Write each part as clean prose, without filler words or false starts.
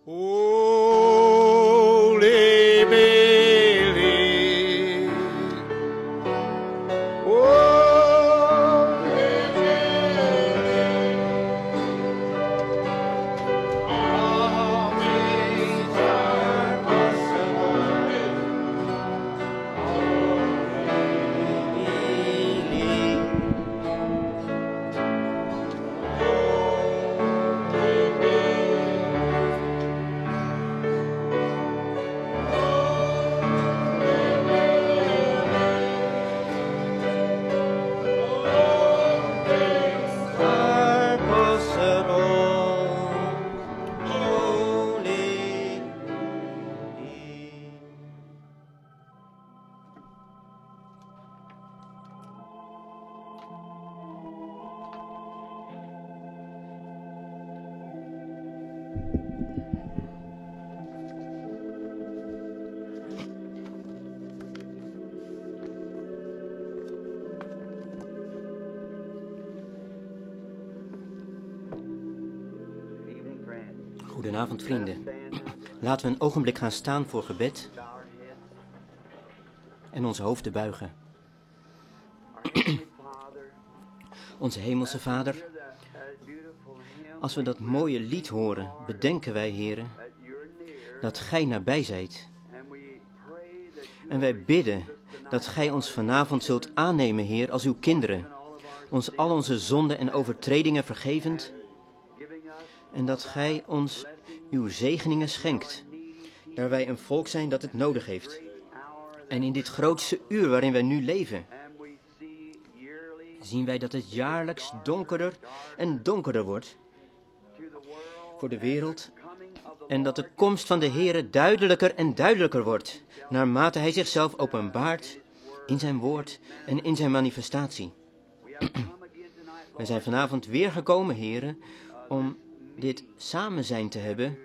Holy believe. Holy believe. All things are possible. Goedenavond, vrienden. Laten we een ogenblik gaan staan voor gebed en onze hoofden buigen. Onze hemelse Vader, als we dat mooie lied horen, bedenken wij, Heere, dat Gij nabij zijt. En wij bidden dat Gij ons vanavond zult aannemen, Heer, als uw kinderen, ons al onze zonden en overtredingen vergevend, en dat Gij ons uw zegeningen schenkt, daar wij een volk zijn dat het nodig heeft. En in dit grootste uur waarin wij nu leven, zien wij dat het jaarlijks donkerder en donkerder wordt voor de wereld, en dat de komst van de Heere duidelijker en duidelijker wordt, naarmate Hij zichzelf openbaart in zijn woord en in zijn manifestatie. Wij zijn vanavond weer gekomen, Heere, om dit samen zijn te hebben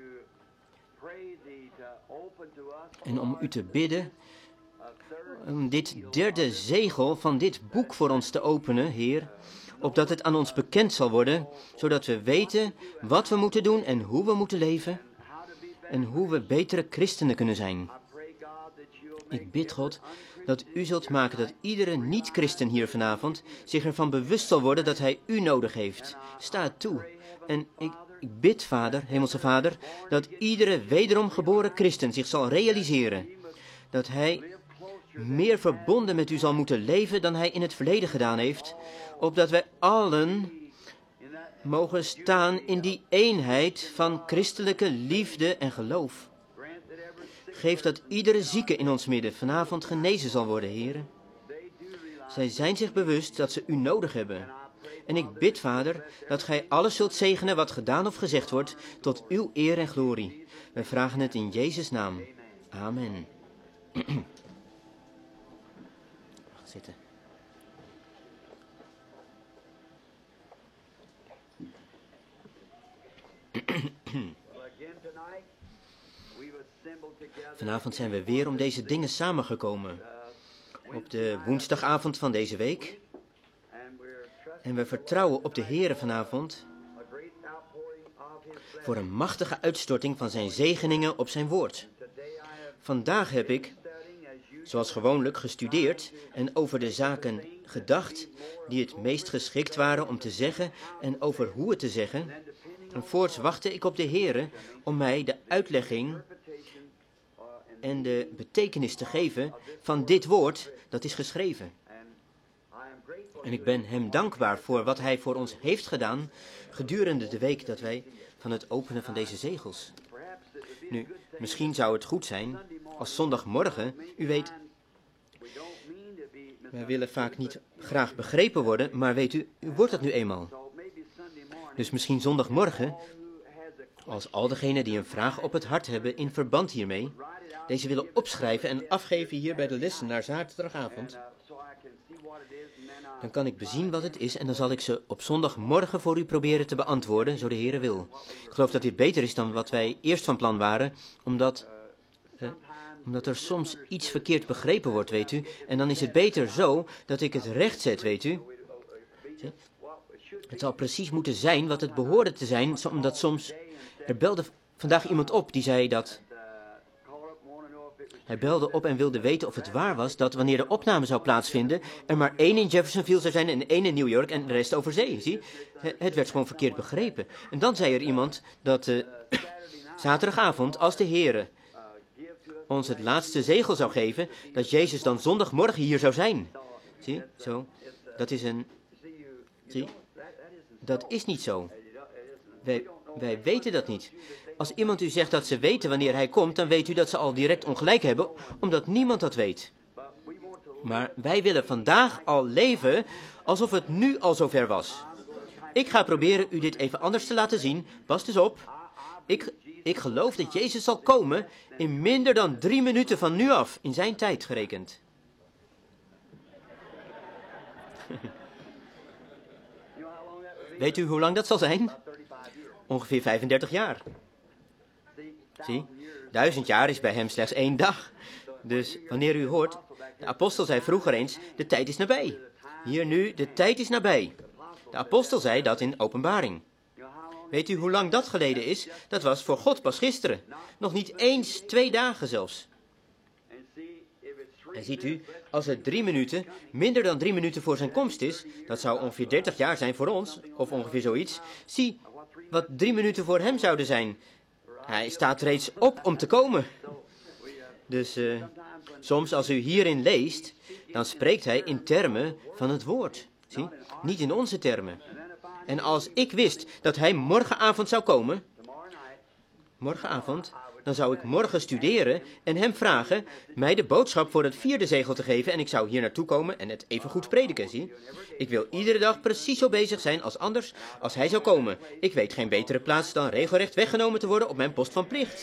en om u te bidden om dit derde zegel van dit boek voor ons te openen, Heer, opdat het aan ons bekend zal worden, zodat we weten wat we moeten doen en hoe we moeten leven en hoe we betere christenen kunnen zijn. Ik bid God dat u zult maken dat iedere niet-christen hier vanavond zich ervan bewust zal worden dat hij u nodig heeft. Sta het toe. En ik bid, Vader, Hemelse Vader, dat iedere wederom geboren christen zich zal realiseren dat hij meer verbonden met u zal moeten leven dan hij in het verleden gedaan heeft, opdat wij allen mogen staan in die eenheid van christelijke liefde en geloof. Geef dat iedere zieke in ons midden vanavond genezen zal worden, Heer. Zij zijn zich bewust dat ze u nodig hebben. En ik bid, Vader, dat gij alles zult zegenen wat gedaan of gezegd wordt, tot uw eer en glorie. Wij vragen het in Jezus' naam. Amen. Zitten. Vanavond zijn we weer om deze dingen samengekomen. Op de woensdagavond van deze week. En we vertrouwen op de Heere vanavond voor een machtige uitstorting van zijn zegeningen op zijn woord. Vandaag heb ik, zoals gewoonlijk, gestudeerd en over de zaken gedacht die het meest geschikt waren om te zeggen en over hoe het te zeggen. En voorts wachtte ik op de Heere om mij de uitlegging en de betekenis te geven van dit woord dat is geschreven. En ik ben hem dankbaar voor wat hij voor ons heeft gedaan gedurende de week dat wij van het openen van deze zegels. Nu, misschien zou het goed zijn als zondagmorgen, u weet, wij willen vaak niet graag begrepen worden, maar weet u wordt dat nu eenmaal. Dus misschien zondagmorgen, als al degenen die een vraag op het hart hebben in verband hiermee, deze willen opschrijven en afgeven hier bij de lessen naar zaterdagavond, dan kan ik bezien wat het is en dan zal ik ze op zondagmorgen voor u proberen te beantwoorden, zo de Heere wil. Ik geloof dat dit beter is dan wat wij eerst van plan waren, omdat er soms iets verkeerd begrepen wordt, weet u. En dan is het beter zo dat ik het recht zet, weet u. Het zal precies moeten zijn wat het behoorde te zijn, omdat soms er belden vandaag iemand op die zei dat... Hij belde op en wilde weten of het waar was dat wanneer de opname zou plaatsvinden, er maar 1 in Jeffersonville zou zijn en 1 in New York en de rest over zee. Zie? Het werd gewoon verkeerd begrepen. En dan zei er iemand dat zaterdagavond, als de Heere ons het laatste zegel zou geven, dat Jezus dan zondagmorgen hier zou zijn. Zie? Zo. Dat is een... Zie? Dat is niet zo. Wij weten dat niet. Als iemand u zegt dat ze weten wanneer hij komt, dan weet u dat ze al direct ongelijk hebben, omdat niemand dat weet. Maar wij willen vandaag al leven alsof het nu al zover was. Ik ga proberen u dit even anders te laten zien. Pas dus op. Ik geloof dat Jezus zal komen in minder dan 3 minuten van nu af, in zijn tijd gerekend. Weet u hoe lang dat zal zijn? Ongeveer 35 jaar. Zie, 1000 jaar is bij hem slechts 1 dag. Dus wanneer u hoort, de apostel zei vroeger eens, de tijd is nabij. Hier nu, de tijd is nabij. De apostel zei dat in Openbaring. Weet u hoe lang dat geleden is? Dat was voor God pas gisteren. Nog niet eens 2 dagen zelfs. En ziet u, als het 3 minuten, minder dan 3 minuten voor zijn komst is, dat zou ongeveer 30 jaar zijn voor ons, of ongeveer zoiets. Zie, wat 3 minuten voor hem zouden zijn. Hij staat reeds op om te komen. Dus soms als u hierin leest, dan spreekt hij in termen van het woord. Zie, niet in onze termen. En als ik wist dat hij morgenavond zou komen, morgenavond, dan zou ik morgen studeren en hem vragen mij de boodschap voor het 4e zegel te geven en ik zou hier naartoe komen en het even goed prediken, zie. Ik wil iedere dag precies zo bezig zijn als anders als hij zou komen. Ik weet geen betere plaats dan regelrecht weggenomen te worden op mijn post van plicht.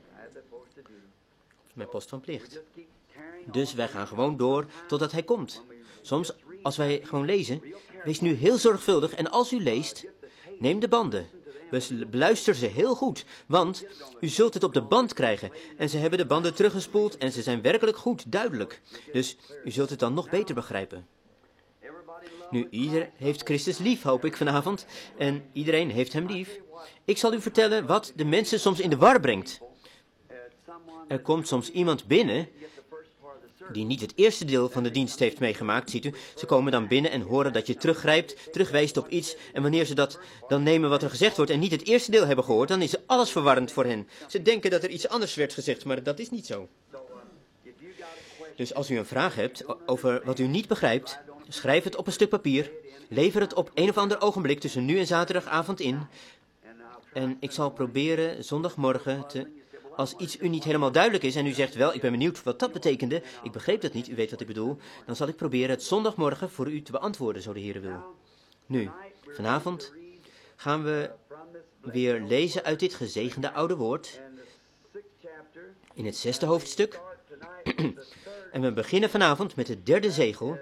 Mijn post van plicht. Dus wij gaan gewoon door totdat hij komt. Soms, als wij gewoon lezen, wees nu heel zorgvuldig en als u leest, neem de banden. Beluister ze heel goed, want u zult het op de band krijgen. En ze hebben de banden teruggespoeld en ze zijn werkelijk goed, duidelijk. Dus u zult het dan nog beter begrijpen. Nu, ieder heeft Christus lief, hoop ik vanavond. En iedereen heeft hem lief. Ik zal u vertellen wat de mensen soms in de war brengt. Er komt soms iemand binnen die niet het eerste deel van de dienst heeft meegemaakt, ziet u. Ze komen dan binnen en horen dat je teruggrijpt, terugwijst op iets. En wanneer ze dat dan nemen wat er gezegd wordt en niet het eerste deel hebben gehoord, dan is alles verwarrend voor hen. Ze denken dat er iets anders werd gezegd, maar dat is niet zo. Dus als u een vraag hebt over wat u niet begrijpt, schrijf het op een stuk papier. Lever het op een of ander ogenblik tussen nu en zaterdagavond in. En ik zal proberen zondagmorgen als iets u niet helemaal duidelijk is en u zegt wel, ik ben benieuwd wat dat betekende, ik begreep dat niet, u weet wat ik bedoel, dan zal ik proberen het zondagmorgen voor u te beantwoorden, zo de Heere wil. Nu, vanavond gaan we weer lezen uit dit gezegende oude woord in het 6e hoofdstuk. En we beginnen vanavond met het 3e zegel.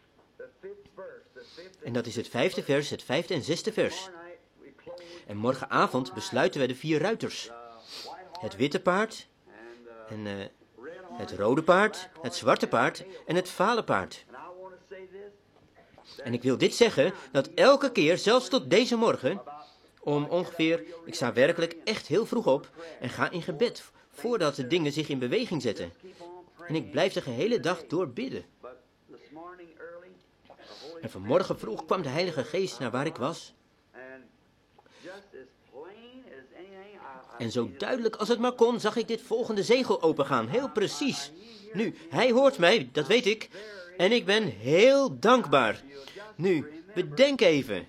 En dat is het 5e vers, het 5e en 6e vers. En morgenavond besluiten wij de 4 ruiters. Het witte paard, en het rode paard, het zwarte paard en het vale paard. En ik wil dit zeggen, dat elke keer, zelfs tot deze morgen, om ongeveer, ik sta werkelijk echt heel vroeg op en ga in gebed, voordat de dingen zich in beweging zetten. En ik blijf de gehele dag door bidden. En vanmorgen vroeg kwam de Heilige Geest naar waar ik was. En zo duidelijk als het maar kon, zag ik dit volgende zegel opengaan. Heel precies. Nu, hij hoort mij, dat weet ik. En ik ben heel dankbaar. Nu, bedenk even.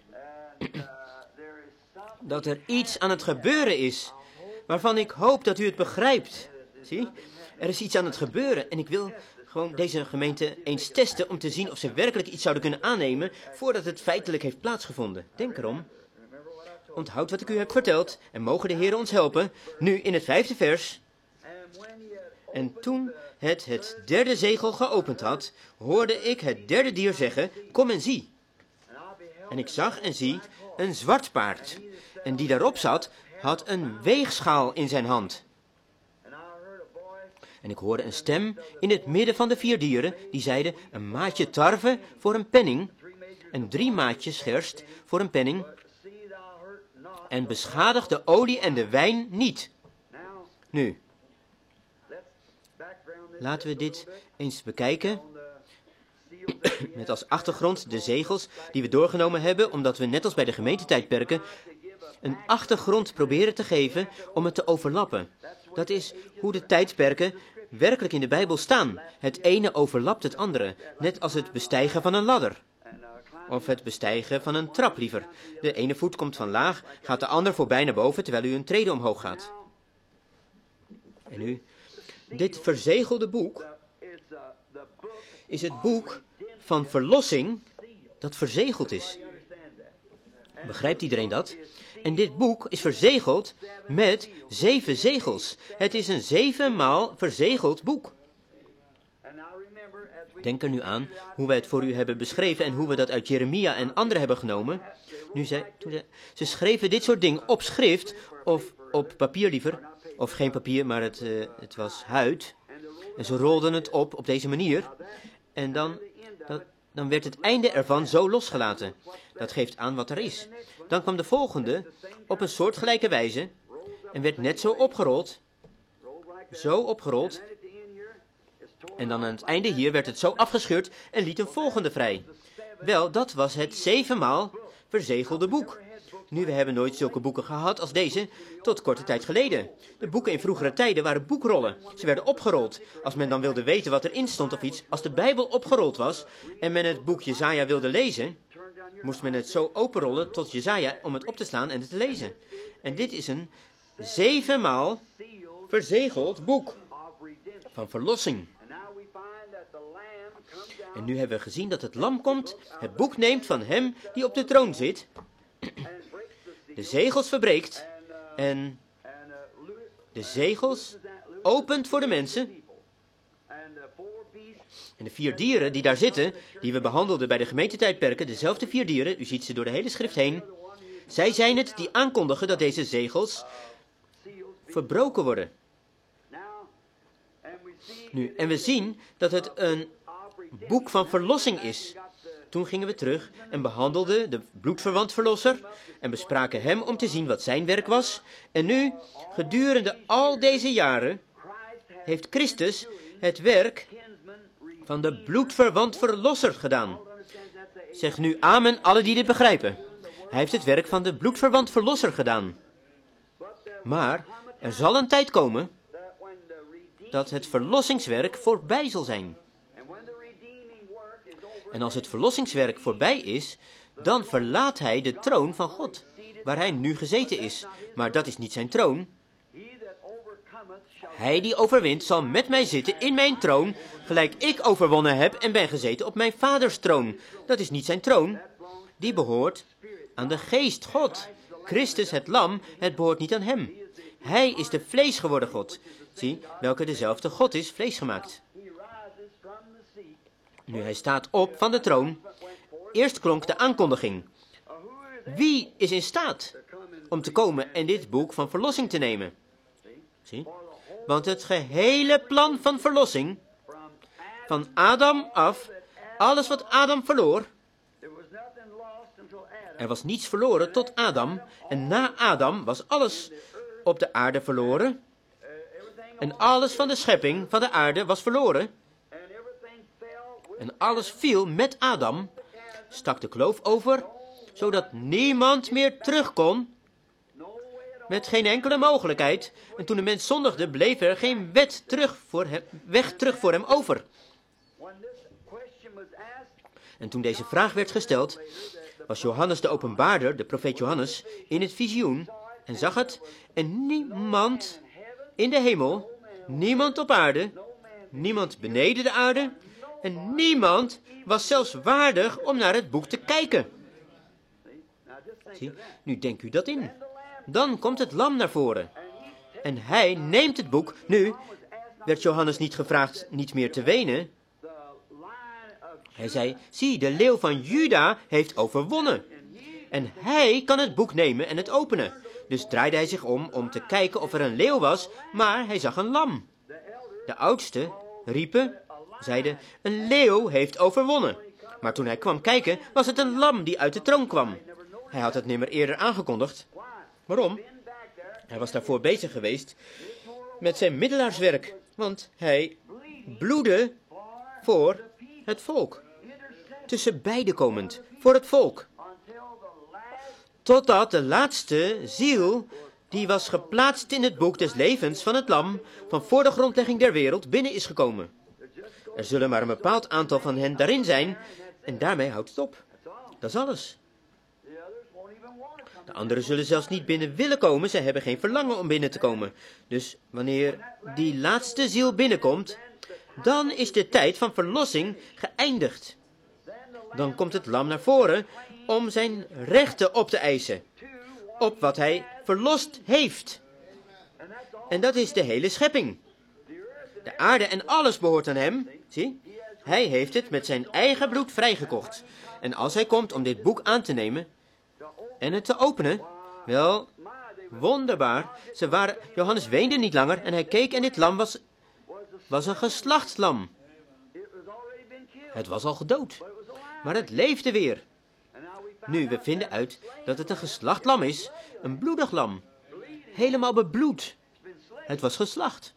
Dat er iets aan het gebeuren is. Waarvan ik hoop dat u het begrijpt. Zie? Er is iets aan het gebeuren. En ik wil gewoon deze gemeente eens testen om te zien of ze werkelijk iets zouden kunnen aannemen voordat het feitelijk heeft plaatsgevonden. Denk erom. Onthoud wat ik u heb verteld en mogen de Heer ons helpen. Nu in het 5e vers. En toen het 3e zegel geopend had, hoorde ik het 3e dier zeggen, kom en zie. En ik zag en zie een zwart paard. En die daarop zat, had een weegschaal in zijn hand. En ik hoorde een stem in het midden van de 4 dieren, die zeiden, een maatje tarwe voor een penning, en 3 maatjes gerst voor een penning, en beschadig de olie en de wijn niet. Nu, laten we dit eens bekijken. Met als achtergrond de zegels die we doorgenomen hebben, omdat we net als bij de gemeentetijdperken een achtergrond proberen te geven om het te overlappen. Dat is hoe de tijdperken werkelijk in de Bijbel staan. Het ene overlapt het andere, net als het bestijgen van een ladder. Of het bestijgen van een trap liever. De ene voet komt van laag, gaat de ander voorbij naar boven, terwijl u een trede omhoog gaat. En nu, dit verzegelde boek is het boek van verlossing dat verzegeld is. Begrijpt iedereen dat? En dit boek is verzegeld met 7 zegels. Het is een 7 maal verzegeld boek. Denk er nu aan hoe wij het voor u hebben beschreven en hoe we dat uit Jeremia en anderen hebben genomen. Ze schreven dit soort dingen op schrift of op papier liever. Of geen papier, maar het was huid. En ze rolden het op deze manier. En dan werd het einde ervan zo losgelaten. Dat geeft aan wat er is. Dan kwam de volgende op een soortgelijke wijze en werd net zo opgerold. Zo opgerold. En dan aan het einde hier werd het zo afgescheurd en liet een volgende vrij. Wel, dat was het 7 maal verzegelde boek. Nu, we hebben nooit zulke boeken gehad als deze tot korte tijd geleden. De boeken in vroegere tijden waren boekrollen. Ze werden opgerold. Als men dan wilde weten wat erin stond of iets, als de Bijbel opgerold was en men het boek Jesaja wilde lezen, moest men het zo openrollen tot Jesaja om het op te slaan en het te lezen. En dit is een 7 maal verzegeld boek van verlossing. En nu hebben we gezien dat het lam komt, het boek neemt van hem die op de troon zit, de zegels verbreekt en de zegels opent voor de mensen. En de 4 dieren die daar zitten, die we behandelden bij de gemeentetijdperken, dezelfde 4 dieren, u ziet ze door de hele schrift heen, zij zijn het die aankondigen dat deze zegels verbroken worden. Nu, en we zien dat het een boek van verlossing is. Toen gingen we terug en behandelden de bloedverwantverlosser en bespraken hem om te zien wat zijn werk was. En nu, gedurende al deze jaren, heeft Christus het werk van de bloedverwantverlosser gedaan. Zeg nu amen, alle die dit begrijpen. Hij heeft het werk van de bloedverwantverlosser gedaan. Maar er zal een tijd komen dat het verlossingswerk voorbij zal zijn. En als het verlossingswerk voorbij is, dan verlaat hij de troon van God, waar hij nu gezeten is. Maar dat is niet zijn troon. Hij die overwint zal met mij zitten in mijn troon, gelijk ik overwonnen heb en ben gezeten op mijn vaders troon. Dat is niet zijn troon. Die behoort aan de geest God. Christus het lam, het behoort niet aan hem. Hij is de vlees geworden God. Zie, welke dezelfde God is, vlees gemaakt. Nu hij staat op van de troon, eerst klonk de aankondiging. Wie is in staat om te komen en dit boek van verlossing te nemen? Zie, want het gehele plan van verlossing, van Adam af, alles wat Adam verloor, er was niets verloren tot Adam, en na Adam was alles op de aarde verloren, en alles van de schepping van de aarde was verloren, en alles viel met Adam, stak de kloof over, zodat niemand meer terug kon, met geen enkele mogelijkheid. En toen de mens zondigde, bleef er geen weg terug voor hem over. En toen deze vraag werd gesteld, was Johannes de openbaarder, de profeet Johannes, in het visioen en zag het, en niemand in de hemel, niemand op aarde, niemand beneden de aarde, en niemand was zelfs waardig om naar het boek te kijken. Zie, nu denkt u dat in. Dan komt het lam naar voren. En hij neemt het boek. Nu werd Johannes niet gevraagd niet meer te wenen. Hij zei, zie, de leeuw van Juda heeft overwonnen. En hij kan het boek nemen en het openen. Dus draaide hij zich om te kijken of er een leeuw was, maar hij zag een lam. De oudsten riepen, zeiden, een leeuw heeft overwonnen. Maar toen hij kwam kijken, was het een lam die uit de troon kwam. Hij had het nimmer eerder aangekondigd. Waarom? Hij was daarvoor bezig geweest met zijn middelaarswerk, want hij bloedde voor het volk. Tussen beide komend, voor het volk. Totdat de laatste ziel, die was geplaatst in het boek des levens van het lam, van voor de grondlegging der wereld, binnen is gekomen. Er zullen maar een bepaald aantal van hen daarin zijn, en daarmee houdt het op. Dat is alles. De anderen zullen zelfs niet binnen willen komen, zij hebben geen verlangen om binnen te komen. Dus wanneer die laatste ziel binnenkomt, dan is de tijd van verlossing geëindigd. Dan komt het lam naar voren om zijn rechten op te eisen, op wat hij verlost heeft. En dat is de hele schepping. De aarde en alles behoort aan hem, zie? Hij heeft het met zijn eigen bloed vrijgekocht. En als hij komt om dit boek aan te nemen en het te openen, wel, wonderbaar, Johannes weende niet langer en hij keek en dit lam was een geslachtslam. Het was al gedood, maar het leefde weer. Nu, we vinden uit dat het een geslachtlam is, een bloedig lam. Helemaal bebloed. Het was geslacht.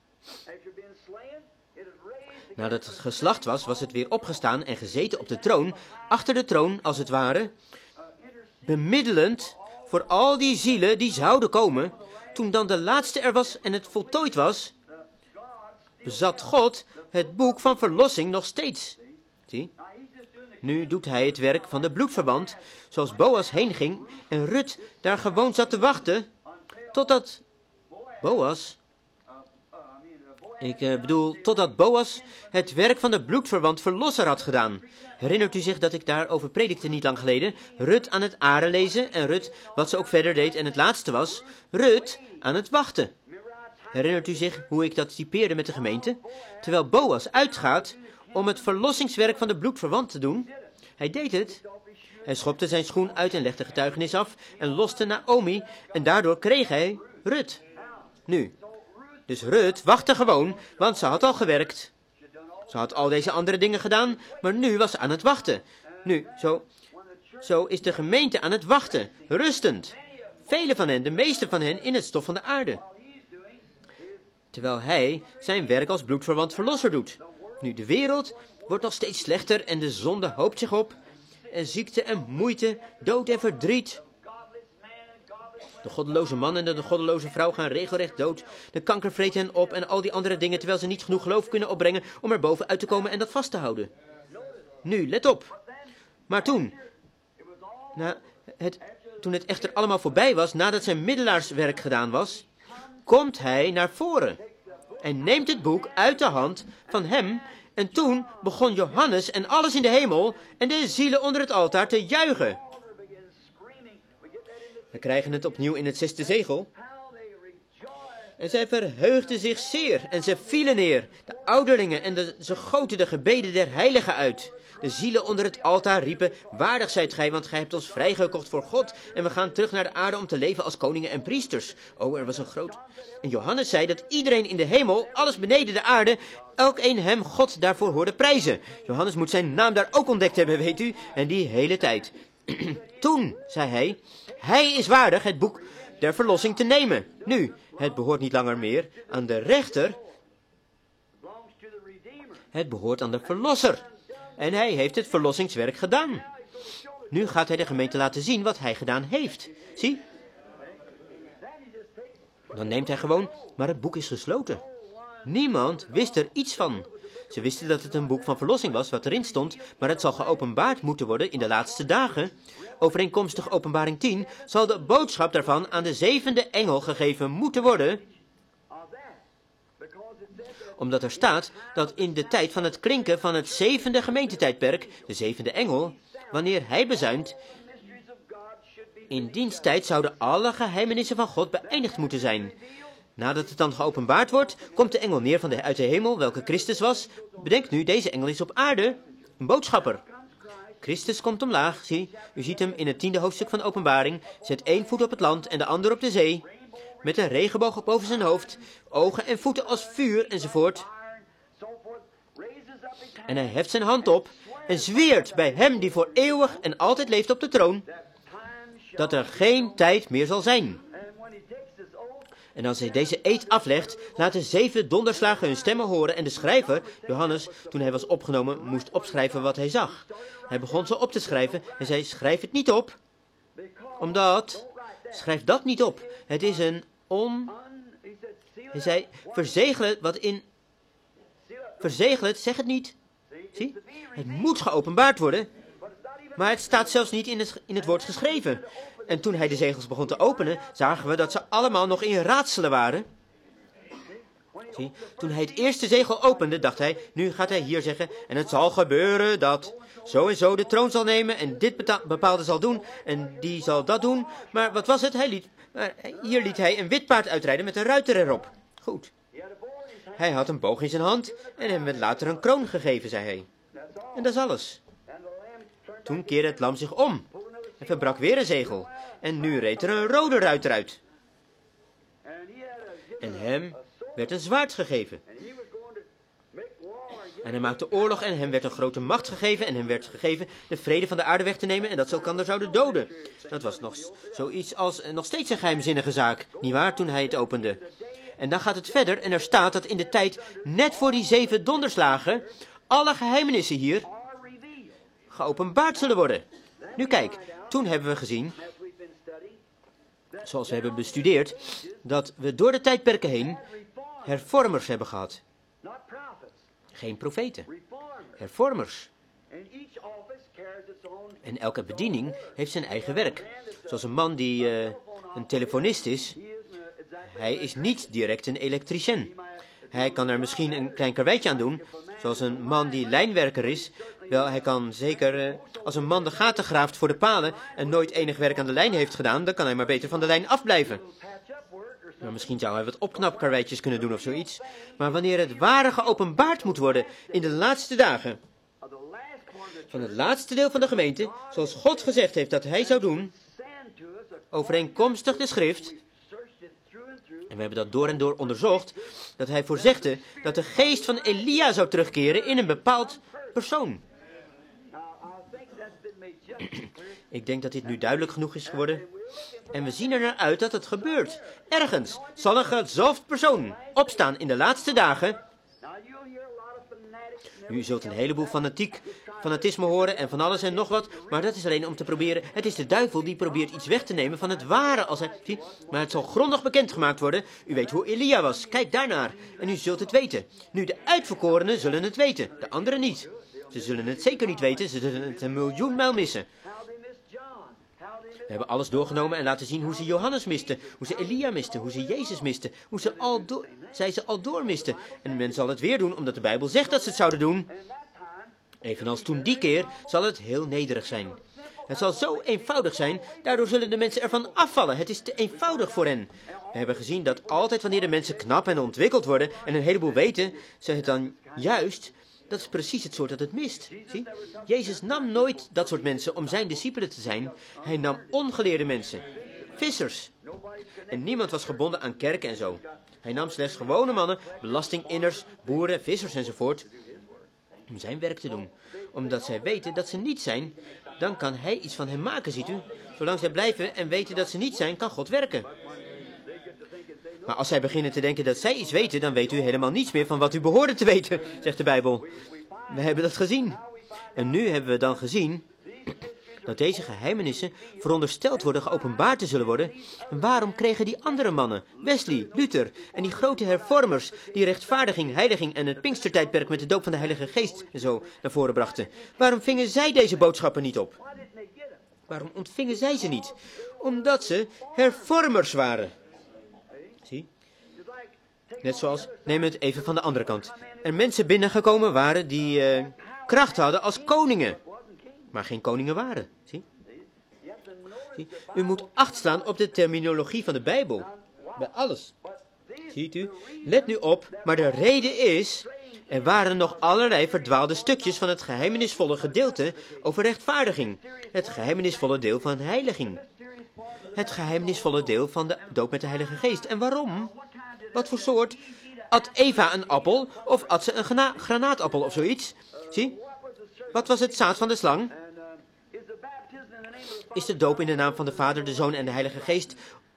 Nadat het geslacht was, was het weer opgestaan en gezeten op de troon, achter de troon als het ware, bemiddelend voor al die zielen die zouden komen. Toen dan de laatste er was en het voltooid was, bezat God het boek van verlossing nog steeds. Zie? Nu doet hij het werk van de bloedverband, zoals Boas heen ging en Rut daar gewoon zat te wachten, totdat Boas het werk van de bloedverwant verlosser had gedaan. Herinnert u zich dat ik daarover predikte niet lang geleden? Rut aan het aren lezen en Rut wat ze ook verder deed en het laatste was, Rut aan het wachten. Herinnert u zich hoe ik dat typeerde met de gemeente? Terwijl Boas uitgaat om het verlossingswerk van de bloedverwant te doen, hij deed het. Hij schopte zijn schoen uit en legde getuigenis af en loste Naomi en daardoor kreeg hij Rut. Nu, dus Rut wachtte gewoon, want ze had al gewerkt. Ze had al deze andere dingen gedaan, maar nu was ze aan het wachten. Nu, zo is de gemeente aan het wachten, rustend. Velen van hen, de meeste van hen, in het stof van de aarde. Terwijl hij zijn werk als bloedverwant verlosser doet. Nu, de wereld wordt nog steeds slechter en de zonde hoopt zich op. En ziekte en moeite, dood en verdriet. De goddeloze man en de goddeloze vrouw gaan regelrecht dood. De kanker vreet hen op en al die andere dingen, terwijl ze niet genoeg geloof kunnen opbrengen om er bovenuit te komen en dat vast te houden. Nu, let op. Maar toen het echter allemaal voorbij was, nadat zijn middelaarswerk gedaan was, komt hij naar voren en neemt het boek uit de hand van hem. En toen begon Johannes en alles in de hemel en de zielen onder het altaar te juichen. We krijgen het opnieuw in het 6e zegel. En zij verheugden zich zeer en ze vielen neer. De ouderlingen en ze goten de gebeden der heiligen uit. De zielen onder het altaar riepen, waardig zijt gij, want gij hebt ons vrijgekocht voor God. En we gaan terug naar de aarde om te leven als koningen en priesters. Oh, er was een groot... En Johannes zei dat iedereen in de hemel, alles beneden de aarde, elkeen hem God daarvoor hoorde prijzen. Johannes moet zijn naam daar ook ontdekt hebben, weet u. En die hele tijd. Toen, zei hij is waardig het boek der verlossing te nemen. Nu, het behoort niet langer meer aan de rechter. Het behoort aan de verlosser. En hij heeft het verlossingswerk gedaan. Nu gaat hij de gemeente laten zien wat hij gedaan heeft. Zie? Dan neemt hij gewoon, maar het boek is gesloten. Niemand wist er iets van. Ze wisten dat het een boek van verlossing was, wat erin stond, maar het zal geopenbaard moeten worden in de laatste dagen. Overeenkomstig Openbaring 10 zal de boodschap daarvan aan de 7e engel gegeven moeten worden. Omdat er staat dat in de tijd van het klinken van het 7e gemeentetijdperk, de 7e engel, wanneer hij bezuint, in diens tijd zouden alle geheimenissen van God beëindigd moeten zijn. Nadat het dan geopenbaard wordt, komt de engel neer uit de hemel, welke Christus was. Bedenk nu, deze engel is op aarde een boodschapper. Christus komt omlaag, zie, u ziet hem in het 10e hoofdstuk van de Openbaring, zet 1 voet op het land en de ander op de zee, met een regenboog boven zijn hoofd, ogen en voeten als vuur enzovoort. En hij heft zijn hand op en zweert bij hem die voor eeuwig en altijd leeft op de troon, dat er geen tijd meer zal zijn. En als hij deze eed aflegt, laten 7 donderslagen hun stemmen horen. En de schrijver, Johannes, toen hij was opgenomen, moest opschrijven wat hij zag. Hij begon zo op te schrijven en zei, schrijf het niet op. Omdat, schrijf dat niet op. Het is een Hij zei, verzegel het wat in... Verzegel het, zeg het niet. Zie, het moet geopenbaard worden. Maar het staat zelfs niet in het woord geschreven. En toen hij de zegels begon te openen, zagen we dat ze allemaal nog in raadselen waren. Zie, toen hij het eerste zegel opende, dacht hij, nu gaat hij hier zeggen, en het zal gebeuren dat zo en zo de troon zal nemen en dit bepaalde zal doen en die zal dat doen. Maar wat was het? Hier liet hij een wit paard uitrijden met een ruiter erop. Goed. Hij had een boog in zijn hand en hem werd later een kroon gegeven, zei hij. En dat is alles. Toen keerde het lam zich om en verbrak weer een zegel. En nu reed er een rode ruiter uit. En hem werd een zwaard gegeven. En hij maakte oorlog en hem werd een grote macht gegeven. En hem werd gegeven de vrede van de aarde weg te nemen en dat ze elkaar zouden doden. Dat was nog zoiets als nog steeds een geheimzinnige zaak, nietwaar, toen hij het opende. En dan gaat het verder en er staat dat in de tijd, net voor die 7 donderslagen, alle geheimenissen hier geopenbaard zullen worden. Nu kijk, toen hebben we gezien, zoals we hebben bestudeerd, dat we door de tijdperken heen hervormers hebben gehad. Geen profeten. Hervormers. En elke bediening heeft zijn eigen werk. Zoals een man die een telefonist is, hij is niet direct een elektricien. Hij kan er misschien een klein karweitje aan doen, zoals een man die lijnwerker is. Wel, hij kan zeker, als een man de gaten graaft voor de palen en nooit enig werk aan de lijn heeft gedaan, dan kan hij maar beter van de lijn afblijven. Nou, misschien zou hij wat opknapkarweitjes kunnen doen of zoiets. Maar wanneer het ware geopenbaard moet worden in de laatste dagen van het laatste deel van de gemeente, zoals God gezegd heeft dat hij zou doen, overeenkomstig de schrift, en we hebben dat door en door onderzocht, dat hij voorzegde dat de geest van Elia zou terugkeren in een bepaald persoon. Ik denk dat dit nu duidelijk genoeg is geworden. En we zien er naar uit dat het gebeurt. Ergens zal een gezalfd persoon opstaan in de laatste dagen. U zult een heleboel fanatisme horen en van alles en nog wat, maar dat is alleen om te proberen. Het is de duivel die probeert iets weg te nemen van het ware. Maar het zal grondig bekendgemaakt worden. U weet hoe Elia was. Kijk daarnaar. En u zult het weten. Nu, de uitverkorenen zullen het weten, de anderen niet. Ze zullen het zeker niet weten. Ze zullen het 1 miljoen mijl missen. We hebben alles doorgenomen en laten zien hoe ze Johannes misten, hoe ze Elia misten, hoe ze Jezus misten, hoe ze al door misten. En men zal het weer doen, omdat de Bijbel zegt dat ze het zouden doen. Evenals toen die keer zal het heel nederig zijn. Het zal zo eenvoudig zijn, daardoor zullen de mensen ervan afvallen. Het is te eenvoudig voor hen. We hebben gezien dat altijd wanneer de mensen knap en ontwikkeld worden en een heleboel weten, ze het dan juist... Dat is precies het soort dat het mist. Zie? Jezus nam nooit dat soort mensen om zijn discipelen te zijn. Hij nam ongeleerde mensen. Vissers. En niemand was gebonden aan kerken en zo. Hij nam slechts gewone mannen, belastinginners, boeren, vissers enzovoort, om zijn werk te doen. Omdat zij weten dat ze niet zijn, dan kan hij iets van hen maken, ziet u. Zolang zij blijven en weten dat ze niet zijn, kan God werken. Maar als zij beginnen te denken dat zij iets weten, dan weet u helemaal niets meer van wat u behoorde te weten, zegt de Bijbel. We hebben dat gezien. En nu hebben we dan gezien dat deze geheimenissen verondersteld worden geopenbaard te zullen worden. En waarom kregen die andere mannen, Wesley, Luther en die grote hervormers, die rechtvaardiging, heiliging en het Pinkstertijdperk met de doop van de Heilige Geest en zo naar voren brachten? Waarom vingen zij deze boodschappen niet op? Waarom ontvingen zij ze niet? Omdat ze hervormers waren. Zie? Net zoals, neem het even van de andere kant. Er mensen binnengekomen waren die kracht hadden als koningen, maar geen koningen waren. Zie? Zie? U moet acht slaan op de terminologie van de Bijbel. Bij alles. Ziet u? Let nu op, maar de reden is, er waren nog allerlei verdwaalde stukjes van het geheimenisvolle gedeelte over rechtvaardiging. Het geheimenisvolle deel van heiliging. Het geheimenisvolle deel van de doop met de Heilige Geest. En waarom? Wat voor soort? At Eva een appel of at ze een granaatappel of zoiets? Zie? Wat was het zaad van de slang? Is de doop in de naam van de Vader, de Zoon en de Heilige Geest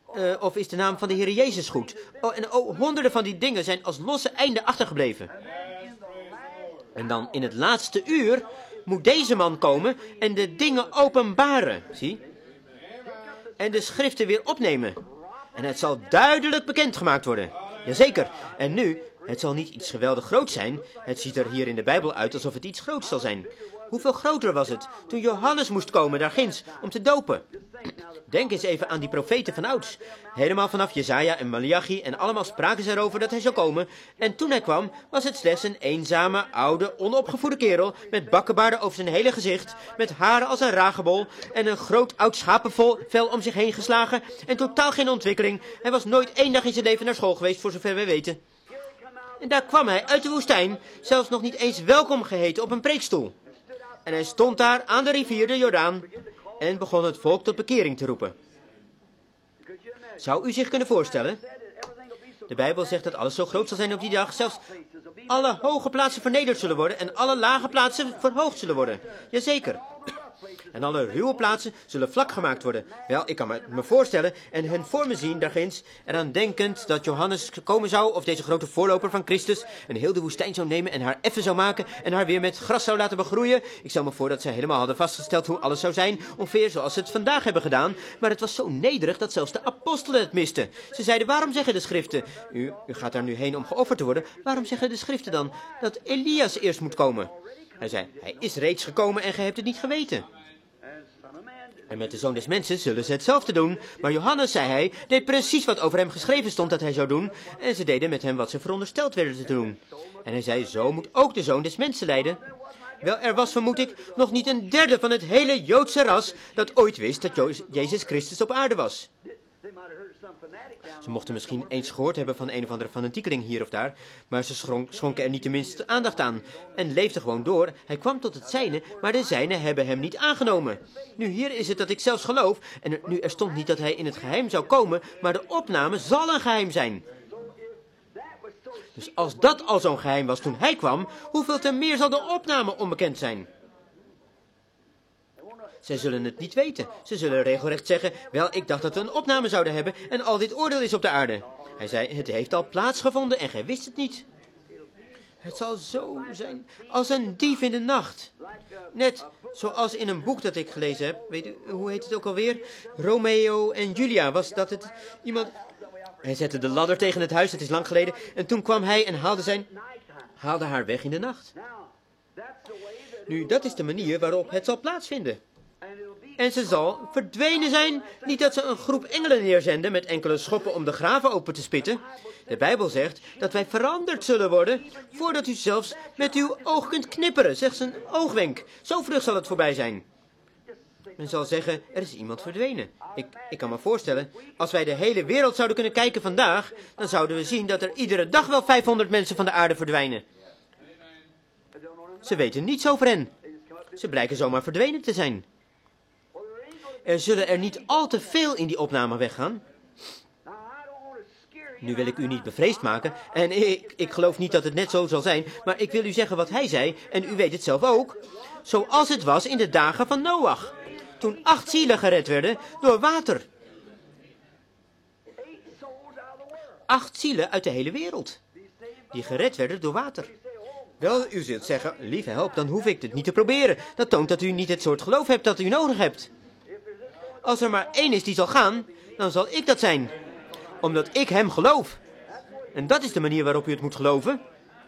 Of is de naam van de Heer Jezus goed? Honderden van die dingen zijn als losse einden achtergebleven. En dan in het laatste uur moet deze man komen en de dingen openbaren. Zie? En de schriften weer opnemen. En het zal duidelijk bekendgemaakt worden. Jazeker. En nu, het zal niet iets geweldig groots zijn. Het ziet er hier in de Bijbel uit alsof het iets groots zal zijn. Hoeveel groter was het toen Johannes moest komen daar ginds om te dopen? Denk eens even aan die profeten van ouds. Helemaal vanaf Jesaja en Malachi en allemaal spraken ze erover dat hij zou komen. En toen hij kwam, was het slechts een eenzame, oude, onopgevoede kerel met bakkenbaarden over zijn hele gezicht, met haren als een ragebol en een groot oud schapenvel om zich heen geslagen en totaal geen ontwikkeling. Hij was nooit 1 dag in zijn leven naar school geweest, voor zover wij weten. En daar kwam hij uit de woestijn, zelfs nog niet eens welkom geheten op een preekstoel. En hij stond daar aan de rivier de Jordaan en begon het volk tot bekering te roepen. Zou u zich kunnen voorstellen? De Bijbel zegt dat alles zo groot zal zijn op die dag, zelfs alle hoge plaatsen vernederd zullen worden en alle lage plaatsen verhoogd zullen worden. Jazeker. En alle ruwe plaatsen zullen vlak gemaakt worden. Wel, ik kan me voorstellen en hen voor me zien daarginds, eraan denkend dat Johannes komen zou, of deze grote voorloper van Christus, en heel de woestijn zou nemen en haar effen zou maken en haar weer met gras zou laten begroeien. Ik stel me voor dat zij helemaal hadden vastgesteld hoe alles zou zijn, ongeveer zoals ze het vandaag hebben gedaan, maar het was zo nederig dat zelfs de apostelen het misten. Ze zeiden, waarom zeggen de schriften, u gaat daar nu heen om geofferd te worden, waarom zeggen de schriften dan dat Elias eerst moet komen? Hij zei, hij is reeds gekomen en gij hebt het niet geweten. En met de Zoon des Mensen zullen ze hetzelfde doen. Maar Johannes, zei hij, deed precies wat over hem geschreven stond dat hij zou doen. En ze deden met hem wat ze verondersteld werden te doen. En hij zei, zo moet ook de Zoon des Mensen lijden. Wel, er was, vermoed ik, nog niet 1/3 van het hele Joodse ras dat ooit wist dat Jezus Christus op aarde was. Ze mochten misschien eens gehoord hebben van een of andere fanatiekeling hier of daar, maar ze schonken er niet de minste aandacht aan en leefden gewoon door. Hij kwam tot het zijne, maar de zijnen hebben hem niet aangenomen. Nu, hier is het dat ik zelfs geloof, en nu er stond niet dat hij in het geheim zou komen, maar de opname zal een geheim zijn. Dus als dat al zo'n geheim was toen hij kwam, hoeveel te meer zal de opname onbekend zijn? Zij zullen het niet weten. Ze zullen regelrecht zeggen, wel, ik dacht dat we een opname zouden hebben en al dit oordeel is op de aarde. Hij zei, het heeft al plaatsgevonden en gij wist het niet. Het zal zo zijn als een dief in de nacht. Net zoals in een boek dat ik gelezen heb, weet u, hoe heet het ook alweer? Romeo en Julia, was dat het iemand... Hij zette de ladder tegen het huis, het is lang geleden, en toen kwam hij en haalde haar weg in de nacht. Nu, dat is de manier waarop het zal plaatsvinden. En ze zal verdwenen zijn, niet dat ze een groep engelen neerzenden met enkele schoppen om de graven open te spitten. De Bijbel zegt dat wij veranderd zullen worden, voordat u zelfs met uw oog kunt knipperen, slechts een oogwenk. Zo vlug zal het voorbij zijn. Men zal zeggen, er is iemand verdwenen. Ik kan me voorstellen, als wij de hele wereld zouden kunnen kijken vandaag, dan zouden we zien dat er iedere dag wel 500 mensen van de aarde verdwijnen. Ze weten niets over hen. Ze blijken zomaar verdwenen te zijn. Er zullen er niet al te veel in die opname weggaan. Nu wil ik u niet bevreesd maken, en ik geloof niet dat het net zo zal zijn, maar ik wil u zeggen wat hij zei, en u weet het zelf ook. Zoals het was in de dagen van Noach, toen 8 zielen gered werden door water. 8 zielen uit de hele wereld, die gered werden door water. Wel, u zult zeggen, lieve help, dan hoef ik het niet te proberen. Dat toont dat u niet het soort geloof hebt dat u nodig hebt. Als er maar 1 is die zal gaan, dan zal ik dat zijn. Omdat ik hem geloof. En dat is de manier waarop u het moet geloven.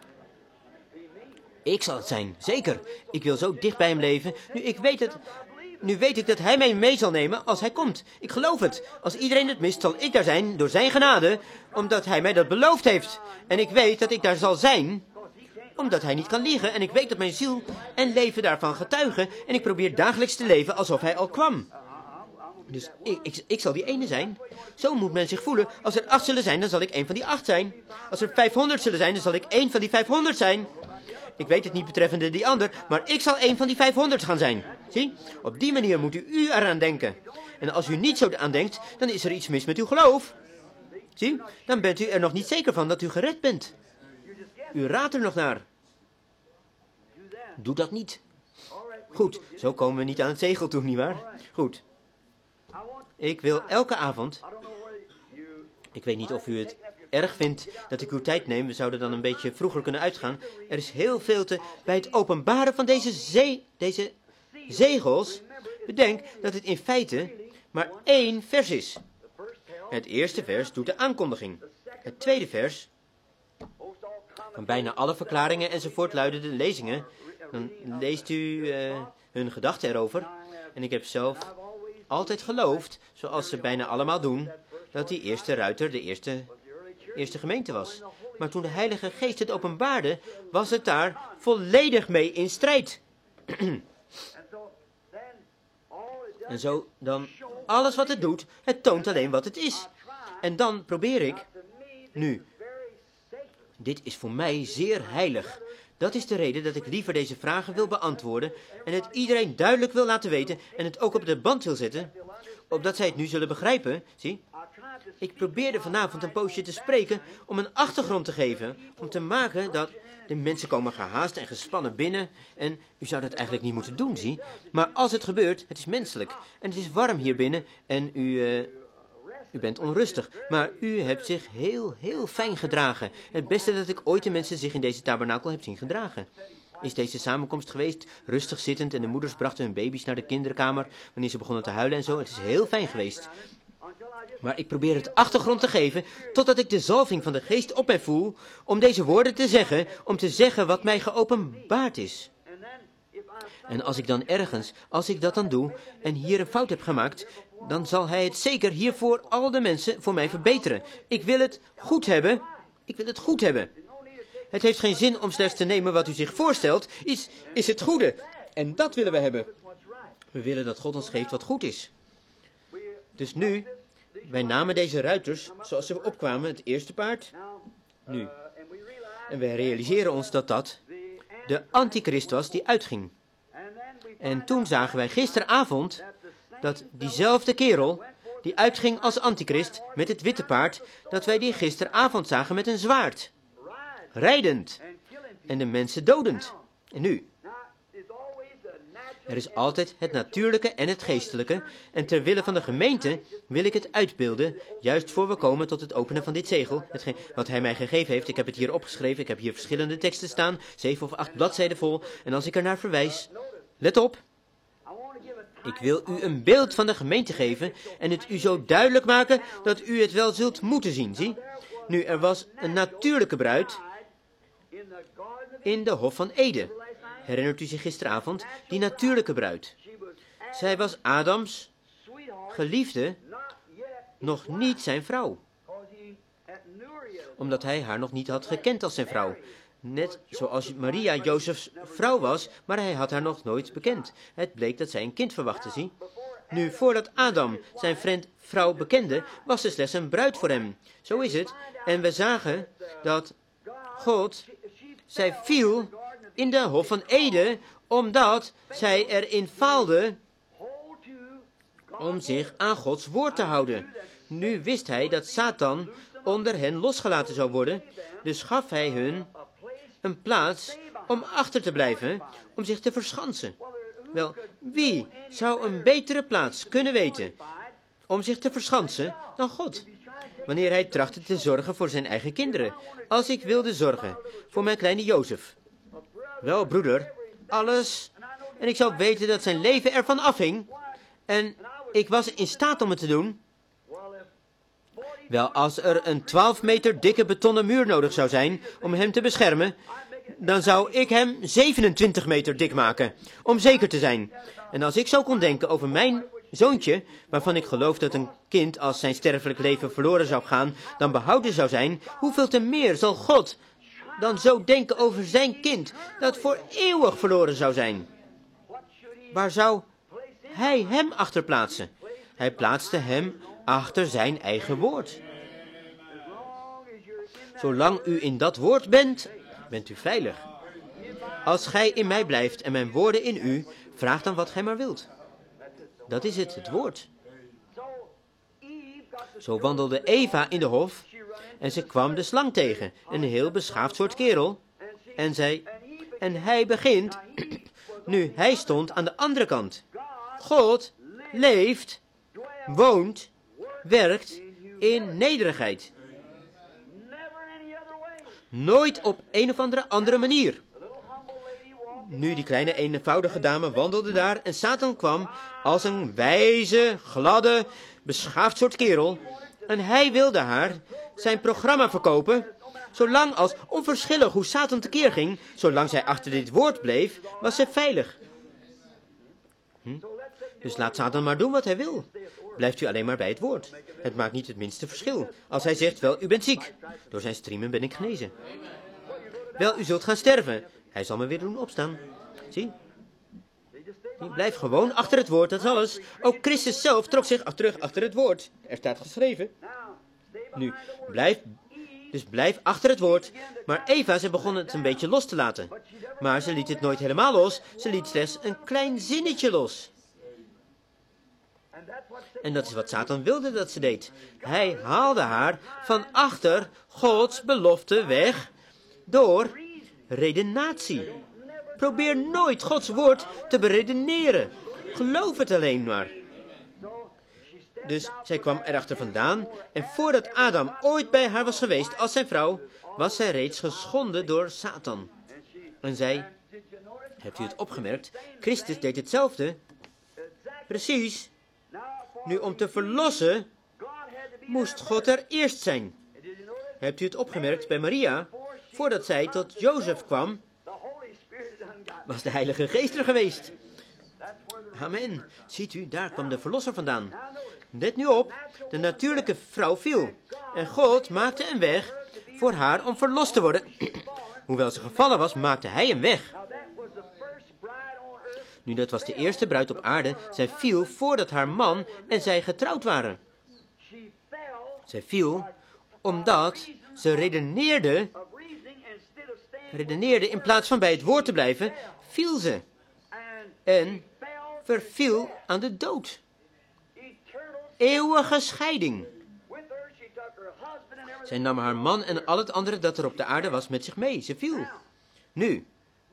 Ik zal het zijn, zeker. Ik wil zo dicht bij hem leven. Nu weet ik dat hij mij mee zal nemen als hij komt. Ik geloof het. Als iedereen het mist, zal ik daar zijn door zijn genade, omdat hij mij dat beloofd heeft. En ik weet dat ik daar zal zijn, omdat hij niet kan liegen. En ik weet dat mijn ziel en leven daarvan getuigen. En ik probeer dagelijks te leven alsof hij al kwam. Dus ik zal die ene zijn. Zo moet men zich voelen. Als er 8 zullen zijn, dan zal ik 1 van die 8 zijn. Als er 500 zullen zijn, dan zal ik 1 van die 500 zijn. Ik weet het niet betreffende die ander, maar ik zal 1 van die 500 gaan zijn. Zie? Op die manier moet u eraan denken. En als u niet zo aan denkt, dan is er iets mis met uw geloof. Zie? Dan bent u er nog niet zeker van dat u gered bent. U raadt er nog naar. Doe dat niet. Goed, zo komen we niet aan het zegel toe, nietwaar? Goed. Ik wil elke avond, Ik weet niet of u het erg vindt dat ik uw tijd neem. We zouden dan een beetje vroeger kunnen uitgaan. Er is heel veel bij het openbaren van deze zegels. Bedenk dat het in feite maar 1 vers is. Het eerste vers doet de aankondiging. Het tweede vers, van bijna alle verklaringen enzovoort luiden de lezingen. Dan leest u hun gedachten erover. En ik heb zelf altijd geloofd, zoals ze bijna allemaal doen, dat die eerste ruiter de eerste gemeente was. Maar toen de Heilige Geest het openbaarde, was het daar volledig mee in strijd. En zo dan, alles wat het doet, het toont alleen wat het is. En dan probeer ik, nu, dit is voor mij zeer heilig. Dat is de reden dat ik liever deze vragen wil beantwoorden en het iedereen duidelijk wil laten weten en het ook op de band wil zetten, opdat zij het nu zullen begrijpen, zie. Ik probeerde vanavond een poosje te spreken om een achtergrond te geven, om te maken dat de mensen komen gehaast en gespannen binnen en u zou dat eigenlijk niet moeten doen, zie. Maar als het gebeurt, het is menselijk en het is warm hier binnen en u bent onrustig, maar u hebt zich heel fijn gedragen. Het beste dat ik ooit de mensen zich in deze tabernakel heb zien gedragen. Is deze samenkomst geweest, rustig zittend en de moeders brachten hun baby's naar de kinderkamer wanneer ze begonnen te huilen en zo. Het is heel fijn geweest. Maar ik probeer het achtergrond te geven totdat ik de zalving van de geest op mij voel om deze woorden te zeggen, om te zeggen wat mij geopenbaard is. En als ik dat dan doe en hier een fout heb gemaakt, dan zal hij het zeker hier voor al de mensen voor mij verbeteren. Ik wil het goed hebben. Ik wil het goed hebben. Het heeft geen zin om slechts te nemen wat u zich voorstelt, is het goede. En dat willen we hebben. We willen dat God ons geeft wat goed is. Dus nu, wij namen deze ruiters, zoals ze opkwamen, het eerste paard, nu. En wij realiseren ons dat dat de antichrist was die uitging. En toen zagen wij gisteravond dat diezelfde kerel, die uitging als antichrist met het witte paard, dat wij die gisteravond zagen met een zwaard, rijdend en de mensen dodend. En nu, er is altijd het natuurlijke en het geestelijke, en ter wille van de gemeente wil ik het uitbeelden, juist voor we komen tot het openen van dit zegel, hetgeen wat hij mij gegeven heeft. Ik heb het hier opgeschreven, ik heb hier verschillende teksten staan, 7 of 8 bladzijden vol, en als ik er naar verwijs, let op, ik wil u een beeld van de gemeente geven en het u zo duidelijk maken dat u het wel zult moeten zien, zie. Nu, er was een natuurlijke bruid in de Hof van Eden. Herinnert u zich gisteravond? Die natuurlijke bruid. Zij was Adams geliefde, nog niet zijn vrouw. Omdat hij haar nog niet had gekend als zijn vrouw. Net zoals Maria Jozefs vrouw was, maar hij had haar nog nooit bekend. Het bleek dat zij een kind verwachtte, zie. Nu, voordat Adam zijn vrouw bekende, was ze slechts een bruid voor hem. Zo is het. En we zagen dat zij viel in de Hof van Eden, omdat zij erin faalde om zich aan Gods woord te houden. Nu wist hij dat Satan onder hen losgelaten zou worden, dus gaf hij hun een plaats om achter te blijven, om zich te verschansen. Wel, wie zou een betere plaats kunnen weten om zich te verschansen dan God? Wanneer hij trachtte te zorgen voor zijn eigen kinderen. Als ik wilde zorgen voor mijn kleine Jozef. Wel, broeder, alles. En ik zou weten dat zijn leven ervan afhing. En ik was in staat om het te doen. Wel, als er een 12 meter dikke betonnen muur nodig zou zijn om hem te beschermen, dan zou ik hem 27 meter dik maken, om zeker te zijn. En als ik zo kon denken over mijn zoontje, waarvan ik geloof dat een kind als zijn sterfelijk leven verloren zou gaan, dan behouden zou zijn, hoeveel te meer zal God dan zo denken over zijn kind, dat voor eeuwig verloren zou zijn? Waar zou hij hem achter plaatsen? Hij plaatste hem achter zijn eigen woord. Zolang u in dat woord bent, bent u veilig. Als gij in mij blijft en mijn woorden in u, vraag dan wat gij maar wilt. Dat is het woord. Zo wandelde Eva in de hof en ze kwam de slang tegen, een heel beschaafd soort kerel. En zei, en hij begint, nu hij stond aan de andere kant. God leeft, woont, werkt in nederigheid. Nooit op een of andere manier. Nu die kleine eenvoudige dame wandelde daar en Satan kwam als een wijze, gladde, beschaafd soort kerel. En hij wilde haar zijn programma verkopen. Zolang als, onverschillig hoe Satan tekeer ging, zolang zij achter dit woord bleef, was zij veilig. Dus laat Satan maar doen wat hij wil. Blijft u alleen maar bij het woord. Het maakt niet het minste verschil. Als hij zegt, wel, u bent ziek. Door zijn striemen ben ik genezen. Wel, u zult gaan sterven. Hij zal me weer doen opstaan. Zie? Blijf gewoon achter het woord, dat is alles. Ook Christus zelf trok zich terug achter het woord. Er staat geschreven. Nu, blijf achter het woord. Maar Eva, ze begon het een beetje los te laten. Maar ze liet het nooit helemaal los. Ze liet slechts een klein zinnetje los. En dat is wat Satan wilde dat ze deed. Hij haalde haar van achter Gods belofte weg door redenatie. Probeer nooit Gods woord te beredeneren. Geloof het alleen maar. Dus zij kwam erachter vandaan en voordat Adam ooit bij haar was geweest als zijn vrouw, was zij reeds geschonden door Satan. En zij, hebt u het opgemerkt, Christus deed hetzelfde. Precies. Nu om te verlossen, moest God er eerst zijn. Hebt u het opgemerkt bij Maria? Voordat zij tot Jozef kwam, was de Heilige Geest er geweest. Amen. Ziet u, daar kwam de verlosser vandaan. Let nu op, de natuurlijke vrouw viel. En God maakte een weg voor haar om verlost te worden. Hoewel ze gevallen was, maakte hij een weg. Nu, dat was de eerste bruid op aarde. Zij viel voordat haar man en zij getrouwd waren. Zij viel omdat ze redeneerde in plaats van bij het woord te blijven, viel ze. En verviel aan de dood. Eeuwige scheiding. Zij nam haar man en al het andere dat er op de aarde was met zich mee. Ze viel. Nu,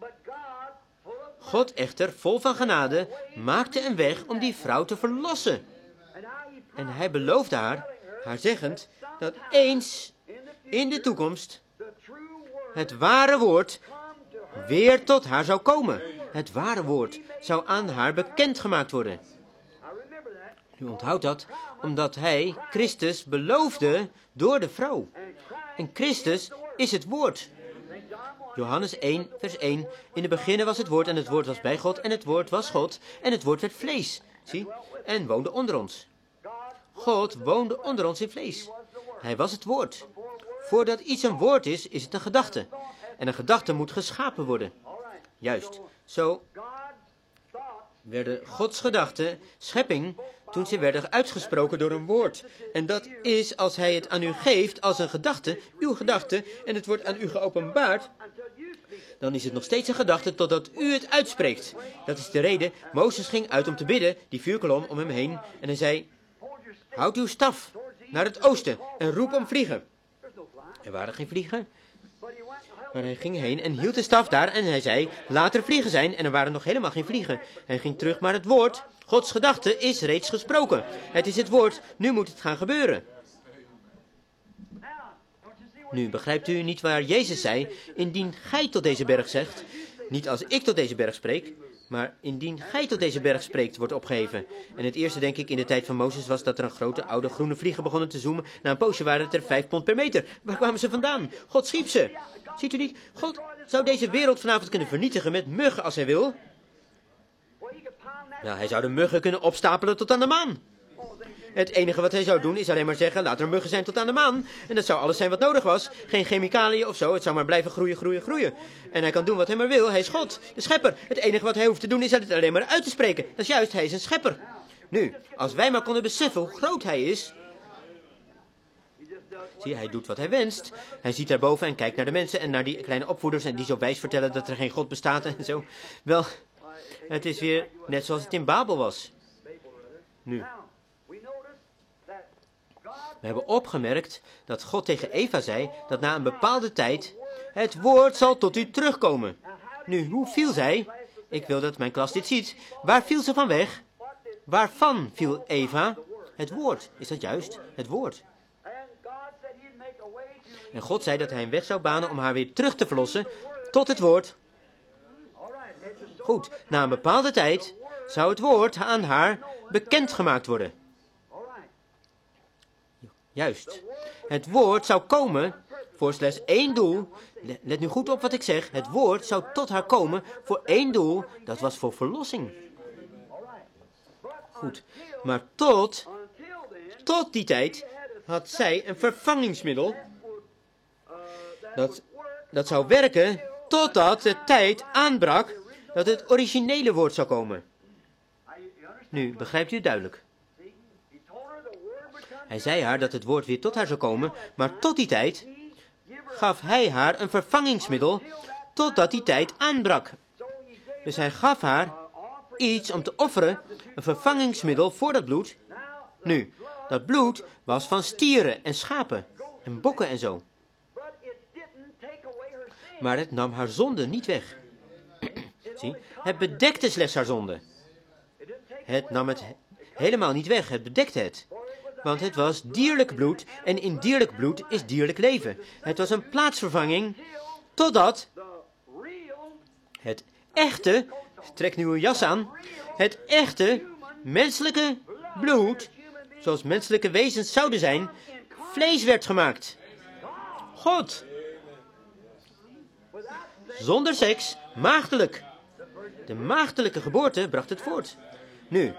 God echter, vol van genade, maakte een weg om die vrouw te verlossen. En hij beloofde haar zeggend, dat eens in de toekomst het ware woord weer tot haar zou komen. Het ware woord zou aan haar bekendgemaakt worden. U onthoudt dat, omdat hij Christus beloofde door de vrouw. En Christus is het woord. Johannes 1, vers 1. In de beginnen was het woord en het woord was bij God en het woord was God en het woord werd vlees. Zie, en woonde onder ons. God woonde onder ons in vlees. Hij was het woord. Voordat iets een woord is, is het een gedachte. En een gedachte moet geschapen worden. Juist, zo werden Gods gedachten schepping toen ze werden uitgesproken door een woord. En dat is als hij het aan u geeft als een gedachte, uw gedachte, en het wordt aan u geopenbaard, dan is het nog steeds een gedachte totdat u het uitspreekt. Dat is de reden, Mozes ging uit om te bidden, die vuurkolom om hem heen, en hij zei, houd uw staf naar het oosten en roep om vliegen. Er waren geen vliegen. Maar hij ging heen en hield de staf daar en hij zei, laat er vliegen zijn. En er waren nog helemaal geen vliegen. Hij ging terug, maar het woord, Gods gedachte, is reeds gesproken. Het is het woord, nu moet het gaan gebeuren. Nu, begrijpt u niet waar Jezus zei, indien gij tot deze berg zegt, niet als ik tot deze berg spreek, maar indien gij tot deze berg spreekt, wordt opgeheven. En het eerste, denk ik, in de tijd van Mozes was dat er een grote oude groene vliegen begonnen te zoomen. Na een poosje waren het er 5 pond per meter. Waar kwamen ze vandaan? God schiep ze. Ziet u niet? God zou deze wereld vanavond kunnen vernietigen met muggen als hij wil. Nou, hij zou de muggen kunnen opstapelen tot aan de maan. Het enige wat hij zou doen is alleen maar zeggen, laat er muggen zijn tot aan de maan. En dat zou alles zijn wat nodig was. Geen chemicaliën of zo, het zou maar blijven groeien, groeien, groeien. En hij kan doen wat hij maar wil, hij is God, de schepper. Het enige wat hij hoeft te doen is het alleen maar uit te spreken. Dat is juist, hij is een schepper. Nu, als wij maar konden beseffen hoe groot hij is. Zie, hij doet wat hij wenst. Hij ziet daarboven en kijkt naar de mensen en naar die kleine opvoeders en die zo wijs vertellen dat er geen God bestaat en zo. Wel, het is weer net zoals het in Babel was. Nu. We hebben opgemerkt dat God tegen Eva zei dat na een bepaalde tijd het woord zal tot u terugkomen. Nu, hoe viel zij? Ik wil dat mijn klas dit ziet. Waar viel ze van weg? Waarvan viel Eva? Het woord. Is dat juist? Het woord. En God zei dat hij een weg zou banen om haar weer terug te verlossen tot het woord. Goed, na een bepaalde tijd zou het woord aan haar bekendgemaakt worden. Juist. Het woord zou komen voor slechts één doel. Let nu goed op wat ik zeg. Het woord zou tot haar komen voor één doel. Dat was voor verlossing. Goed. Maar tot die tijd had zij een vervangingsmiddel. Dat zou werken totdat de tijd aanbrak dat het originele woord zou komen. Nu, begrijpt u het duidelijk? Hij zei haar dat het woord weer tot haar zou komen, maar tot die tijd gaf hij haar een vervangingsmiddel totdat die tijd aanbrak. Dus hij gaf haar iets om te offeren, een vervangingsmiddel voor dat bloed. Nu, dat bloed was van stieren en schapen en bokken en zo. Maar het nam haar zonde niet weg. Zie, het bedekte slechts haar zonde. Het nam het helemaal niet weg, het bedekte het. Want het was dierlijk bloed en in dierlijk bloed is dierlijk leven. Het was een plaatsvervanging totdat het echte, trek nu uw jas aan, het echte menselijke bloed, zoals menselijke wezens zouden zijn, vlees werd gemaakt. God. Zonder seks, maagdelijk. De maagdelijke geboorte bracht het voort. Nu,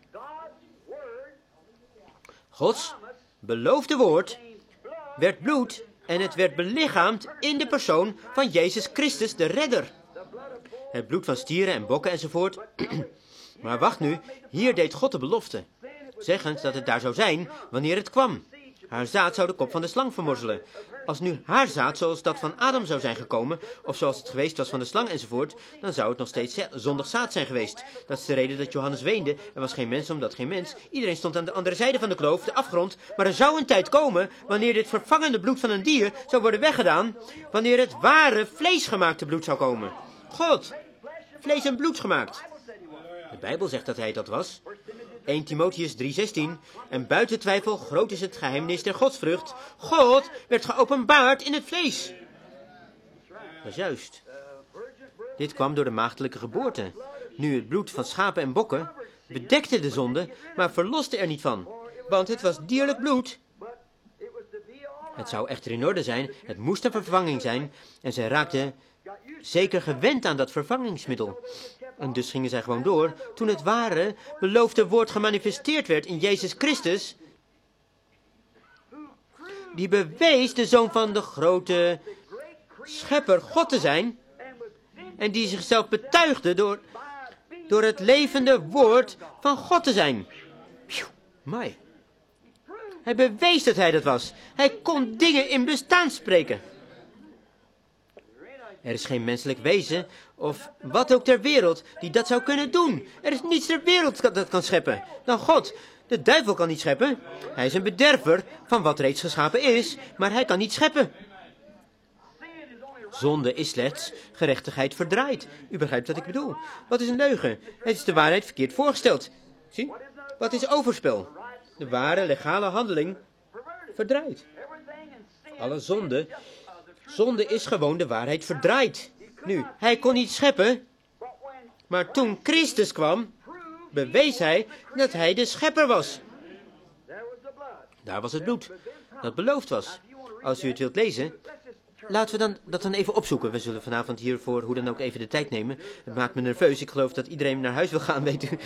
Gods beloofde woord werd bloed en het werd belichaamd in de persoon van Jezus Christus, de redder. Het bloed van stieren en bokken enzovoort. Maar wacht nu, hier deed God de belofte, zeggend dat het daar zou zijn wanneer het kwam. Haar zaad zou de kop van de slang vermorzelen. Als nu haar zaad zoals dat van Adam zou zijn gekomen, of zoals het geweest was van de slang enzovoort, dan zou het nog steeds zondig zaad zijn geweest. Dat is de reden dat Johannes weende. Er was geen mens omdat geen mens. Iedereen stond aan de andere zijde van de kloof, de afgrond. Maar er zou een tijd komen wanneer dit vervangende bloed van een dier zou worden weggedaan, wanneer het ware vleesgemaakte bloed zou komen. God, vlees en bloed gemaakt. De Bijbel zegt dat hij dat was. 1 Timotheus 3:16. En buiten twijfel, groot is het geheimnis der godsvrucht. God werd geopenbaard in het vlees. Dat is juist. Dit kwam door de maagdelijke geboorte. Nu het bloed van schapen en bokken bedekte de zonde, maar verloste er niet van. Want het was dierlijk bloed. Het zou echter in orde zijn, het moest een vervanging zijn. En zij raakten zeker gewend aan dat vervangingsmiddel. En dus gingen zij gewoon door. Toen het ware, beloofde woord gemanifesteerd werd in Jezus Christus, die bewees de zoon van de grote schepper God te zijn, en die zichzelf betuigde door het levende woord van God te zijn. Mai. Hij bewees dat hij dat was. Hij kon dingen in bestaan spreken. Er is geen menselijk wezen, of wat ook ter wereld, die dat zou kunnen doen. Er is niets ter wereld dat kan scheppen dan God. De duivel kan niet scheppen. Hij is een bederver van wat reeds geschapen is, maar hij kan niet scheppen. Zonde is slechts gerechtigheid verdraaid. U begrijpt wat ik bedoel. Wat is een leugen? Het is de waarheid verkeerd voorgesteld. Zie? Wat is overspel? De ware, legale handeling verdraaid. Alle zonde is gewoon de waarheid verdraaid. Nu, hij kon niet scheppen, maar toen Christus kwam, bewees hij dat hij de schepper was. Daar was het bloed, dat beloofd was. Als u het wilt lezen, laten we dat dan even opzoeken. We zullen vanavond hiervoor hoe dan ook even de tijd nemen. Het maakt me nerveus, ik geloof dat iedereen naar huis wil gaan, weet u.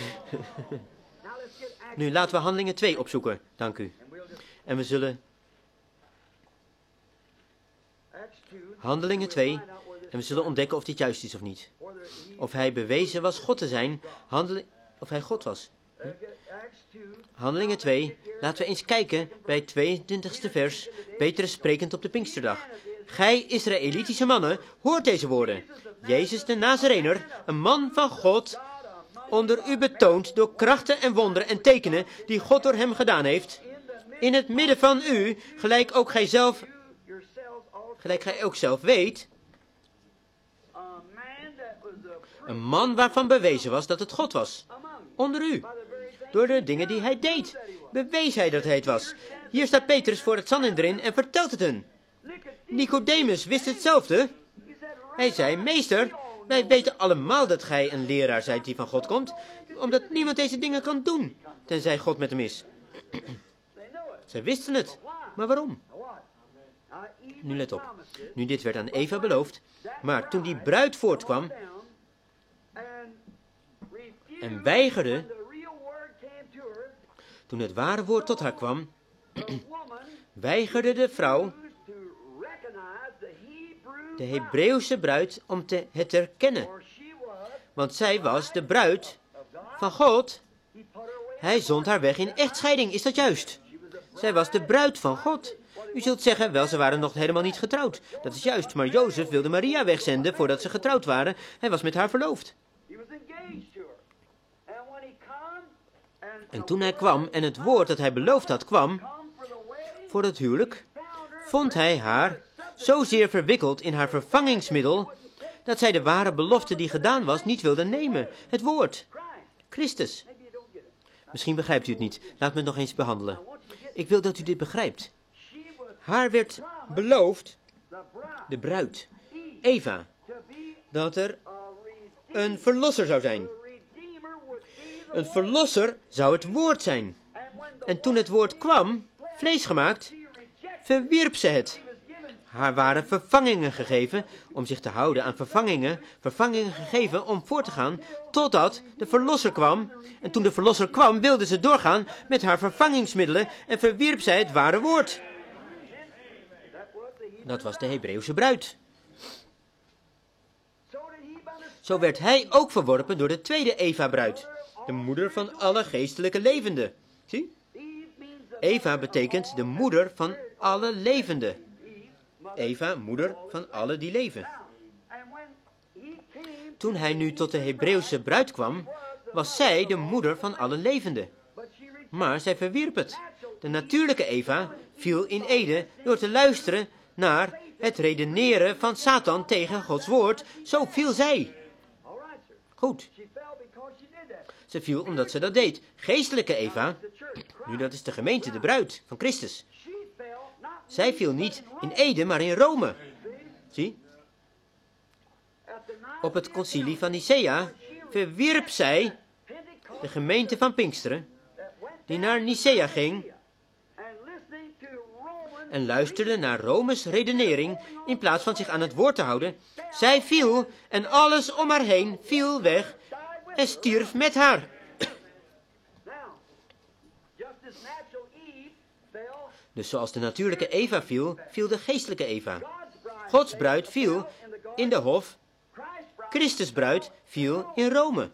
Nu, laten we Handelingen 2 opzoeken, dank u. En we zullen Handelingen 2, en we zullen ontdekken of dit juist is of niet. Of hij bewezen was God te zijn, of hij God was. Handelingen 2, laten we eens kijken bij het 22e vers, Petrus sprekend op de Pinksterdag. Gij Israëlitische mannen, hoort deze woorden. Jezus de Nazarener, een man van God, onder u betoond door krachten en wonderen en tekenen die God door hem gedaan heeft. In het midden van u, gelijk gij ook zelf weet, een man waarvan bewezen was dat het God was. Onder u. Door de dingen die hij deed, bewees hij dat hij het was. Hier staat Petrus voor het Sanhedrin en vertelt het hun. Nicodemus wist hetzelfde. Hij zei, meester, wij weten allemaal dat gij een leraar zijt die van God komt, omdat niemand deze dingen kan doen, tenzij God met hem is. Zij wisten het, maar waarom? Nu let op, nu dit werd aan Eva beloofd, maar toen die bruid voortkwam en weigerde, toen het ware woord tot haar kwam, weigerde de vrouw de Hebreeuwse bruid om het te herkennen. Want zij was de bruid van God. Hij zond haar weg in echtscheiding, is dat juist? Zij was de bruid van God. U zult zeggen, wel, ze waren nog helemaal niet getrouwd. Dat is juist, maar Jozef wilde Maria wegzenden voordat ze getrouwd waren. Hij was met haar verloofd. En toen hij kwam en het woord dat hij beloofd had kwam voor het huwelijk, vond hij haar zozeer verwikkeld in haar vervangingsmiddel, dat zij de ware belofte die gedaan was niet wilde nemen. Het woord. Christus. Misschien begrijpt u het niet. Laat me het nog eens behandelen. Ik wil dat u dit begrijpt. Haar werd beloofd, de bruid, Eva, dat er een verlosser zou zijn. Een verlosser zou het woord zijn. En toen het woord kwam, vlees gemaakt, verwierp ze het. Haar waren vervangingen gegeven om zich te houden aan vervangingen gegeven om voort te gaan totdat de verlosser kwam. En toen de verlosser kwam, wilde ze doorgaan met haar vervangingsmiddelen en verwierp zij het ware woord. Dat was de Hebreeuwse bruid. Zo werd hij ook verworpen door de tweede Eva-bruid, de moeder van alle geestelijke levenden. Zie? Eva betekent de moeder van alle levenden. Eva, moeder van alle die leven. Toen hij nu tot de Hebreeuwse bruid kwam, was zij de moeder van alle levenden. Maar zij verwierp het. De natuurlijke Eva viel in ede door te luisteren naar het redeneren van Satan tegen Gods woord. Zo viel zij. Goed. Ze viel omdat ze dat deed. Geestelijke Eva, nu dat is de gemeente, de bruid van Christus. Zij viel niet in Ede, maar in Rome. Zie? Op het concilie van Nicea verwierp zij de gemeente van Pinksteren, die naar Nicea ging en luisterde naar Romes redenering in plaats van zich aan het woord te houden. Zij viel en alles om haar heen viel weg en stierf met haar. Dus zoals de natuurlijke Eva viel, viel de geestelijke Eva. Gods bruid viel in de hof, Christus bruid viel in Rome.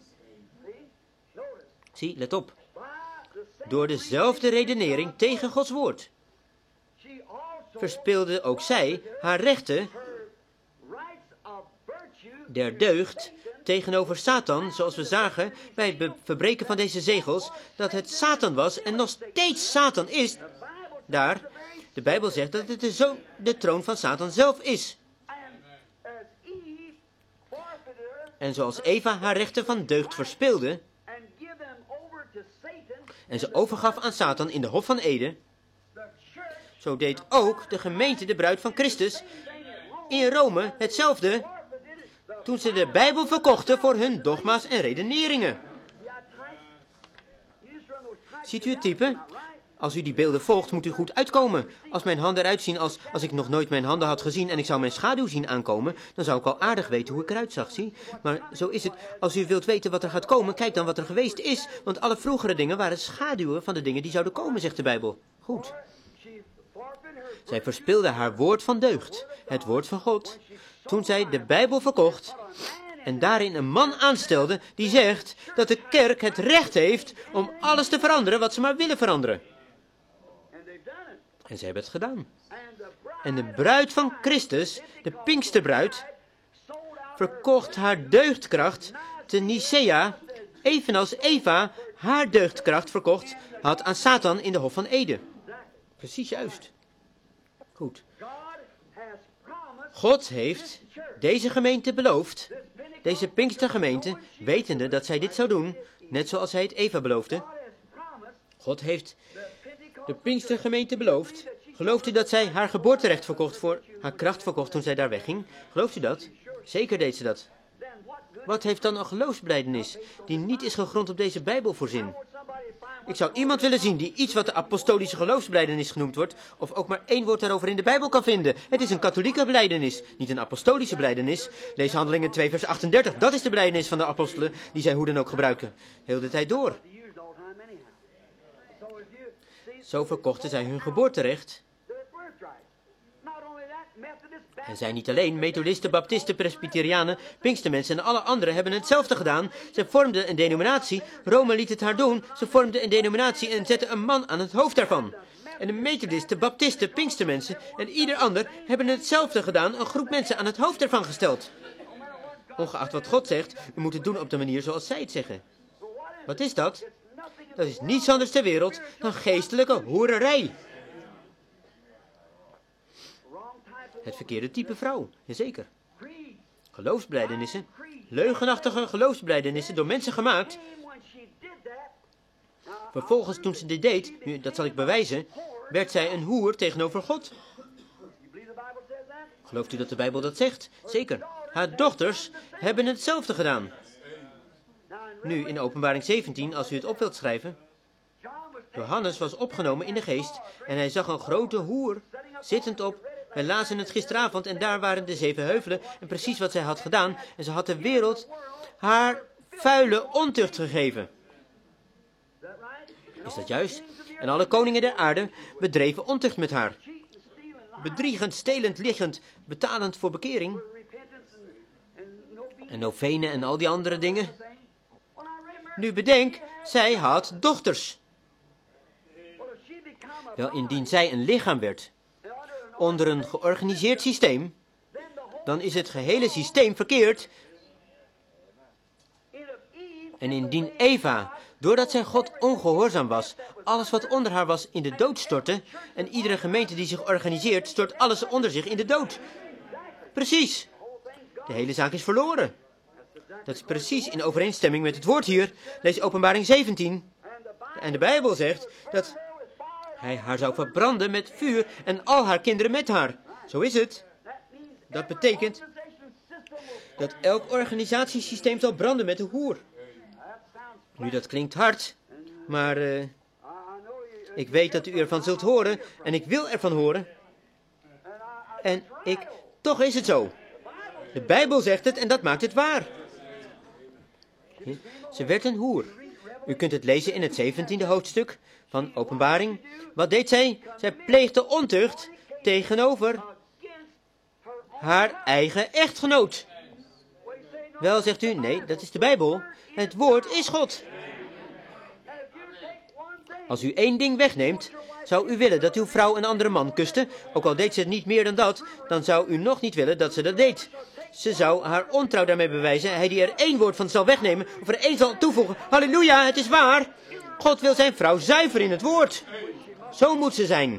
Zie, let op. Door dezelfde redenering tegen Gods woord verspeelde ook zij haar rechten der deugd tegenover Satan, zoals we zagen bij het verbreken van deze zegels, dat het Satan was en nog steeds Satan is. Daar, de Bijbel zegt dat het de troon van Satan zelf is. En zoals Eva haar rechten van deugd verspeelde en ze overgaf aan Satan in de hof van Eden, zo deed ook de gemeente, de bruid van Christus, in Rome hetzelfde toen ze de Bijbel verkochten voor hun dogma's en redeneringen. Ziet u het type? Als u die beelden volgt, moet u goed uitkomen. Als mijn handen eruit zien als ik nog nooit mijn handen had gezien en ik zou mijn schaduw zien aankomen, dan zou ik al aardig weten hoe ik eruit zag, zie. Maar zo is het. Als u wilt weten wat er gaat komen, kijk dan wat er geweest is. Want alle vroegere dingen waren schaduwen van de dingen die zouden komen, zegt de Bijbel. Goed. Zij verspeelde haar woord van deugd, het woord van God, toen zij de Bijbel verkocht en daarin een man aanstelde die zegt dat de kerk het recht heeft om alles te veranderen wat ze maar willen veranderen. En ze hebben het gedaan. En de bruid van Christus, de Pinksterbruid, verkocht haar deugdkracht te Nicea, evenals Eva haar deugdkracht verkocht had aan Satan in de hof van Eden. Precies juist. Goed. God heeft deze gemeente beloofd, deze Pinkstergemeente, wetende dat zij dit zou doen, net zoals hij het Eva beloofde. God heeft de Pinkstergemeente beloofd Gelooft u dat zij haar geboorterecht verkocht voor haar kracht verkocht toen zij daar wegging? Gelooft u dat? Zeker deed ze dat. Wat heeft dan een geloofsbelijdenis die niet is gegrond op deze Bijbel voor zin? Ik zou iemand willen zien die iets wat de apostolische geloofsbelijdenis genoemd wordt, of ook maar één woord daarover in de Bijbel kan vinden. Het is een katholieke belijdenis, niet een apostolische belijdenis. Lees Handelingen 2 vers 38, dat is de belijdenis van de apostelen, die zij hoe dan ook gebruiken. Heel de tijd door. Zo verkochten zij hun geboorterecht. En zij niet alleen, methodisten, baptisten, presbyterianen, pinkstermensen en alle anderen hebben hetzelfde gedaan. Ze vormden een denominatie, Rome liet het haar doen, ze vormden een denominatie en zetten een man aan het hoofd daarvan. En de methodisten, baptisten, pinkstermensen en ieder ander hebben hetzelfde gedaan, een groep mensen aan het hoofd ervan gesteld. Ongeacht wat God zegt, u moet het doen op de manier zoals zij het zeggen. Wat is dat? Dat is niets anders ter wereld dan geestelijke hoererij. Het verkeerde type vrouw, jazeker. Geloofsbelijdenissen, leugenachtige geloofsbelijdenissen door mensen gemaakt. Vervolgens toen ze dit deed, nu, dat zal ik bewijzen, werd zij een hoer tegenover God. Gelooft u dat de Bijbel dat zegt? Zeker. Haar dochters hebben hetzelfde gedaan. Nu in Openbaring 17, als u het op wilt schrijven. Johannes was opgenomen in de geest en hij zag een grote hoer zittend op. Wij lazen het gisteravond en daar waren de 7 heuvelen en precies wat zij had gedaan. En ze had de wereld haar vuile ontucht gegeven. Is dat juist? En alle koningen der aarde bedreven ontucht met haar. Bedriegend, stelend, liggend, betalend voor bekering. En novenen en al die andere dingen. Nu bedenk, zij had dochters. Wel, indien zij een lichaam werd onder een georganiseerd systeem, dan is het gehele systeem verkeerd. En indien Eva, doordat zij God ongehoorzaam was, alles wat onder haar was in de dood stortte, en iedere gemeente die zich organiseert, stort alles onder zich in de dood. Precies. De hele zaak is verloren. Dat is precies in overeenstemming met het woord hier. Lees Openbaring 17. En de Bijbel zegt dat hij haar zou verbranden met vuur en al haar kinderen met haar. Zo is het. Dat betekent dat elk organisatiesysteem zal branden met de hoer. Nu, dat klinkt hard, maar ik weet dat u ervan zult horen en ik wil ervan horen. En toch is het zo. De Bijbel zegt het en dat maakt het waar. Ze werd een hoer. U kunt het lezen in het 17e hoofdstuk van Openbaring. Wat deed zij? Zij pleegde ontucht tegenover haar eigen echtgenoot. Wel, zegt u, nee, dat is de Bijbel. Het woord is God. Als u één ding wegneemt, zou u willen dat uw vrouw een andere man kuste, ook al deed ze het niet meer dan dat, dan zou u nog niet willen dat ze dat deed. Ze zou haar ontrouw daarmee bewijzen, hij die er één woord van zal wegnemen, of er één zal toevoegen. Halleluja, het is waar. God wil zijn vrouw zuiver in het woord. Zo moet ze zijn.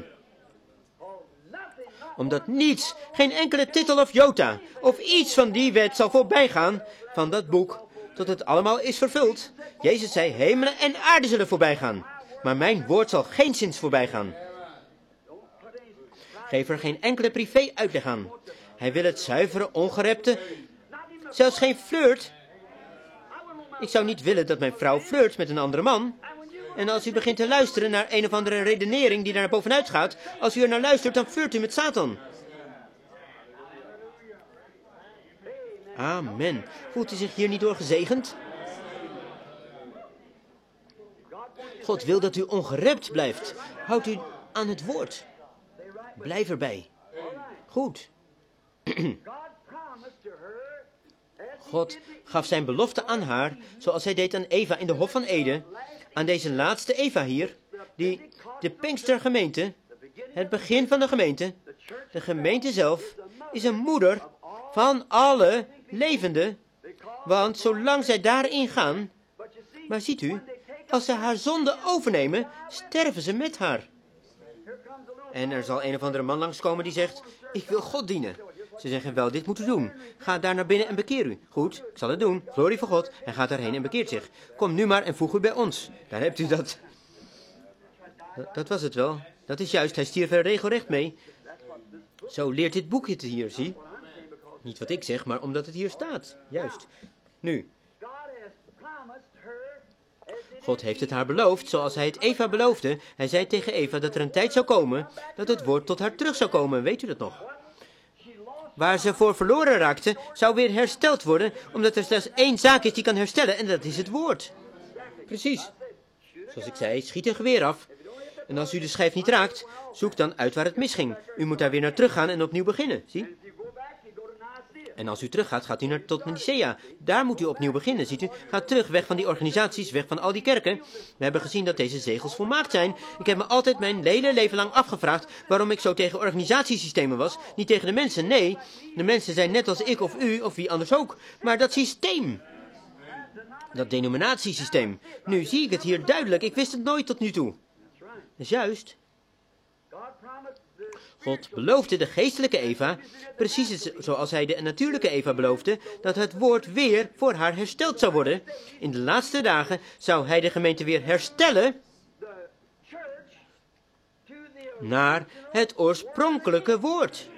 Omdat niets, geen enkele titel of jota, of iets van die wet zal voorbijgaan van dat boek, tot het allemaal is vervuld. Jezus zei, hemelen en aarde zullen voorbijgaan, maar mijn woord zal geenszins voorbijgaan. Geef er geen enkele privé uitleg aan. Hij wil het zuivere, ongerepte, zelfs geen flirt. Ik zou niet willen dat mijn vrouw flirt met een andere man. En als u begint te luisteren naar een of andere redenering die daar naar bovenuit gaat, als u er naar luistert, dan flirt u met Satan. Amen. Voelt u zich hier niet door gezegend? God wil dat u ongerept blijft. Houdt u aan het woord. Blijf erbij. Goed. God gaf zijn belofte aan haar, zoals hij deed aan Eva in de Hof van Eden. Aan deze laatste Eva hier, die de Pinkstergemeente, het begin van de gemeente zelf, is een moeder van alle levenden. Want zolang zij daarin gaan, maar ziet u, als ze haar zonde overnemen, sterven ze met haar. En er zal een of andere man langskomen die zegt, ik wil God dienen. Ze zeggen, wel, dit moet u doen. Ga daar naar binnen en bekeer u. Goed, ik zal het doen. Glorie voor God. Hij gaat daarheen en bekeert zich. Kom nu maar en voeg u bij ons. Daar hebt u dat. Dat was het wel. Dat is juist, hij stierf er regelrecht mee. Zo leert dit boek het hier, zie. Niet wat ik zeg, maar omdat het hier staat. Juist. Nu, God heeft het haar beloofd, zoals hij het Eva beloofde. Hij zei tegen Eva dat er een tijd zou komen, dat het woord tot haar terug zou komen. Weet u dat nog? Waar ze voor verloren raakte, zou weer hersteld worden, omdat er slechts één zaak is die kan herstellen, en dat is het woord. Precies. Zoals ik zei, schiet een geweer af. En als u de schijf niet raakt, zoek dan uit waar het misging. U moet daar weer naar terug gaan en opnieuw beginnen, zie? En als u teruggaat, gaat u tot Nicea. Daar moet u opnieuw beginnen, ziet u? Gaat terug, weg van die organisaties, weg van al die kerken. We hebben gezien dat deze zegels volmaakt zijn. Ik heb me altijd mijn hele leven lang afgevraagd waarom ik zo tegen organisatiesystemen was. Niet tegen de mensen, nee. De mensen zijn net als ik of u of wie anders ook. Maar dat systeem, dat denominatiesysteem. Nu zie ik het hier duidelijk. Ik wist het nooit tot nu toe. Dat is juist. God beloofde de geestelijke Eva, precies zoals hij de natuurlijke Eva beloofde, dat het woord weer voor haar hersteld zou worden. In de laatste dagen zou hij de gemeente weer herstellen naar het oorspronkelijke woord.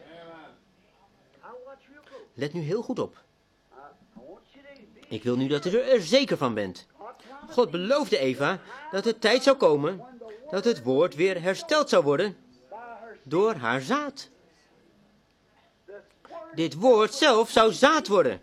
Let nu heel goed op. Ik wil nu dat u er zeker van bent. God beloofde Eva dat het tijd zou komen dat het woord weer hersteld zou worden door haar zaad. Dit woord zelf zou zaad worden.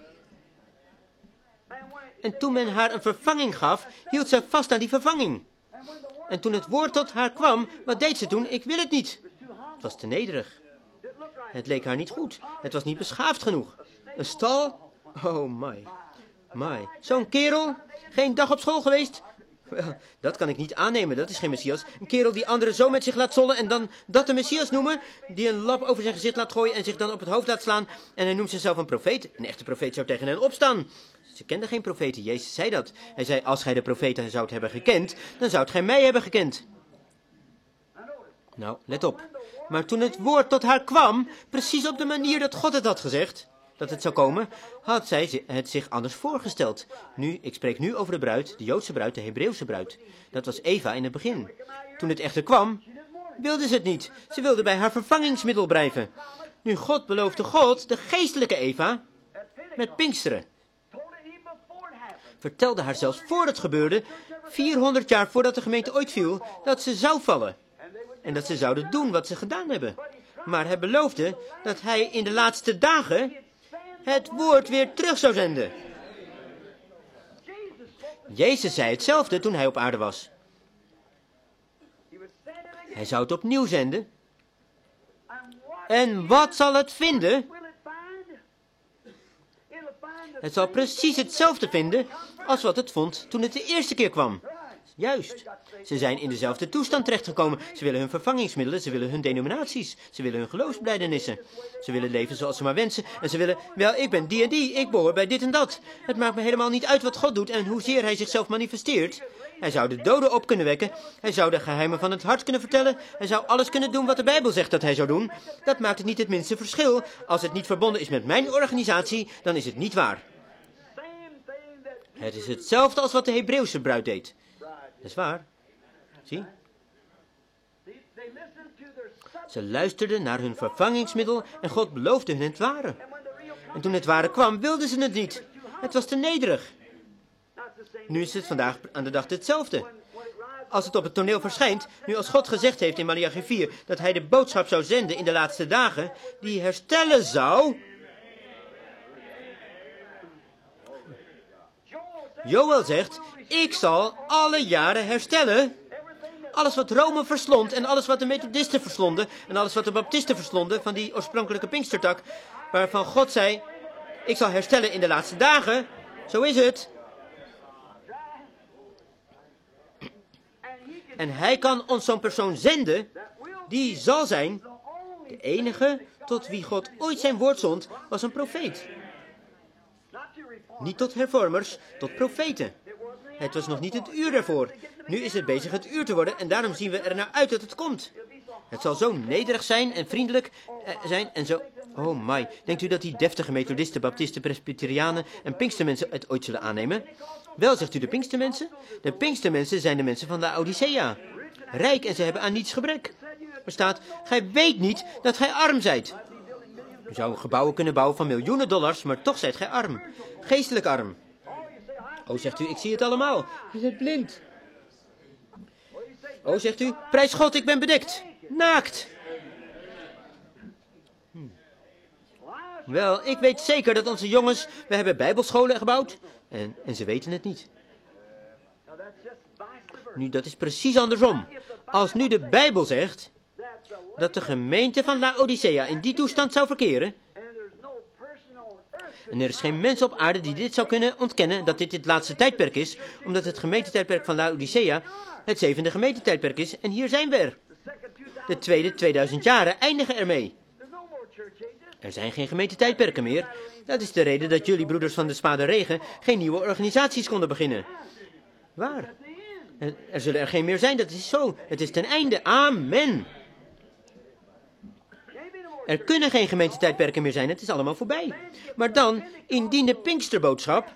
En toen men haar een vervanging gaf, hield ze vast aan die vervanging. En toen het woord tot haar kwam, wat deed ze toen? Ik wil het niet. Het was te nederig. Het leek haar niet goed. Het was niet beschaafd genoeg. Een stal? Oh my. Zo'n kerel? Geen dag op school geweest? Wel, dat kan ik niet aannemen, dat is geen Messias. Een kerel die anderen zo met zich laat zollen en dan dat de Messias noemen. Die een lap over zijn gezicht laat gooien en zich dan op het hoofd laat slaan. En hij noemt zichzelf een profeet. Een echte profeet zou tegen hen opstaan. Ze kenden geen profeten, Jezus zei dat. Hij zei, als gij de profeten zoudt hebben gekend, dan zoudt gij mij hebben gekend. Nou, let op. Maar toen het woord tot haar kwam, precies op de manier dat God het had gezegd, dat het zou komen, had zij het zich anders voorgesteld. Nu, ik spreek nu over de bruid, de Joodse bruid, de Hebreeuwse bruid. Dat was Eva in het begin. Toen het echter kwam, wilde ze het niet. Ze wilde bij haar vervangingsmiddel blijven. Nu, God beloofde God, de geestelijke Eva, met Pinksteren. Vertelde haar zelfs voor het gebeurde, 400 jaar voordat de gemeente ooit viel, dat ze zou vallen. En dat ze zouden doen wat ze gedaan hebben. Maar hij beloofde dat hij in de laatste dagen het woord weer terug zou zenden. Jezus zei hetzelfde toen hij op aarde was. Hij zou het opnieuw zenden. En wat zal het vinden? Het zal precies hetzelfde vinden als wat het vond toen het de eerste keer kwam. Juist. Ze zijn in dezelfde toestand terechtgekomen. Ze willen hun vervangingsmiddelen, ze willen hun denominaties, ze willen hun geloofsbelijdenissen. Ze willen leven zoals ze maar wensen en ze willen, wel, ik ben die en die, ik behoor bij dit en dat. Het maakt me helemaal niet uit wat God doet en hoezeer hij zichzelf manifesteert. Hij zou de doden op kunnen wekken, hij zou de geheimen van het hart kunnen vertellen, hij zou alles kunnen doen wat de Bijbel zegt dat hij zou doen. Dat maakt het niet het minste verschil. Als het niet verbonden is met mijn organisatie, dan is het niet waar. Het is hetzelfde als wat de Hebreeuwse bruid deed. Dat is waar. Zie? Ze luisterden naar hun vervangingsmiddel en God beloofde hun het ware. En toen het ware kwam, wilden ze het niet. Het was te nederig. Nu is het vandaag aan de dag hetzelfde. Als het op het toneel verschijnt, nu als God gezegd heeft in Malachi 4 dat hij de boodschap zou zenden in de laatste dagen, die herstellen zou. Joël zegt, ik zal alle jaren herstellen. Alles wat Rome verslond en alles wat de Methodisten verslonden en alles wat de Baptisten verslonden van die oorspronkelijke Pinkstertak, waarvan God zei, ik zal herstellen in de laatste dagen. Zo is het. En hij kan ons zo'n persoon zenden, die zal zijn, de enige tot wie God ooit zijn woord zond, was een profeet. Niet tot hervormers, tot profeten. Het was nog niet het uur daarvoor. Nu is het bezig het uur te worden en daarom zien we er naar uit dat het komt. Het zal zo nederig zijn en vriendelijk zijn en zo. Oh my, denkt u dat die deftige methodisten, baptisten, presbyterianen en pinkstermensen het ooit zullen aannemen? Wel, zegt u de pinkstermensen? De pinkstermensen zijn de mensen van de Odyssea. rijk en ze hebben aan niets gebrek. Er staat, gij weet niet dat gij arm zijt. U zou gebouwen kunnen bouwen van miljoenen dollars, maar toch zijt gij arm. Geestelijk arm. Oh, zegt u, ik zie het allemaal. U bent blind. Oh, zegt u, prijs God, ik ben bedekt. Naakt. Wel, ik weet zeker dat onze jongens, we hebben bijbelscholen gebouwd en ze weten het niet. Nu, dat is precies andersom. Als nu de Bijbel zegt dat de gemeente van Laodicea in die toestand zou verkeren, en er is geen mens op aarde die dit zou kunnen ontkennen, dat dit het laatste tijdperk is, omdat het gemeentetijdperk van Laodicea het 7e gemeentetijdperk is, en hier zijn we er. De tweede 2000 jaren eindigen ermee. Er zijn geen gemeentetijdperken meer. Dat is de reden dat jullie broeders van de Spade Regen geen nieuwe organisaties konden beginnen. Waar? Er zullen er geen meer zijn, dat is zo. Het is ten einde. Amen. Er kunnen geen gemeentetijdperken meer zijn, het is allemaal voorbij. Maar dan, indien de Pinksterboodschap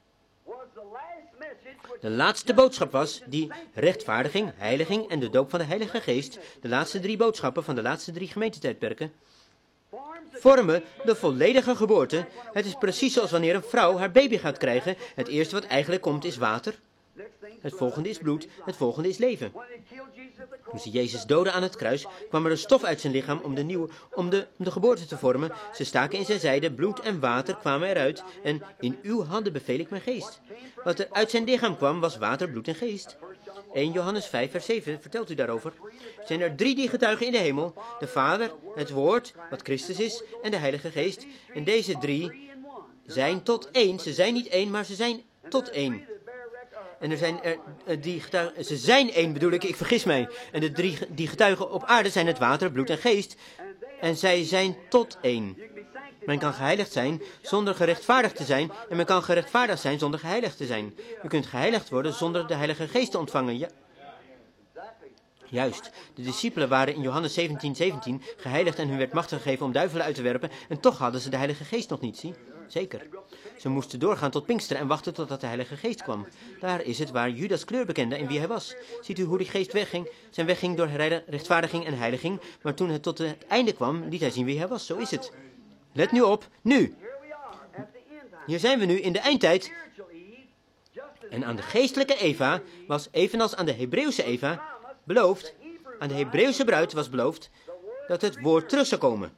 de laatste boodschap was, die rechtvaardiging, heiliging en de doop van de Heilige Geest, de laatste 3 boodschappen van de laatste 3 gemeentetijdperken, vormen de volledige geboorte. Het is precies zoals wanneer een vrouw haar baby gaat krijgen. Het eerste wat eigenlijk komt is water. Het volgende is bloed. Het volgende is leven. Toen ze Jezus doodden aan het kruis, kwam er een stof uit zijn lichaam om de geboorte te vormen. Ze staken in zijn zijde, bloed en water kwamen eruit. En in uw handen beveel ik mijn geest. Wat er uit zijn lichaam kwam, was water, bloed en geest. 1 Johannes 5 vers 7 vertelt u daarover. Zijn er 3 die getuigen in de hemel. De Vader, het Woord, wat Christus is, en de Heilige Geest. En deze 3 zijn tot 1. Ze zijn niet 1, maar ze zijn tot 1. En er zijn die getuigen, ze zijn 1 bedoel ik vergis mij. En de 3 die getuigen op aarde zijn het water, bloed en geest. En zij zijn tot 1. Men kan geheiligd zijn zonder gerechtvaardigd te zijn. En men kan gerechtvaardigd zijn zonder geheiligd te zijn. U kunt geheiligd worden zonder de Heilige Geest te ontvangen. Ja. Juist, de discipelen waren in Johannes 17:17 geheiligd en hun werd macht gegeven om duivelen uit te werpen. En toch hadden ze de Heilige Geest nog niet, zie? Zeker. Ze moesten doorgaan tot Pinksteren en wachten totdat de Heilige Geest kwam. Daar is het waar Judas kleur bekende en wie hij was. Ziet u hoe die geest wegging? Zijn weg ging door rechtvaardiging en heiliging. Maar toen het tot het einde kwam, liet hij zien wie hij was. Zo is het. Let nu op, nu. Hier zijn we nu in de eindtijd. En aan de geestelijke Eva was, evenals aan de Hebreeuwse Eva, beloofd, aan de Hebreeuwse bruid was beloofd, dat het woord terug zou komen.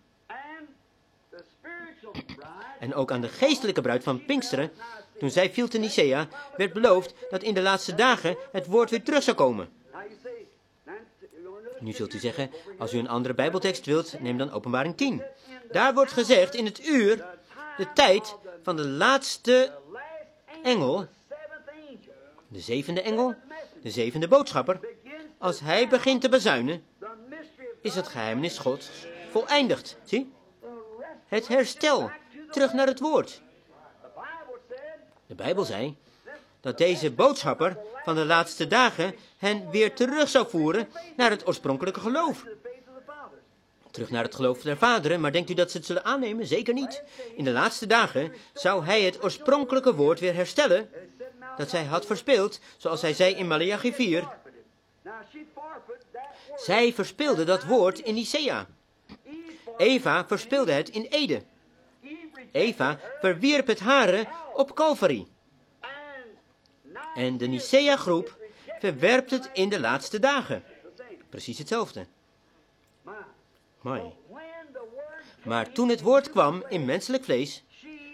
En ook aan de geestelijke bruid van Pinksteren, toen zij viel te Nicea, werd beloofd dat in de laatste dagen het woord weer terug zou komen. Nu zult u zeggen, als u een andere Bijbeltekst wilt, neem dan Openbaring 10. Daar wordt gezegd in het uur, de tijd van de laatste engel, de 7e engel, de 7e boodschapper. Als hij begint te bazuinen, is het geheimenis Gods voleindigd. Zie? Het herstel, terug naar het woord. De Bijbel zei dat deze boodschapper van de laatste dagen hen weer terug zou voeren naar het oorspronkelijke geloof. Terug naar het geloof der vaderen, maar denkt u dat ze het zullen aannemen? Zeker niet. In de laatste dagen zou hij het oorspronkelijke woord weer herstellen dat zij had verspeeld, zoals hij zei in Maleachi 4. Zij verspeelde dat woord in Nicea. Eva verspeelde het in Ede. Eva verwierp het hare op Calvary. En de Nicea-groep verwerpt het in de laatste dagen. Precies hetzelfde. Mooi. Maar toen het woord kwam in menselijk vlees,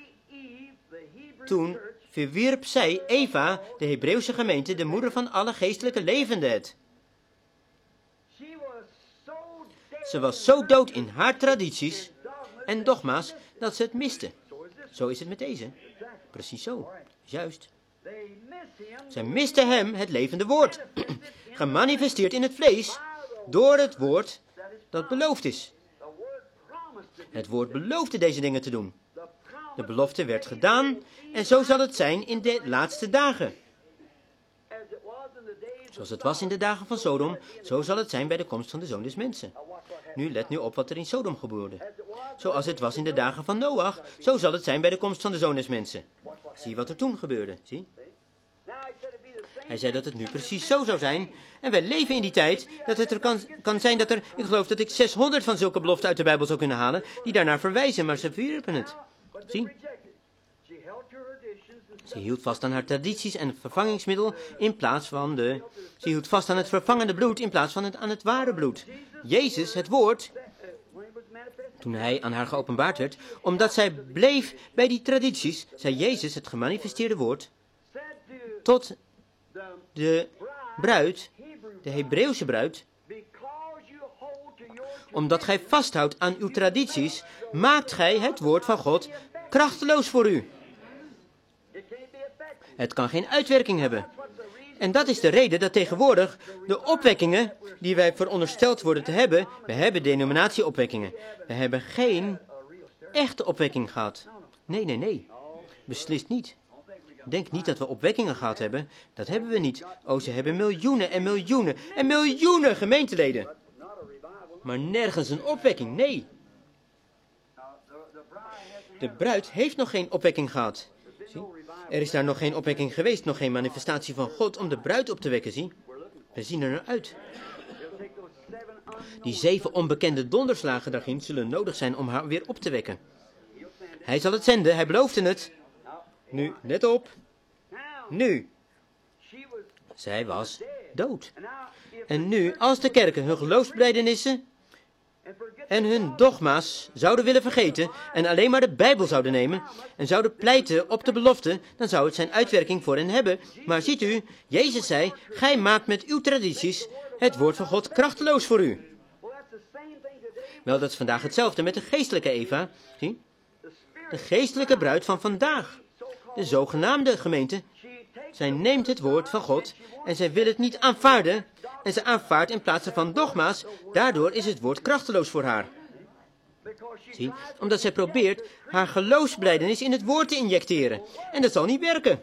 toen verwierp zij, Eva, de Hebreeuwse gemeente, de moeder van alle geestelijke levenden het. Ze was zo dood in haar tradities en dogma's dat ze het miste. Zo is het met deze. Precies zo. Juist. Zij misten hem, het levende woord. Gemanifesteerd in het vlees door het woord dat beloofd is. Het woord beloofde deze dingen te doen. De belofte werd gedaan en zo zal het zijn in de laatste dagen. Zoals het was in de dagen van Sodom, zo zal het zijn bij de komst van de Zoon des Mensen. Nu, let nu op wat er in Sodom gebeurde. Zoals het was in de dagen van Noach, zo zal het zijn bij de komst van de Zoon des Mensen. Zie wat er toen gebeurde, zie? Hij zei dat het nu precies zo zou zijn. En wij leven in die tijd dat het er kan zijn dat er, ik geloof dat ik 600 van zulke beloften uit de Bijbel zou kunnen halen, die daarnaar verwijzen, maar ze verwierpen het. Zie? Ze hield vast aan haar tradities en het vervangingsmiddel in plaats van de... Ze hield vast aan het vervangende bloed in plaats van aan het ware bloed. Jezus, het woord, toen hij aan haar geopenbaard werd, omdat zij bleef bij die tradities, zei Jezus, het gemanifesteerde woord, tot de bruid, de Hebreeuwse bruid, omdat gij vasthoudt aan uw tradities, maakt gij het woord van God krachteloos voor u. Het kan geen uitwerking hebben. En dat is de reden dat tegenwoordig de opwekkingen die wij verondersteld worden te hebben, we hebben denominatieopwekkingen. We hebben geen echte opwekking gehad. Nee. Beslist niet. Denk niet dat we opwekkingen gehad hebben. Dat hebben we niet. Oh, ze hebben miljoenen en miljoenen en miljoenen gemeenteleden. Maar nergens een opwekking, nee. De bruid heeft nog geen opwekking gehad. Zie? Er is daar nog geen opwekking geweest, nog geen manifestatie van God om de bruid op te wekken, zie. We zien er naar uit. Die 7 onbekende donderslagen daarin zullen nodig zijn om haar weer op te wekken. Hij zal het zenden, hij beloofde het. Nu, let op. Nu. Zij was dood. En nu, als de kerken hun geloofsbelijdenissen en hun dogma's zouden willen vergeten en alleen maar de Bijbel zouden nemen en zouden pleiten op de belofte, dan zou het zijn uitwerking voor hen hebben. Maar ziet u, Jezus zei, gij maakt met uw tradities het woord van God krachteloos voor u. Wel, dat is vandaag hetzelfde met de geestelijke Eva. Zie? De geestelijke bruid van vandaag. De zogenaamde gemeente. Zij neemt het woord van God en zij wil het niet aanvaarden. En ze aanvaardt in plaats van dogma's. Daardoor is het woord krachteloos voor haar. Zie? Omdat zij probeert haar geloofsbelijdenis in het woord te injecteren. En dat zal niet werken.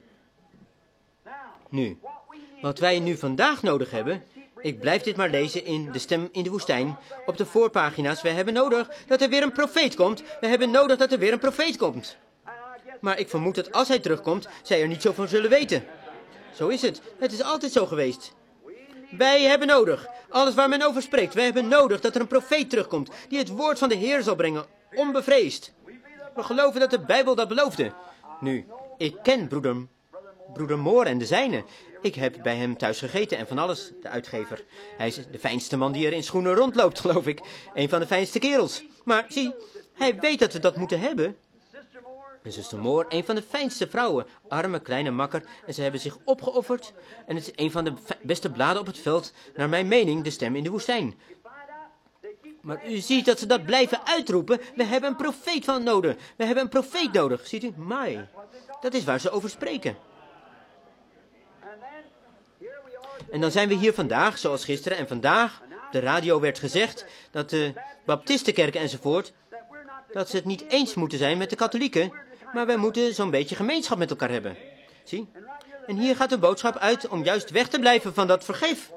Nu, wat wij nu vandaag nodig hebben. Ik blijf dit maar lezen in De Stem in de Woestijn. Op de voorpagina's. We hebben nodig dat er weer een profeet komt. We hebben nodig dat er weer een profeet komt. Maar ik vermoed dat als hij terugkomt, zij er niet zo van zullen weten. Zo is het. Het is altijd zo geweest. Wij hebben nodig, alles waar men over spreekt, wij hebben nodig dat er een profeet terugkomt, die het woord van de Heer zal brengen, onbevreesd. We geloven dat de Bijbel dat beloofde. Nu, ik ken broeder Moore en de zijne. Ik heb bij hem thuis gegeten en van alles, de uitgever. Hij is de fijnste man die er in schoenen rondloopt, geloof ik. Een van de fijnste kerels. Maar zie, hij weet dat we dat moeten hebben. En zuster Moore, een van de fijnste vrouwen, arme kleine makker, en ze hebben zich opgeofferd. En het is een van de beste bladen op het veld, naar mijn mening, De Stem in de Woestijn. Maar u ziet dat ze dat blijven uitroepen, we hebben een profeet van nodig, we hebben een profeet nodig, ziet u? Mai, dat is waar ze over spreken. En dan zijn we hier vandaag, zoals gisteren en vandaag, op de radio werd gezegd, dat de baptistenkerken enzovoort, dat ze het niet eens moeten zijn met de katholieken, maar wij moeten zo'n beetje gemeenschap met elkaar hebben. Zie? En hier gaat de boodschap uit om juist weg te blijven van dat vergif.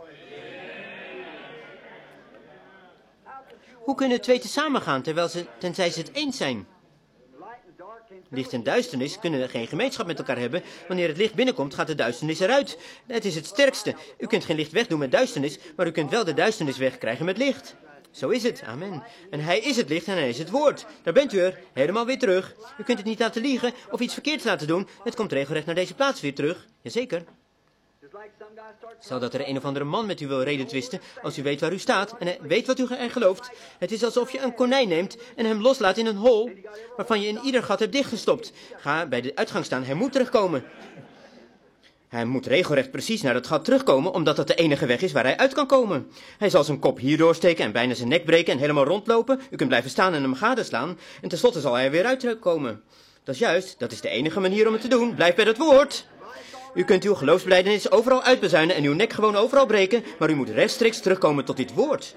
Hoe kunnen 2 tezamen gaan, tenzij ze het eens zijn? Licht en duisternis kunnen geen gemeenschap met elkaar hebben. Wanneer het licht binnenkomt, gaat de duisternis eruit. Het is het sterkste. U kunt geen licht wegdoen met duisternis, maar u kunt wel de duisternis wegkrijgen met licht. Zo is het, amen. En hij is het licht en hij is het woord. Daar bent u er, helemaal weer terug. U kunt het niet laten liegen of iets verkeerds laten doen. Het komt regelrecht naar deze plaats weer terug. Jazeker. Stel dat er een of andere man met u wil reden twisten, als u weet waar u staat en weet wat u gelooft. Het is alsof je een konijn neemt en hem loslaat in een hol, waarvan je in ieder gat hebt dichtgestopt. Ga bij de uitgang staan, hij moet terugkomen. Hij moet regelrecht precies naar dat gat terugkomen, omdat dat de enige weg is waar hij uit kan komen. Hij zal zijn kop hier doorsteken en bijna zijn nek breken en helemaal rondlopen. U kunt blijven staan en hem gadeslaan en tenslotte zal hij er weer uitkomen. Dat is juist, dat is de enige manier om het te doen. Blijf bij dat woord. U kunt uw geloofsbelijdenis overal uitbezuinen en uw nek gewoon overal breken, maar u moet rechtstreeks terugkomen tot dit woord.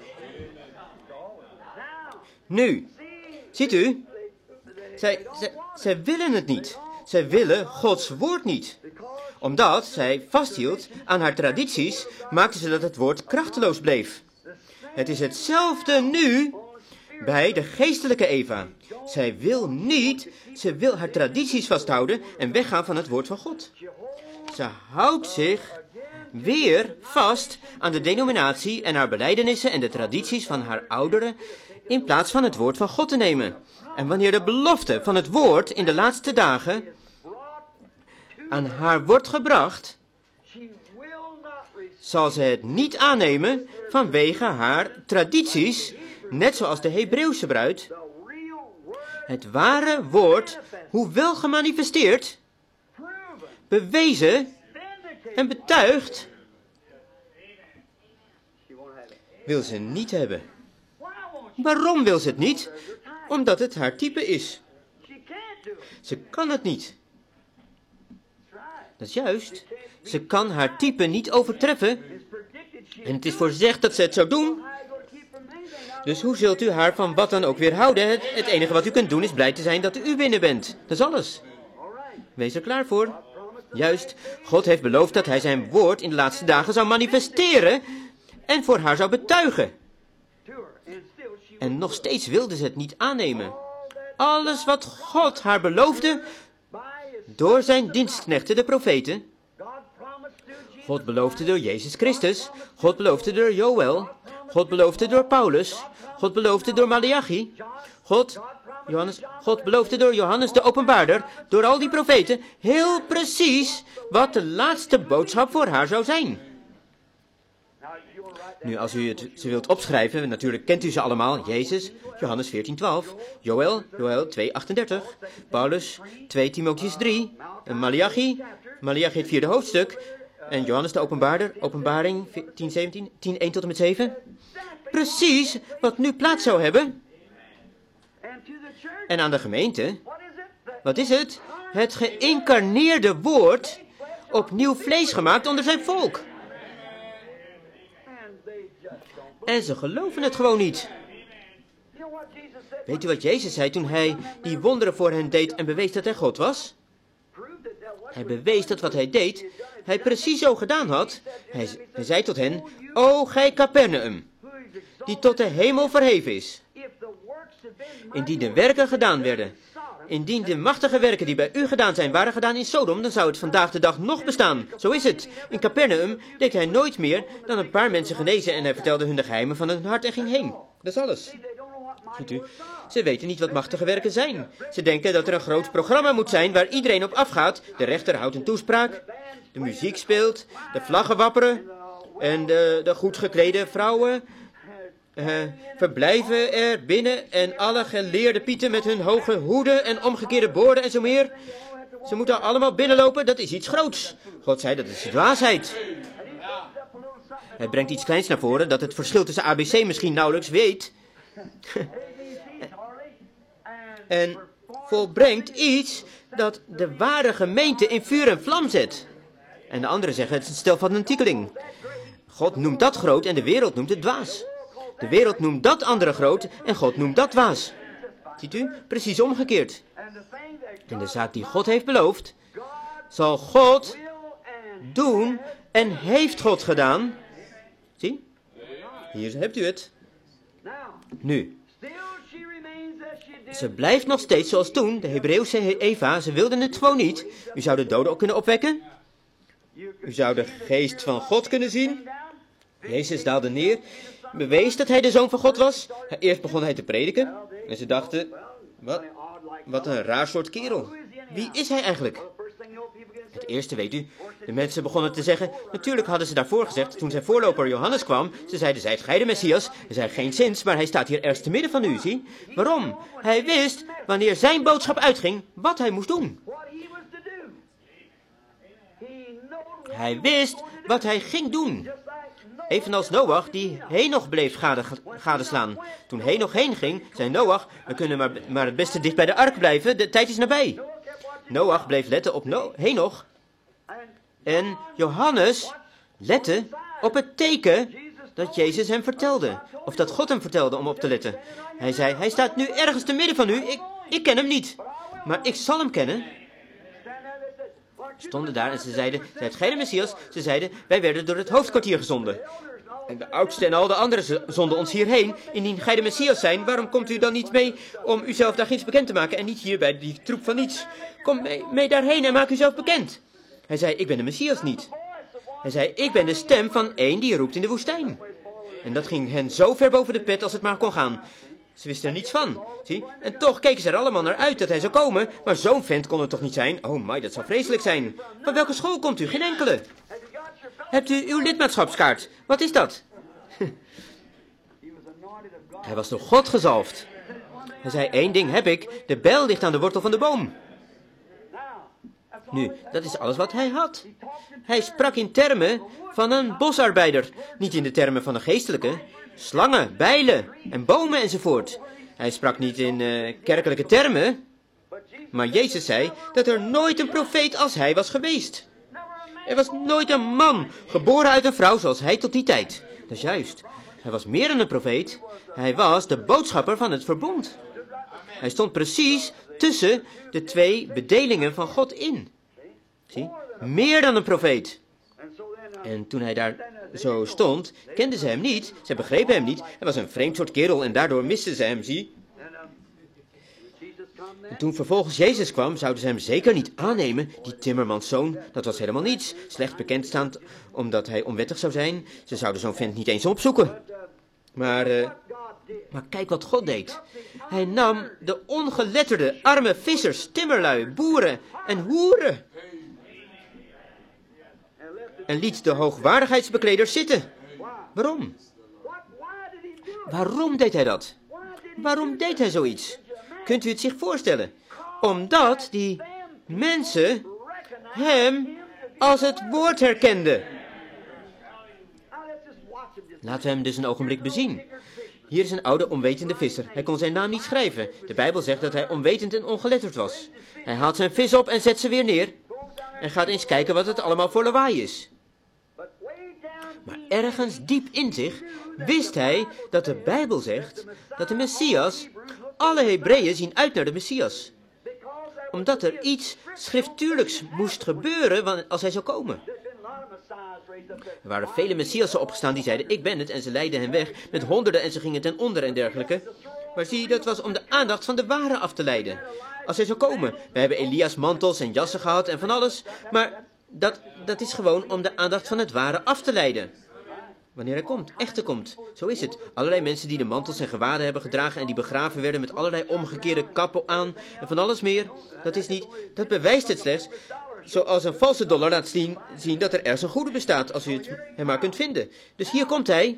Nu, ziet u, zij willen het niet. Zij willen Gods woord niet. Omdat zij vasthield aan haar tradities, maakte ze dat het woord krachteloos bleef. Het is hetzelfde nu bij de geestelijke Eva. Zij wil niet, ze wil haar tradities vasthouden en weggaan van het woord van God. Ze houdt zich weer vast aan de denominatie en haar belijdenissen en de tradities van haar ouderen, in plaats van het woord van God te nemen. En wanneer de belofte van het woord in de laatste dagen aan haar wordt gebracht, zal ze het niet aannemen vanwege haar tradities, net zoals de Hebreeuwse bruid. Het ware woord, hoewel gemanifesteerd, bewezen en betuigd, wil ze niet hebben. Waarom wil ze het niet? Omdat het haar type is. Ze kan het niet. Dat is juist. Ze kan haar type niet overtreffen. En het is voorzegd dat ze het zou doen. Dus hoe zult u haar van wat dan ook weerhouden? Het enige wat u kunt doen is blij te zijn dat u binnen bent. Dat is alles. Wees er klaar voor. Juist, God heeft beloofd dat hij zijn woord in de laatste dagen zou manifesteren en voor haar zou betuigen. En nog steeds wilde ze het niet aannemen. Alles wat God haar beloofde door zijn dienstknechten, de profeten. God beloofde door Jezus Christus. God beloofde door Joël. God beloofde door Paulus. God beloofde door Maleachi. God beloofde door Johannes de Openbaarder, door al die profeten, heel precies wat de laatste boodschap voor haar zou zijn. Nu, als u ze wilt opschrijven, natuurlijk kent u ze allemaal. Jezus, Johannes 14:12, Joël 2:38, Paulus 2 Timotheus 3, en Maleachi het 4e hoofdstuk, en Johannes de Openbaarder, Openbaring 10:17, 10:1 tot en met 7. Precies wat nu plaats zou hebben. En aan de gemeente, wat is het? Het geïncarneerde woord, opnieuw vlees gemaakt onder zijn volk. En ze geloven het gewoon niet. Weet u wat Jezus zei toen hij die wonderen voor hen deed en bewees dat hij God was? Hij bewees dat wat hij deed, hij precies zo gedaan had. Hij zei tot hen, o gij Capernaum, die tot de hemel verheven is. Indien de werken gedaan werden, indien de machtige werken die bij u gedaan zijn, waren gedaan in Sodom, dan zou het vandaag de dag nog bestaan. Zo is het. In Capernaum deed hij nooit meer dan een paar mensen genezen en hij vertelde hun de geheimen van hun hart en ging heen. Dat is alles. Ziet u, ze weten niet wat machtige werken zijn. Ze denken dat er een groot programma moet zijn waar iedereen op afgaat. De rechter houdt een toespraak, de muziek speelt, de vlaggen wapperen en de goed geklede vrouwen verblijven er binnen en alle geleerde pieten met hun hoge hoeden en omgekeerde boorden en zo meer. Ze moeten allemaal binnenlopen, dat is iets groots. God zei dat is dwaasheid. Hij brengt iets kleins naar voren dat het verschil tussen ABC misschien nauwelijks weet. En volbrengt iets dat de ware gemeente in vuur en vlam zet. En de anderen zeggen het is een stel van een tiekeling. God noemt dat groot en de wereld noemt het dwaas. De wereld noemt dat andere groot en God noemt dat dwaas. Ziet u? Precies omgekeerd. En de zaak die God heeft beloofd, zal God doen en heeft God gedaan. Zie? Hier hebt u het. Nu. Ze blijft nog steeds zoals toen, de Hebreeuwse Eva, ze wilden het gewoon niet. U zou de doden ook kunnen opwekken. U zou de geest van God kunnen zien. Jezus daalde neer, bewees dat hij de Zoon van God was. Eerst begon hij te prediken en ze dachten, wat een raar soort kerel. Wie is hij eigenlijk? Het eerste weet u, de mensen begonnen te zeggen, natuurlijk hadden ze daarvoor gezegd, toen zijn voorloper Johannes kwam, ze zeiden, zijt gij de Messias? Hij zei, geen zins, maar hij staat hier ergens te midden van u, zie. Waarom? Hij wist, wanneer zijn boodschap uitging, wat hij moest doen. Hij wist wat hij ging doen. Evenals Noach die Henoch bleef gadeslaan. Toen Henoch heen ging, zei Noach, we kunnen maar het beste dicht bij de ark blijven, de tijd is nabij. Noach bleef letten op Henoch. En Johannes lette op het teken dat Jezus hem vertelde. Of dat God hem vertelde om op te letten. Hij zei, hij staat nu ergens te midden van u, ik ken hem niet. Maar ik zal hem kennen. Stonden daar en ze zeiden, zijt gij de Messias? Ze zeiden, wij werden door het hoofdkwartier gezonden. En de oudste en al de anderen zonden ons hierheen. Indien gij de Messias zijn, waarom komt u dan niet mee om uzelf daar ginds bekend te maken en niet hier bij die troep van niets? Kom mee daarheen en maak uzelf bekend. Hij zei, ik ben de Messias niet. Hij zei, ik ben de stem van één die roept in de woestijn. En dat ging hen zo ver boven de pet als het maar kon gaan. Ze wisten er niets van, zie? En toch keken ze er allemaal naar uit dat hij zou komen. Maar zo'n vent kon het toch niet zijn? Oh my, dat zou vreselijk zijn. Van welke school komt u? Geen enkele. Hebt u uw lidmaatschapskaart? Wat is dat? Hij was door God gezalfd. Hij zei, één ding heb ik. De bijl ligt aan de wortel van de boom. Nu, dat is alles wat hij had. Hij sprak in termen van een bosarbeider. Niet in de termen van een geestelijke. Slangen, bijlen en bomen enzovoort. Hij sprak niet in kerkelijke termen. Maar Jezus zei dat er nooit een profeet als hij was geweest. Er was nooit een man geboren uit een vrouw zoals hij tot die tijd. Dat is juist. Hij was meer dan een profeet. Hij was de boodschapper van het verbond. Hij stond precies tussen de twee bedelingen van God in. Zie? Meer dan een profeet. En toen hij daar zo stond, kenden ze hem niet. Ze begrepen hem niet. Hij was een vreemd soort kerel en daardoor misten ze hem, zie. En toen vervolgens Jezus kwam, zouden ze hem zeker niet aannemen. Die timmermanszoon, dat was helemaal niets. Slecht bekendstaand omdat hij onwettig zou zijn. Ze zouden zo'n vent niet eens opzoeken. Maar kijk wat God deed. Hij nam de ongeletterde, arme vissers, timmerlui, boeren en hoeren. En liet de hoogwaardigheidsbekleders zitten. Waarom? Waarom deed hij dat? Waarom deed hij zoiets? Kunt u het zich voorstellen? Omdat die mensen hem als het woord herkenden. Laten we hem dus een ogenblik bezien. Hier is een oude onwetende visser. Hij kon zijn naam niet schrijven. De Bijbel zegt dat hij onwetend en ongeletterd was. Hij haalt zijn vis op en zet ze weer neer. En gaat eens kijken wat het allemaal voor lawaai is. Maar ergens diep in zich wist hij dat de Bijbel zegt dat de Messias, alle Hebreeën zien uit naar de Messias. Omdat er iets schriftuurlijks moest gebeuren als hij zou komen. Er waren vele Messiassen opgestaan die zeiden, ik ben het, en ze leidden hem weg met honderden en ze gingen ten onder en dergelijke. Maar zie je, dat was om de aandacht van de ware af te leiden. Als hij zou komen. We hebben Elias mantels en jassen gehad en van alles, maar dat is gewoon om de aandacht van het ware af te leiden. Wanneer hij komt, echte komt. Zo is het. Allerlei mensen die de mantels en gewaden hebben gedragen en die begraven werden met allerlei omgekeerde kappen aan en van alles meer. Dat is niet, dat bewijst het slechts. Zoals een valse dollar laat zien dat er ergens een goede bestaat, als u het hem maar kunt vinden. Dus hier komt hij.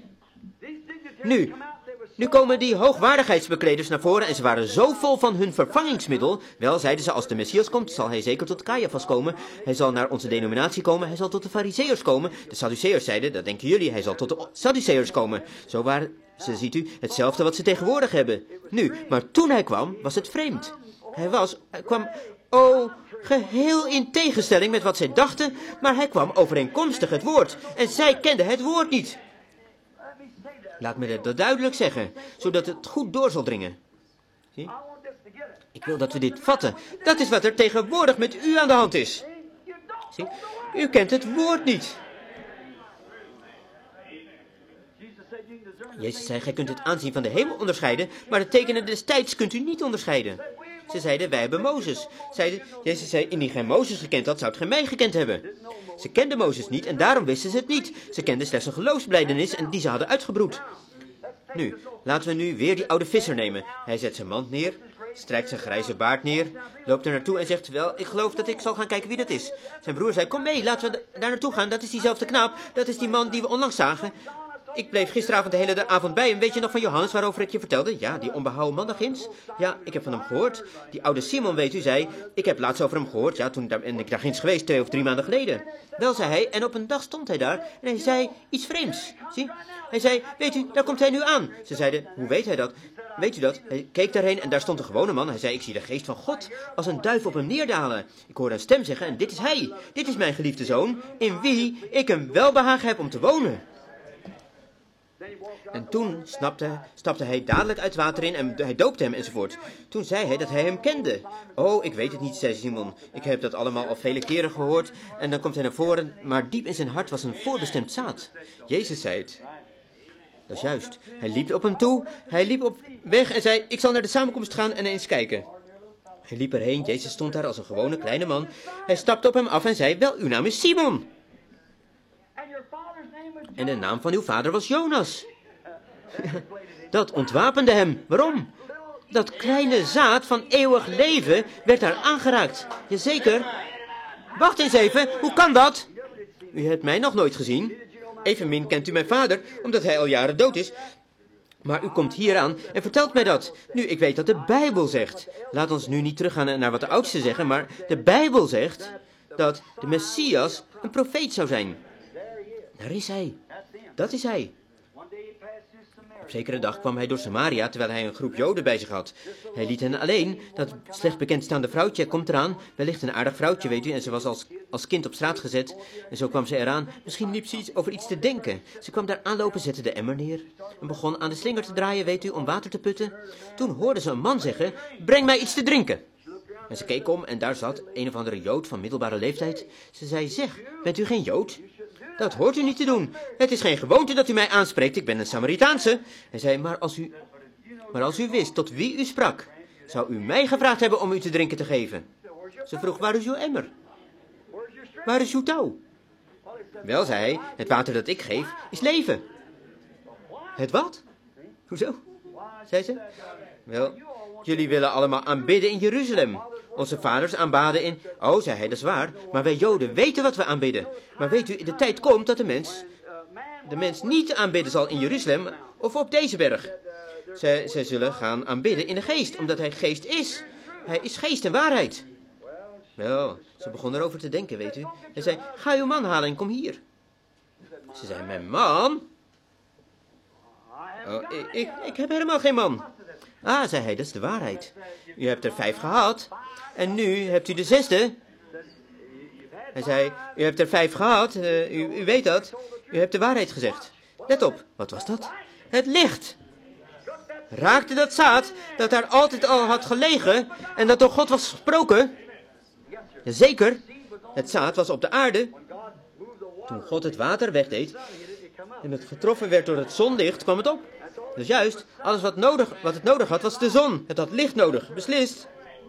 Nu komen die hoogwaardigheidsbekleders naar voren en ze waren zo vol van hun vervangingsmiddel. Wel, zeiden ze, als de Messias komt, zal hij zeker tot Caiaphas komen. Hij zal naar onze denominatie komen, hij zal tot de Farizeeërs komen. De Sadduceërs zeiden, dat denken jullie, hij zal tot de Sadduceërs komen. Zo waren ze, ziet u, hetzelfde wat ze tegenwoordig hebben. Maar toen hij kwam, was het vreemd. Hij kwam, geheel in tegenstelling met wat zij dachten, maar hij kwam overeenkomstig het woord. En zij kenden het woord niet. Laat me dat duidelijk zeggen, zodat het goed door zal dringen. Zie? Ik wil dat we dit vatten. Dat is wat er tegenwoordig met u aan de hand is. Zie? U kent het woord niet. Jezus zei, gij kunt het aanzien van de hemel onderscheiden, maar de tekenen des tijds kunt u niet onderscheiden. Ze zeiden, wij hebben Mozes. Jezus zei, indien gij Mozes gekend had, zoudt gij mij gekend hebben. Ze kenden Mozes niet en daarom wisten ze het niet. Ze kenden slechts een geloofsbelijdenis en die ze hadden uitgebroed. Laten we nu weer die oude visser nemen. Hij zet zijn mand neer, strijkt zijn grijze baard neer, loopt er naartoe en zegt, wel, ik geloof dat ik zal gaan kijken wie dat is. Zijn broer zei, kom mee, laten we daar naartoe gaan. Dat is diezelfde knaap, dat is die man die we onlangs zagen. Ik bleef gisteravond de hele avond bij hem. Weet je nog van Johannes waarover ik je vertelde? Ja, die onbehouden man daar ginds. Ja, ik heb van hem gehoord. Die oude Simon, weet u, zei, ik heb laatst over hem gehoord. Ja, toen ben ik daar ginds geweest, 2 of 3 maanden geleden. Wel, zei hij, en op een dag stond hij daar en hij zei iets vreemds. Zie? Hij zei, weet u, daar komt hij nu aan. Ze zeiden, hoe weet hij dat? Weet u dat? Hij keek daarheen en daar stond een gewone man. Hij zei, ik zie de geest van God als een duif op hem neerdalen. Ik hoorde een stem zeggen, en dit is hij. Dit is mijn geliefde zoon, in wie ik een welbehagen heb om te wonen. En toen stapte hij dadelijk uit het water in en hij doopte hem enzovoort. Toen zei hij dat hij hem kende. Oh, ik weet het niet, zei Simon. Ik heb dat allemaal al vele keren gehoord. En dan komt hij naar voren, maar diep in zijn hart was een voorbestemd zaad. Jezus zei het. Dat is juist. Hij liep op hem toe, hij liep op weg en zei, ik zal naar de samenkomst gaan en eens kijken. Hij liep erheen, Jezus stond daar als een gewone kleine man. Hij stapte op hem af en zei, wel, uw naam is Simon. En de naam van uw vader was Jonas. Dat ontwapende hem. Waarom? Dat kleine zaad van eeuwig leven werd daar aangeraakt. Jazeker. Wacht eens even, hoe kan dat? U hebt mij nog nooit gezien. Evenmin kent u mijn vader, omdat hij al jaren dood is. Maar u komt hier aan en vertelt mij dat. Nu, ik weet dat de Bijbel zegt. Laat ons nu niet teruggaan naar wat de oudsten zeggen, maar de Bijbel zegt dat de Messias een profeet zou zijn. Daar is hij. Dat is hij. Op zekere dag kwam hij door Samaria, terwijl hij een groep Joden bij zich had. Hij liet hen alleen. Dat slecht bekendstaande vrouwtje komt eraan. Wellicht een aardig vrouwtje, weet u, en ze was als kind op straat gezet. En zo kwam ze eraan. Misschien liep ze over iets te denken. Ze kwam daar aanlopen, zette de emmer neer en begon aan de slinger te draaien, weet u, om water te putten. Toen hoorde ze een man zeggen, breng mij iets te drinken. En ze keek om en daar zat een of andere Jood van middelbare leeftijd. Ze zei, zeg, bent u geen Jood? Dat hoort u niet te doen. Het is geen gewoonte dat u mij aanspreekt. Ik ben een Samaritaanse. Hij zei, maar als u wist tot wie u sprak, zou u mij gevraagd hebben om u te drinken te geven. Ze vroeg, waar is uw emmer? Waar is uw touw? Wel, zei hij, het water dat ik geef is leven. Het wat? Hoezo? Zei ze. Wel, jullie willen allemaal aanbidden in Jeruzalem. Onze vaders aanbaden in... Oh, zei hij, dat is waar. Maar wij Joden weten wat we aanbidden. Maar weet u, de tijd komt dat de mens niet aanbidden zal in Jeruzalem of op deze berg. Zij zullen gaan aanbidden in de geest, omdat hij geest is. Hij is geest en waarheid. Wel, ze begon erover te denken, weet u. Hij zei, ga uw man halen en kom hier. Ze zei, mijn man? Oh, ik heb helemaal geen man. Ah, zei hij, dat is de waarheid. U hebt er 5 gehad. En nu hebt u de 6e. Hij zei, u hebt er 5 gehad. U weet dat. U hebt de waarheid gezegd. Let op, wat was dat? Het licht. Raakte dat zaad dat daar altijd al had gelegen en dat door God was gesproken? Jazeker, het zaad was op de aarde. Toen God het water wegdeed en het getroffen werd door het zonlicht, kwam het op. Dus juist, alles wat het nodig had, was de zon. Het had licht nodig, beslist.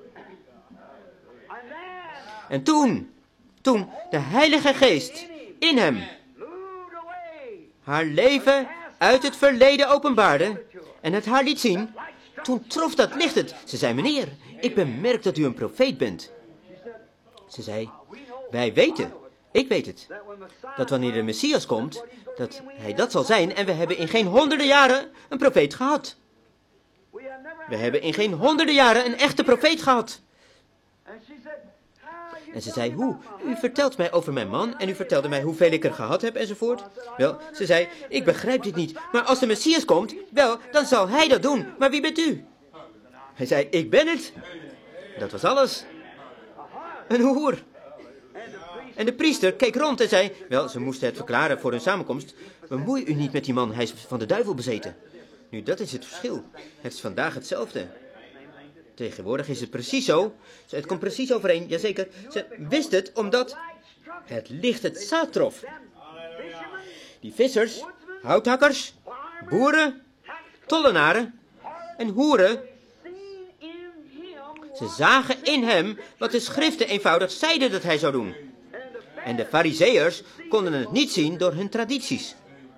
En toen de Heilige Geest in hem haar leven uit het verleden openbaarde en het haar liet zien, toen trof dat licht het. Ze zei, meneer, ik bemerk dat u een profeet bent. Ze zei, wij weten, ik weet het, dat wanneer de Messias komt, dat hij dat zal zijn en we hebben in geen honderden jaren een profeet gehad. We hebben in geen honderden jaren een echte profeet gehad. En ze zei, hoe? U vertelt mij over mijn man en u vertelde mij hoeveel ik er gehad heb enzovoort. Wel, ze zei, ik begrijp dit niet, maar als de Messias komt, wel, dan zal hij dat doen. Maar wie bent u? Hij zei, ik ben het. Dat was alles. Een hoer. En de priester keek rond en zei, wel, ze moesten het verklaren voor hun samenkomst. Bemoei u niet met die man, hij is van de duivel bezeten. Nu, dat is het verschil. Het is vandaag hetzelfde. Tegenwoordig is het precies zo. Het komt precies overeen, jazeker. Ze wist het omdat het licht het zaad trof. Die vissers, houthakkers, boeren, tollenaren en hoeren, ze zagen in hem wat de schriften eenvoudig zeiden dat hij zou doen. En de farizeeërs konden het niet zien door hun tradities.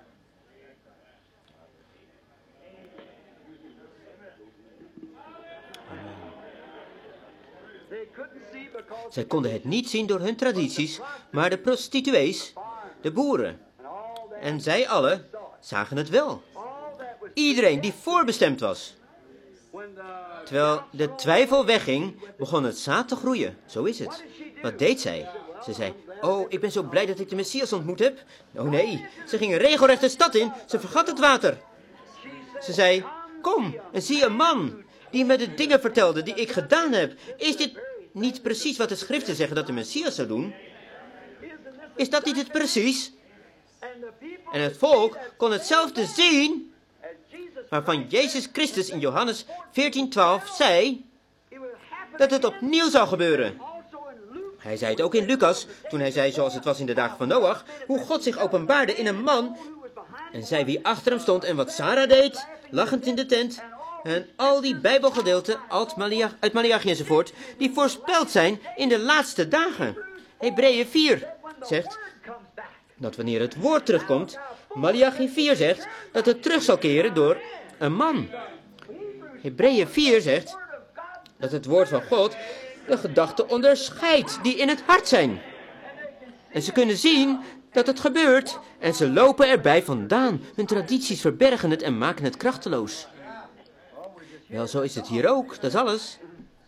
Zij konden het niet zien door hun tradities, maar de prostituees, de boeren. En zij allen zagen het wel. Iedereen die voorbestemd was. Terwijl de twijfel wegging, begon het zaad te groeien. Zo is het. Wat deed zij? Ze zei, oh, ik ben zo blij dat ik de Messias ontmoet heb. Oh nee, ze ging regelrecht de stad in. Ze vergat het water. Ze zei, kom en zie een man die me de dingen vertelde die ik gedaan heb. Is dit niet precies wat de schriften zeggen dat de Messias zou doen? Is dat niet het precies? En het volk kon hetzelfde zien, waarvan Jezus Christus in Johannes 14:12 zei dat het opnieuw zou gebeuren. Hij zei het ook in Lucas, toen hij zei, zoals het was in de dagen van Noach, hoe God zich openbaarde in een man en zei wie achter hem stond en wat Sarah deed, lachend in de tent. En al die Bijbelgedeelten uit Maleachi enzovoort, die voorspeld zijn in de laatste dagen. Hebreeën 4 zegt, dat wanneer het woord terugkomt, Maleachi 4 zegt dat het terug zal keren door een man. Hebreeën 4 zegt dat het woord van God de gedachten onderscheidt die in het hart zijn. En ze kunnen zien dat het gebeurt en ze lopen erbij vandaan. Hun tradities verbergen het en maken het krachteloos. Wel, zo is het hier ook, dat is alles.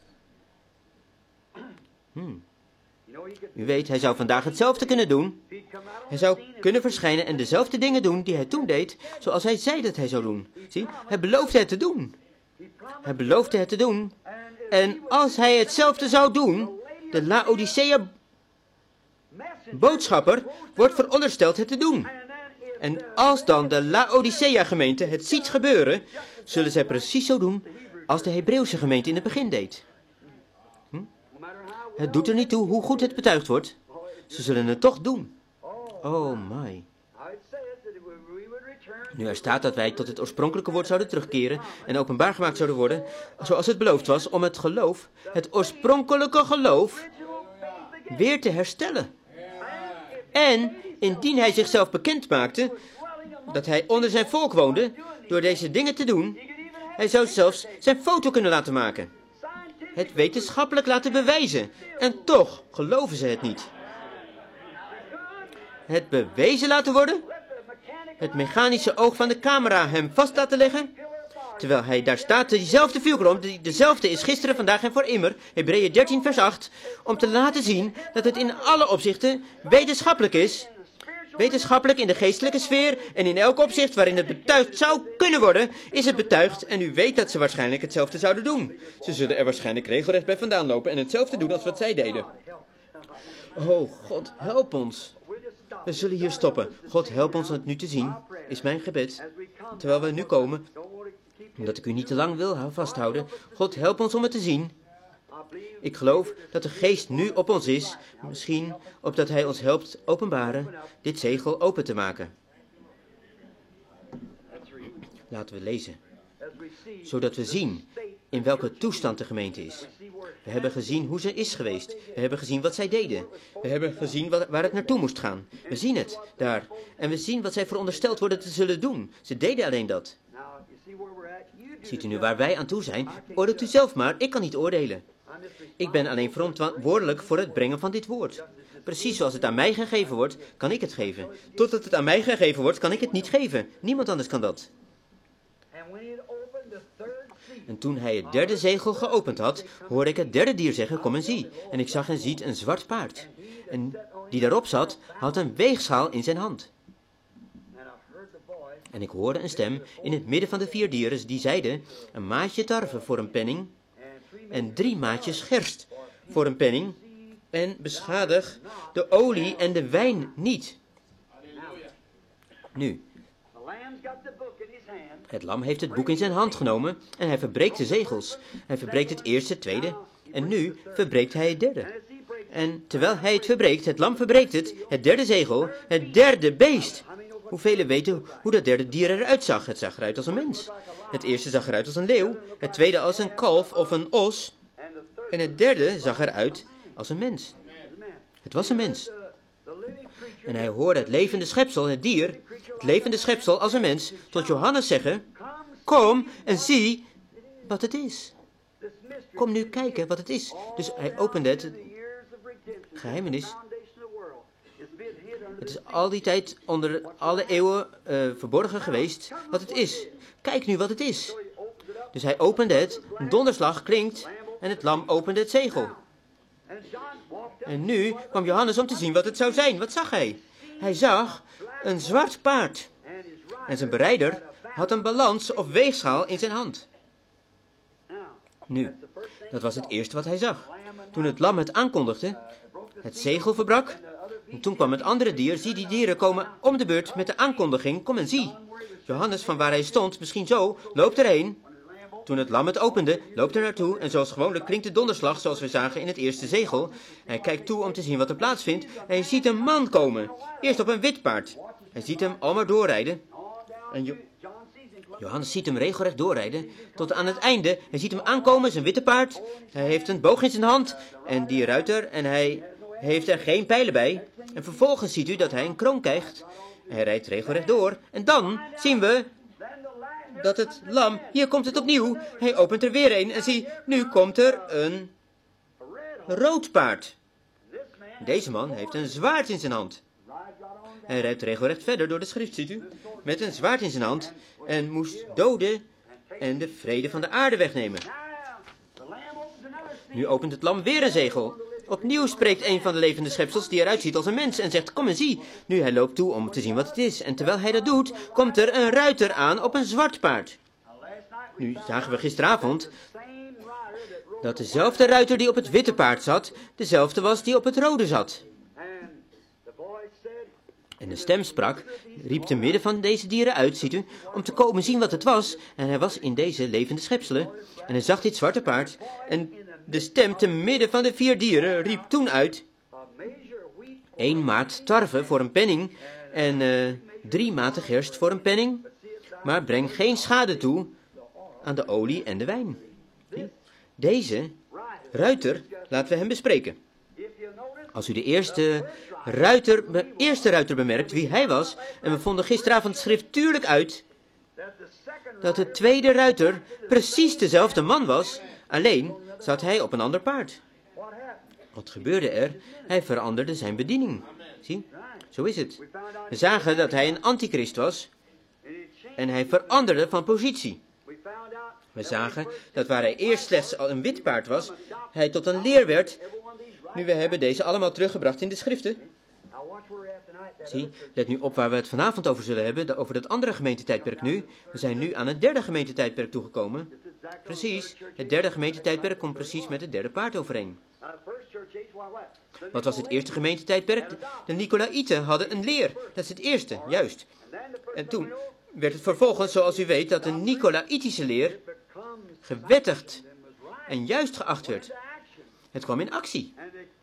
U weet, hij zou vandaag hetzelfde kunnen doen. Hij zou kunnen verschijnen en dezelfde dingen doen die hij toen deed, zoals hij zei dat hij zou doen. Zie, hij beloofde het te doen. Hij beloofde het te doen. En als hij hetzelfde zou doen, de Laodicea boodschapper wordt verondersteld het te doen. En als dan de Laodicea gemeente het ziet gebeuren, zullen zij precies zo doen als de Hebreeuwse gemeente in het begin deed. Het doet er niet toe hoe goed het betuigd wordt. Ze zullen het toch doen. Oh my. Nu er staat dat wij tot het oorspronkelijke woord zouden terugkeren en openbaar gemaakt zouden worden, zoals het beloofd was, om het geloof, het oorspronkelijke geloof, weer te herstellen. En indien hij zichzelf bekend maakte, dat hij onder zijn volk woonde, door deze dingen te doen, hij zou zelfs zijn foto kunnen laten maken. Het wetenschappelijk laten bewijzen. En toch geloven ze het niet. Het bewezen laten worden? Het mechanische oog van de camera hem vast laten leggen? Terwijl hij daar staat, diezelfde vuurkolom, die dezelfde is gisteren, vandaag en voor immer, Hebreeën 13 vers 8, om te laten zien dat het in alle opzichten wetenschappelijk is. Wetenschappelijk in de geestelijke sfeer en in elk opzicht waarin het betuigd zou kunnen worden, is het betuigd en u weet dat ze waarschijnlijk hetzelfde zouden doen. Ze zullen er waarschijnlijk regelrecht bij vandaan lopen en hetzelfde doen als wat zij deden. Oh, God, help ons. We zullen hier stoppen. God, help ons het nu te zien, is mijn gebed. Terwijl we nu komen, omdat ik u niet te lang wil vasthouden. God, help ons om het te zien. Ik geloof dat de geest nu op ons is, misschien opdat hij ons helpt openbaren, dit zegel open te maken. Laten we lezen, zodat we zien in welke toestand de gemeente is. We hebben gezien hoe ze is geweest. We hebben gezien wat zij deden. We hebben gezien waar het naartoe moest gaan. We zien het daar. En we zien wat zij verondersteld worden te zullen doen. Ze deden alleen dat. Ziet u nu waar wij aan toe zijn? Oordeelt u zelf maar, ik kan niet oordelen. Ik ben alleen verantwoordelijk voor het brengen van dit woord. Precies zoals het aan mij gegeven wordt, kan ik het geven. Totdat het aan mij gegeven wordt, kan ik het niet geven. Niemand anders kan dat. En toen hij het derde zegel geopend had, hoorde ik het derde dier zeggen, kom en zie. En ik zag en ziet een zwart paard. En die daarop zat, had een weegschaal in zijn hand. En ik hoorde een stem in het midden van de 4 dieren die zeiden, een maatje tarwe voor een penning en 3 maatjes gerst voor een penning en beschadig de olie en de wijn niet. Nu, het lam heeft het boek in zijn hand genomen en hij verbreekt de zegels. Hij verbreekt het eerste, het tweede en nu verbreekt hij het derde. En terwijl hij het verbreekt, het lam verbreekt het derde zegel, het derde beest. Hoeveel weten hoe dat derde dier eruit zag? Het zag eruit als een mens. Het eerste zag eruit als een leeuw, het tweede als een kalf of een os en het derde zag eruit als een mens. Het was een mens. En hij hoorde het levende schepsel, het dier, het levende schepsel als een mens, tot Johannes zeggen, kom en zie wat het is. Kom nu kijken wat het is. Dus hij opende het geheimenis. Het is al die tijd onder alle eeuwen verborgen geweest wat het is. Kijk nu wat het is. Dus hij opende het, een donderslag klinkt en het lam opende het zegel. En nu kwam Johannes om te zien wat het zou zijn. Wat zag hij? Hij zag een zwart paard. En zijn berijder had een balans of weegschaal in zijn hand. Nu, dat was het eerste wat hij zag. Toen het lam het aankondigde, het zegel verbrak. En toen kwam het andere dier. Zie, die dieren komen om de beurt met de aankondiging. Kom en zie. Johannes, van waar hij stond, misschien zo, loopt erheen. Toen het lam het opende, loopt er naartoe en zoals gewoonlijk klinkt de donderslag zoals we zagen in het eerste zegel. Hij kijkt toe om te zien wat er plaatsvindt en hij ziet een man komen. Eerst op een wit paard. Hij ziet hem al maar doorrijden. En Johannes ziet hem regelrecht doorrijden tot aan het einde. Hij ziet hem aankomen, zijn witte paard. Hij heeft een boog in zijn hand en die ruiter en hij heeft er geen pijlen bij. En vervolgens ziet u dat hij een kroon krijgt. Hij rijdt regelrecht door. En dan zien we dat het lam, hier komt het opnieuw. Hij opent er weer een en zie, nu komt er een rood paard. Deze man heeft een zwaard in zijn hand. Hij rijdt regelrecht verder door de schrift, ziet u, met een zwaard in zijn hand en moest doden en de vrede van de aarde wegnemen. Nu opent het lam weer een zegel. Opnieuw spreekt een van de levende schepsels die eruit ziet als een mens en zegt, kom en zie. Nu hij loopt toe om te zien wat het is. En terwijl hij dat doet, komt er een ruiter aan op een zwart paard. Nu zagen we gisteravond dat dezelfde ruiter die op het witte paard zat, dezelfde was die op het rode zat. En de stem sprak, riep te midden van deze dieren uit, ziet u, om te komen zien wat het was. En hij was in deze levende schepselen. En hij zag dit zwarte paard. En de stem te midden van de 4 dieren riep toen uit, 1 maat tarwe voor een penning en 3 maten gerst voor een penning. Maar breng geen schade toe aan de olie en de wijn. Deze ruiter, laten we hem bespreken. Als u de eerste ruiter bemerkt wie hij was, en we vonden gisteravond schriftuurlijk uit dat de tweede ruiter precies dezelfde man was, alleen zat hij op een ander paard. Wat gebeurde er? Hij veranderde zijn bediening. Zie, zo is het. We zagen dat hij een antichrist was en hij veranderde van positie. We zagen dat waar hij eerst slechts al een wit paard was, hij tot een leer werd. Nu, we hebben deze allemaal teruggebracht in de schriften. Zie, let nu op waar we het vanavond over zullen hebben, over dat andere gemeentetijdperk nu. We zijn nu aan het derde gemeentetijdperk toegekomen. Precies, het derde gemeentetijdperk komt precies met het derde paard overeen. Wat was het eerste gemeentetijdperk? De Nicolaïten hadden een leer, dat is het eerste, juist. En toen werd het vervolgens, zoals u weet, dat de Nicolaïtische leer gewettigd en juist geacht werd. Het kwam in actie.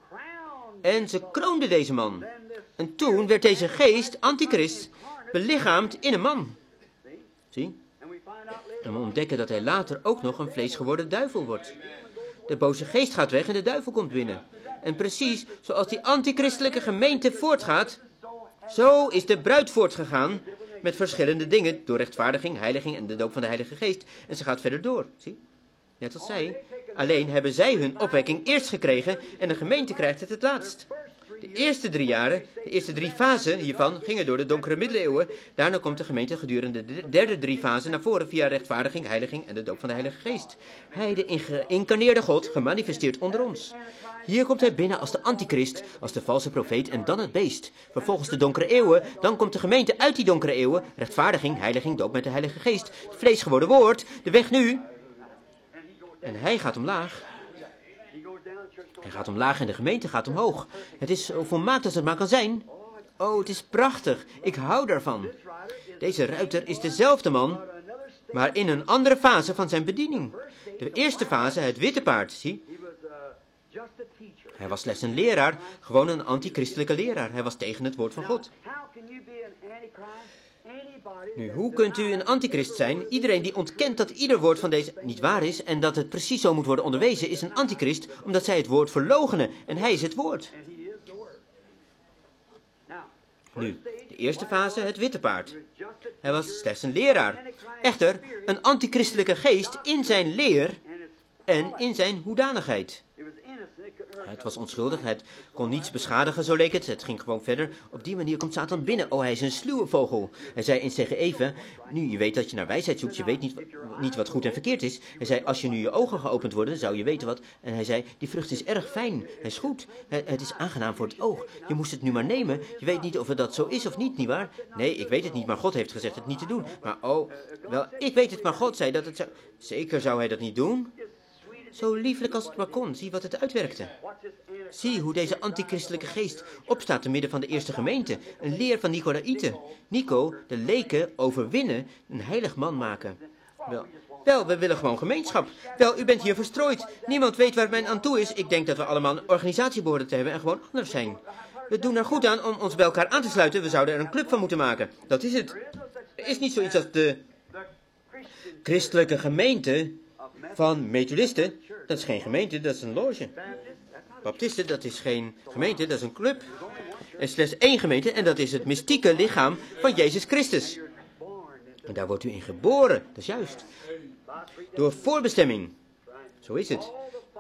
En ze kroonden deze man. En toen werd deze geest, antichrist, belichaamd in een man. Zie? En we ontdekken dat hij later ook nog een vleesgeworden duivel wordt. De boze geest gaat weg en de duivel komt binnen. En precies zoals die antichristelijke gemeente voortgaat, zo is de bruid voortgegaan met verschillende dingen, door rechtvaardiging, heiliging en de doop van de Heilige Geest. En ze gaat verder door, zie? Net als zij. Alleen hebben zij hun opwekking eerst gekregen en de gemeente krijgt het laatst. De eerste 3 jaren, de eerste 3 fasen hiervan gingen door de donkere middeleeuwen. Daarna komt de gemeente gedurende de derde 3 fasen naar voren via rechtvaardiging, heiliging en de doop van de Heilige Geest. Hij, de geïncarneerde God, gemanifesteerd onder ons. Hier komt hij binnen als de antichrist, als de valse profeet en dan het beest. Vervolgens de donkere eeuwen, dan komt de gemeente uit die donkere eeuwen. Rechtvaardiging, heiliging, doop met de Heilige Geest. Het vlees geworden woord, de weg nu. En hij gaat omlaag. Hij gaat omlaag en de gemeente gaat omhoog. Het is zo volmaakt als het maar kan zijn. Oh, het is prachtig. Ik hou daarvan. Deze ruiter is dezelfde man, maar in een andere fase van zijn bediening. De eerste fase, het witte paard, zie. Hij was slechts een leraar, gewoon een antichristelijke leraar. Hij was tegen het woord van God. Nu, hoe kunt u een antichrist zijn? Iedereen die ontkent dat ieder woord van deze niet waar is en dat het precies zo moet worden onderwezen, is een antichrist, omdat zij het woord verloochenen en hij is het woord. Nu, de eerste fase, het witte paard. Hij was slechts een leraar. Echter, een antichristelijke geest in zijn leer en in zijn hoedanigheid. Het was onschuldig, het kon niets beschadigen, zo leek het. Het ging gewoon verder. Op die manier komt Satan binnen. Oh, hij is een sluwe vogel. Hij zei eens tegen Eva, nu je weet dat je naar wijsheid zoekt, je weet niet wat goed en verkeerd is. Hij zei, als je nu je ogen geopend worden, zou je weten wat. En hij zei, die vrucht is erg fijn, hij is goed. Het is aangenaam voor het oog. Je moest het nu maar nemen. Je weet niet of het dat zo is of niet, nietwaar? Nee, ik weet het niet, maar God heeft gezegd het niet te doen. Maar oh, wel, ik weet het, maar God zei dat het zou... Zeker zou hij dat niet doen? Zo lieflijk als het maar kon, zie wat het uitwerkte. Zie hoe deze antichristelijke geest opstaat te midden van de eerste gemeente. Een leer van Nicolaïten. Nico, de leken, overwinnen, een heilig man maken. Wel, we willen gewoon gemeenschap. Wel, u bent hier verstrooid. Niemand weet waar men aan toe is. Ik denk dat we allemaal een organisatie behoren te hebben en gewoon anders zijn. We doen er goed aan om ons bij elkaar aan te sluiten. We zouden er een club van moeten maken. Dat is het. Er is niet zoiets als de christelijke gemeente van methodisten. Dat is geen gemeente, dat is een loge. Baptisten, dat is geen gemeente, dat is een club. Er is slechts één gemeente en dat is het mystieke lichaam van Jezus Christus. En daar wordt u in geboren, dat is juist. Door voorbestemming. Zo is het.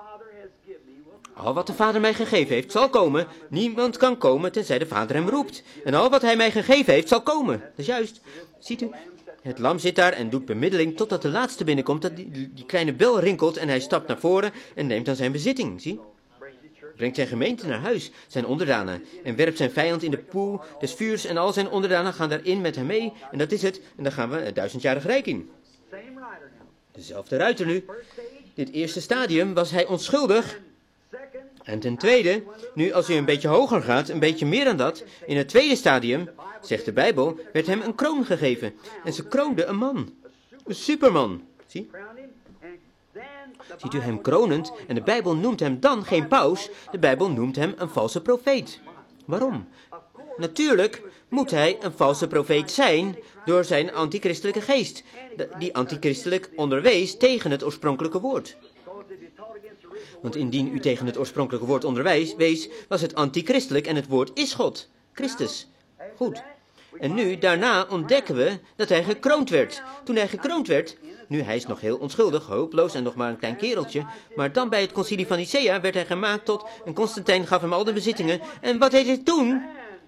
Al wat de Vader mij gegeven heeft, zal komen. Niemand kan komen tenzij de Vader hem roept. En al wat hij mij gegeven heeft, zal komen. Dat is juist. Ziet u? Het lam zit daar en doet bemiddeling totdat de laatste binnenkomt. Dat die kleine bel rinkelt en hij stapt naar voren en neemt dan zijn bezitting. Zie? Brengt zijn gemeente naar huis, zijn onderdanen. En werpt zijn vijand in de poel des vuurs en al zijn onderdanen gaan daarin met hem mee. En dat is het. En dan gaan we het 1000-jarig rijk in. Dezelfde ruiter nu. Dit eerste stadium was hij onschuldig. En ten tweede, nu als u een beetje hoger gaat, een beetje meer dan dat, in het tweede stadium, zegt de Bijbel, werd hem een kroon gegeven. En ze kroonde een man. Een superman. Zie? Ziet u hem kronend? En de Bijbel noemt hem dan geen paus, de Bijbel noemt hem een valse profeet. Waarom? Natuurlijk moet hij een valse profeet zijn door zijn antichristelijke geest, die antichristelijk onderwees tegen het oorspronkelijke woord. Want indien u tegen het oorspronkelijke woord onderwees, was het antichristelijk en het woord is God, Christus. Goed. En nu, daarna ontdekken we dat hij gekroond werd. Toen hij gekroond werd, nu hij is nog heel onschuldig, hopeloos en nog maar een klein kereltje, maar dan bij het concilie van Nicea werd hij gemaakt tot, en Constantijn gaf hem al de bezittingen. En wat deed hij toen?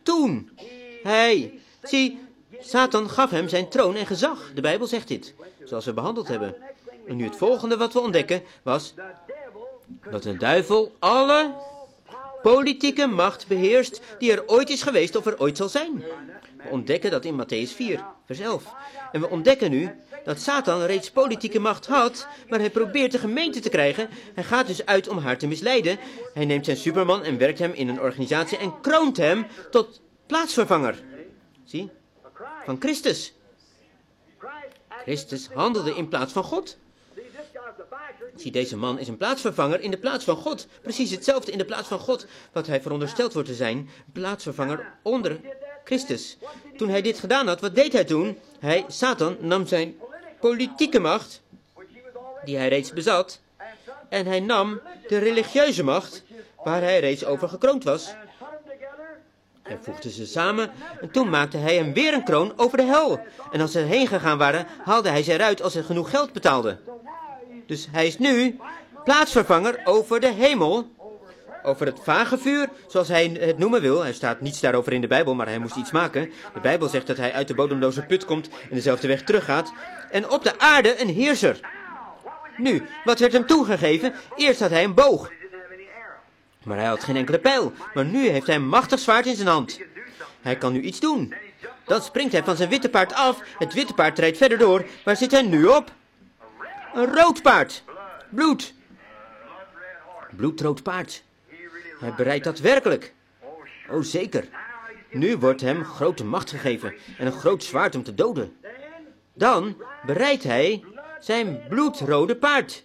Zie, Satan gaf hem zijn troon en gezag. De Bijbel zegt dit, zoals we behandeld hebben. En nu het volgende wat we ontdekken was dat de duivel alle politieke macht beheerst die er ooit is geweest of er ooit zal zijn. We ontdekken dat in Mattheüs 4, vers 11. En we ontdekken nu dat Satan reeds politieke macht had, maar hij probeert de gemeente te krijgen. Hij gaat dus uit om haar te misleiden. Hij neemt zijn superman en werkt hem in een organisatie en kroont hem tot plaatsvervanger. Zie? Van Christus. Christus handelde in plaats van God. Zie, deze man is een plaatsvervanger in de plaats van God. Precies hetzelfde in de plaats van God, wat hij verondersteld wordt te zijn. Plaatsvervanger onder Christus. Toen hij dit gedaan had, wat deed hij toen? Satan, nam zijn politieke macht, die hij reeds bezat, en hij nam de religieuze macht, waar hij reeds over gekroond was. Hij voegde ze samen en toen maakte hij hem weer een kroon over de hel. En als ze heen gegaan waren, haalde hij ze eruit als ze genoeg geld betaalden. Dus hij is nu plaatsvervanger over de hemel, over het vagevuur, zoals hij het noemen wil. Er staat niets daarover in de Bijbel, maar hij moest iets maken. De Bijbel zegt dat hij uit de bodemloze put komt en dezelfde weg teruggaat. En op de aarde een heerser. Nu, wat werd hem toegegeven? Eerst had hij een boog. Maar hij had geen enkele pijl. Maar nu heeft hij een machtig zwaard in zijn hand. Hij kan nu iets doen. Dan springt hij van zijn witte paard af. Het witte paard rijdt verder door. Waar zit hij nu op? Een rood paard. Bloed. Bloedrood paard. Hij bereidt dat werkelijk. Oh, zeker. Nu wordt hem grote macht gegeven en een groot zwaard om te doden. Dan bereidt hij zijn bloedrode paard.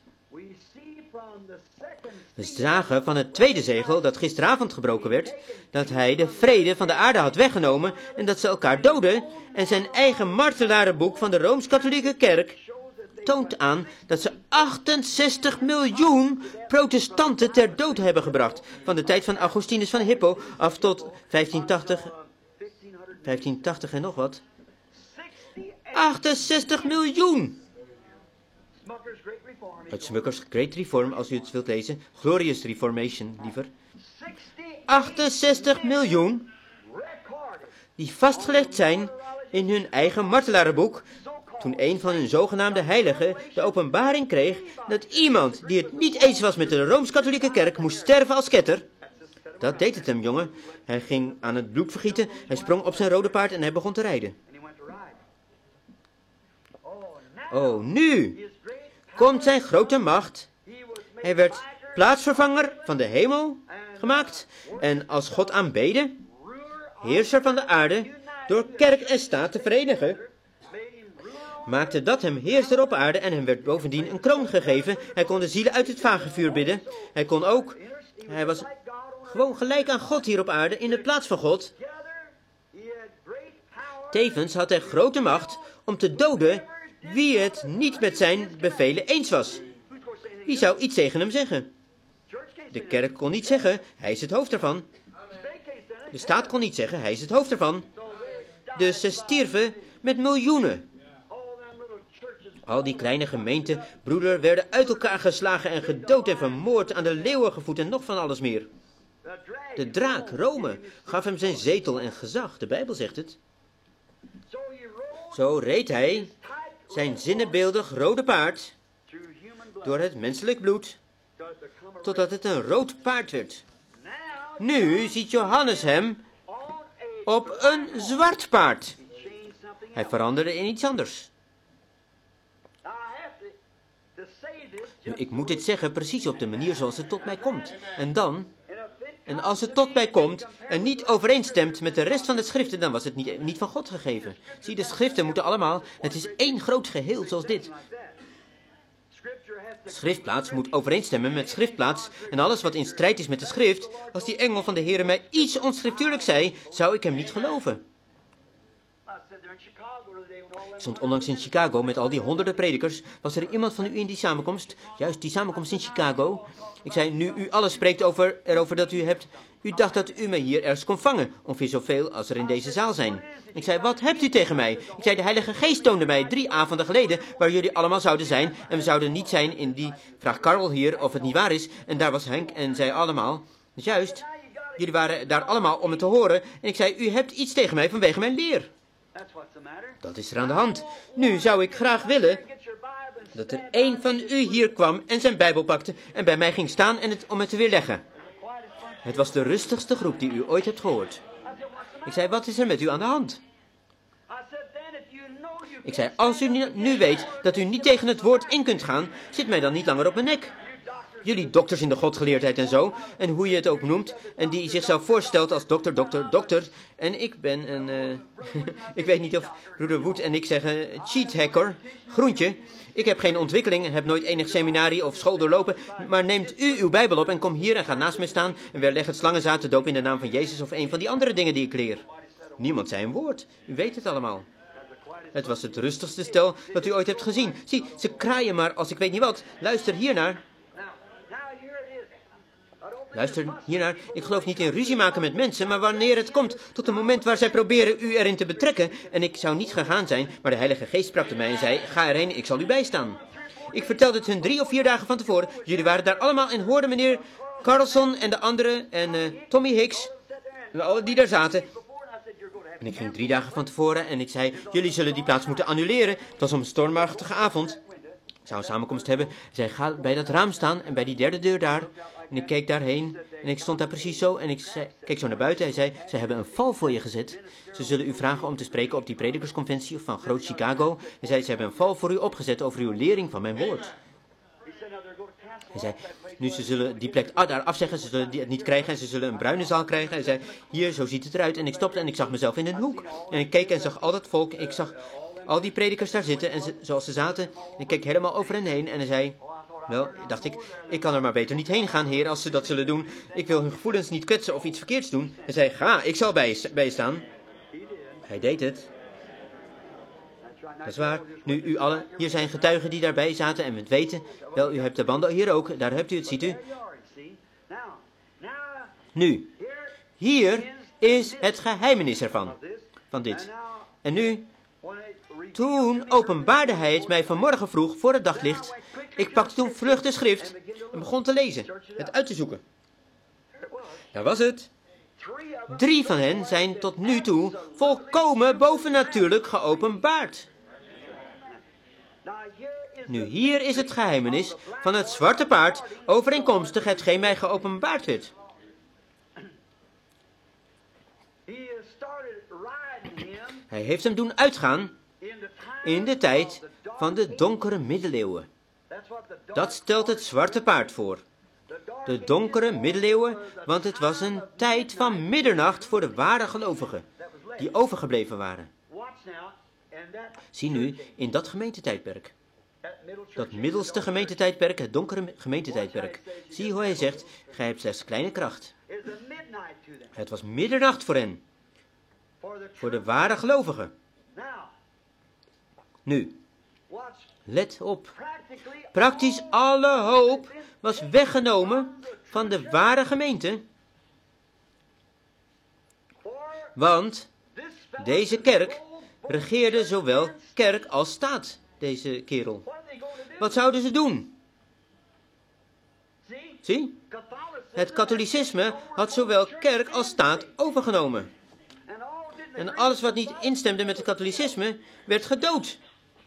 We zagen van het tweede zegel, dat gisteravond gebroken werd, dat hij de vrede van de aarde had weggenomen en dat ze elkaar doden. En zijn eigen martelarenboek van de Rooms-Katholieke Kerk toont aan dat ze 68 miljoen protestanten ter dood hebben gebracht. Van de tijd van Augustinus van Hippo af tot 1580 en nog wat. 68 miljoen! Uit Smucker's Great Reform, als u het wilt lezen. Glorious Reformation, liever. 68 miljoen die vastgelegd zijn in hun eigen martelarenboek, toen een van hun zogenaamde heiligen de openbaring kreeg dat iemand die het niet eens was met de Rooms-Katholieke Kerk moest sterven als ketter. Dat deed het hem, jongen. Hij ging aan het bloed vergieten, hij sprong op zijn rode paard en hij begon te rijden. Oh, nu komt zijn grote macht. Hij werd plaatsvervanger van de hemel gemaakt en als God aanbeden, heerser van de aarde, door kerk en staat te verenigen, maakte dat hem heerser op aarde en hem werd bovendien een kroon gegeven. Hij kon de zielen uit het vagevuur bidden. Hij was gewoon gelijk aan God hier op aarde, in de plaats van God. Tevens had hij grote macht om te doden wie het niet met zijn bevelen eens was. Wie zou iets tegen hem zeggen? De kerk kon niet zeggen, hij is het hoofd ervan. De staat kon niet zeggen, hij is het hoofd ervan. Dus ze stierven met miljoenen. Al die kleine gemeenten, broeder, werden uit elkaar geslagen en gedood en vermoord, aan de leeuwen gevoed en nog van alles meer. De draak, Rome, gaf hem zijn zetel en gezag, de Bijbel zegt het. Zo reed hij zijn zinnebeeldig rode paard door het menselijk bloed, totdat het een rood paard werd. Nu ziet Johannes hem op een zwart paard. Hij veranderde in iets anders. Nu, ik moet dit zeggen precies op de manier zoals het tot mij komt. En als het tot mij komt en niet overeenstemt met de rest van de schriften, dan was het niet van God gegeven. Zie, de schriften moeten allemaal, het is één groot geheel zoals dit. Schriftplaats moet overeenstemmen met schriftplaats en alles wat in strijd is met de schrift. Als die engel van de Heere mij iets onschriftuurlijk zei, zou ik hem niet geloven. Ik stond onlangs in Chicago met al die honderden predikers. Was er iemand van u in die samenkomst? Juist, die samenkomst in Chicago. Ik zei, nu u alles spreekt erover dat u hebt. U dacht dat u mij hier ergens kon vangen. Ongeveer zoveel als er in deze zaal zijn. Ik zei, wat hebt u tegen mij? Ik zei, de Heilige Geest toonde mij 3 avonden geleden waar jullie allemaal zouden zijn. En we zouden niet zijn in die... Vraag Karel hier of het niet waar is. En daar was Henk en zij allemaal. Dus juist, jullie waren daar allemaal om het te horen. En ik zei, u hebt iets tegen mij vanwege mijn leer. Dat is er aan de hand. Nu zou ik graag willen dat er één van u hier kwam en zijn Bijbel pakte en bij mij ging staan om het te weerleggen. Het was de rustigste groep die u ooit hebt gehoord. Ik zei, wat is er met u aan de hand? Ik zei, als u nu weet dat u niet tegen het woord in kunt gaan, zit mij dan niet langer op mijn nek. Jullie dokters in de godgeleerdheid en zo, en hoe je het ook noemt, en die zichzelf voorstelt als dokter. En ik ben een, ik weet niet of broeder Wood en ik zeggen, cheat hacker, groentje. Ik heb geen ontwikkeling en heb nooit enig seminarie of school doorlopen, maar neemt u uw Bijbel op en kom hier en ga naast me staan en weerleg het slangenzaad te doop in de naam van Jezus of een van die andere dingen die ik leer. Niemand zei een woord, u weet het allemaal. Het was het rustigste stel dat u ooit hebt gezien. Zie, ze kraaien maar als ik weet niet wat. Luister hiernaar. Luister hiernaar, ik geloof niet in ruzie maken met mensen, maar wanneer het komt tot een moment waar zij proberen u erin te betrekken, en ik zou niet gegaan zijn, maar de Heilige Geest sprak tot mij en zei, ga erheen, ik zal u bijstaan. Ik vertelde het hun 3 of 4 dagen van tevoren, jullie waren daar allemaal en hoorden meneer Carlson en de anderen en Tommy Hicks, die daar zaten. En ik ging 3 dagen van tevoren en ik zei, jullie zullen die plaats moeten annuleren, het was om een stormachtige avond. Ik zou een samenkomst hebben. Zij gaat bij dat raam staan en bij die derde deur daar. En ik keek daarheen en ik stond daar precies zo en ik keek zo naar buiten. Hij zei, ze hebben een val voor je gezet. Ze zullen u vragen om te spreken op die predikersconventie van Groot Chicago. Hij zei, ze hebben een val voor u opgezet over uw lering van mijn woord. Hij zei, nu ze zullen die plek daar afzeggen, ze zullen het niet krijgen en ze zullen een bruine zaal krijgen. Hij zei, hier, zo ziet het eruit. En ik stopte en ik zag mezelf in een hoek. En ik keek en zag al dat volk. Ik zag al die predikers daar zitten en zoals ze zaten. En ik keek helemaal over hen heen en hij zei, wel, dacht ik kan er maar beter niet heen gaan, heer, als ze dat zullen doen. Ik wil hun gevoelens niet kwetsen of iets verkeerds doen. Hij zei, ga, ik zal bij je staan. Hij deed het. Dat is waar. Nu, u allen, hier zijn getuigen die daarbij zaten en het weten. Wel, u hebt de banden hier ook, daar hebt u het, ziet u. Nu, hier is het geheimenis ervan, van dit. En nu, toen openbaarde hij het mij vanmorgen vroeg voor het daglicht. Ik pakte toen vlug de schrift en begon te lezen, het uit te zoeken. Daar was het. 3 van hen zijn tot nu toe volkomen bovennatuurlijk geopenbaard. Nu, hier is het geheimenis van het zwarte paard, overeenkomstig hetgeen mij geopenbaard werd. Hij heeft hem doen uitgaan in de tijd van de donkere middeleeuwen. Dat stelt het zwarte paard voor. De donkere middeleeuwen, want het was een tijd van middernacht voor de ware gelovigen, die overgebleven waren. Zie nu, in dat gemeentetijdperk. Dat middelste gemeentetijdperk, het donkere gemeentetijdperk. Zie hoe hij zegt, gij hebt slechts kleine kracht. Het was middernacht voor hen. Voor de ware gelovigen. Nu, Let op. Praktisch alle hoop was weggenomen van de ware gemeente. Want deze kerk regeerde zowel kerk als staat, deze kerel. Wat zouden ze doen? Zie? Het katholicisme had zowel kerk als staat overgenomen. En alles wat niet instemde met het katholicisme, werd gedood.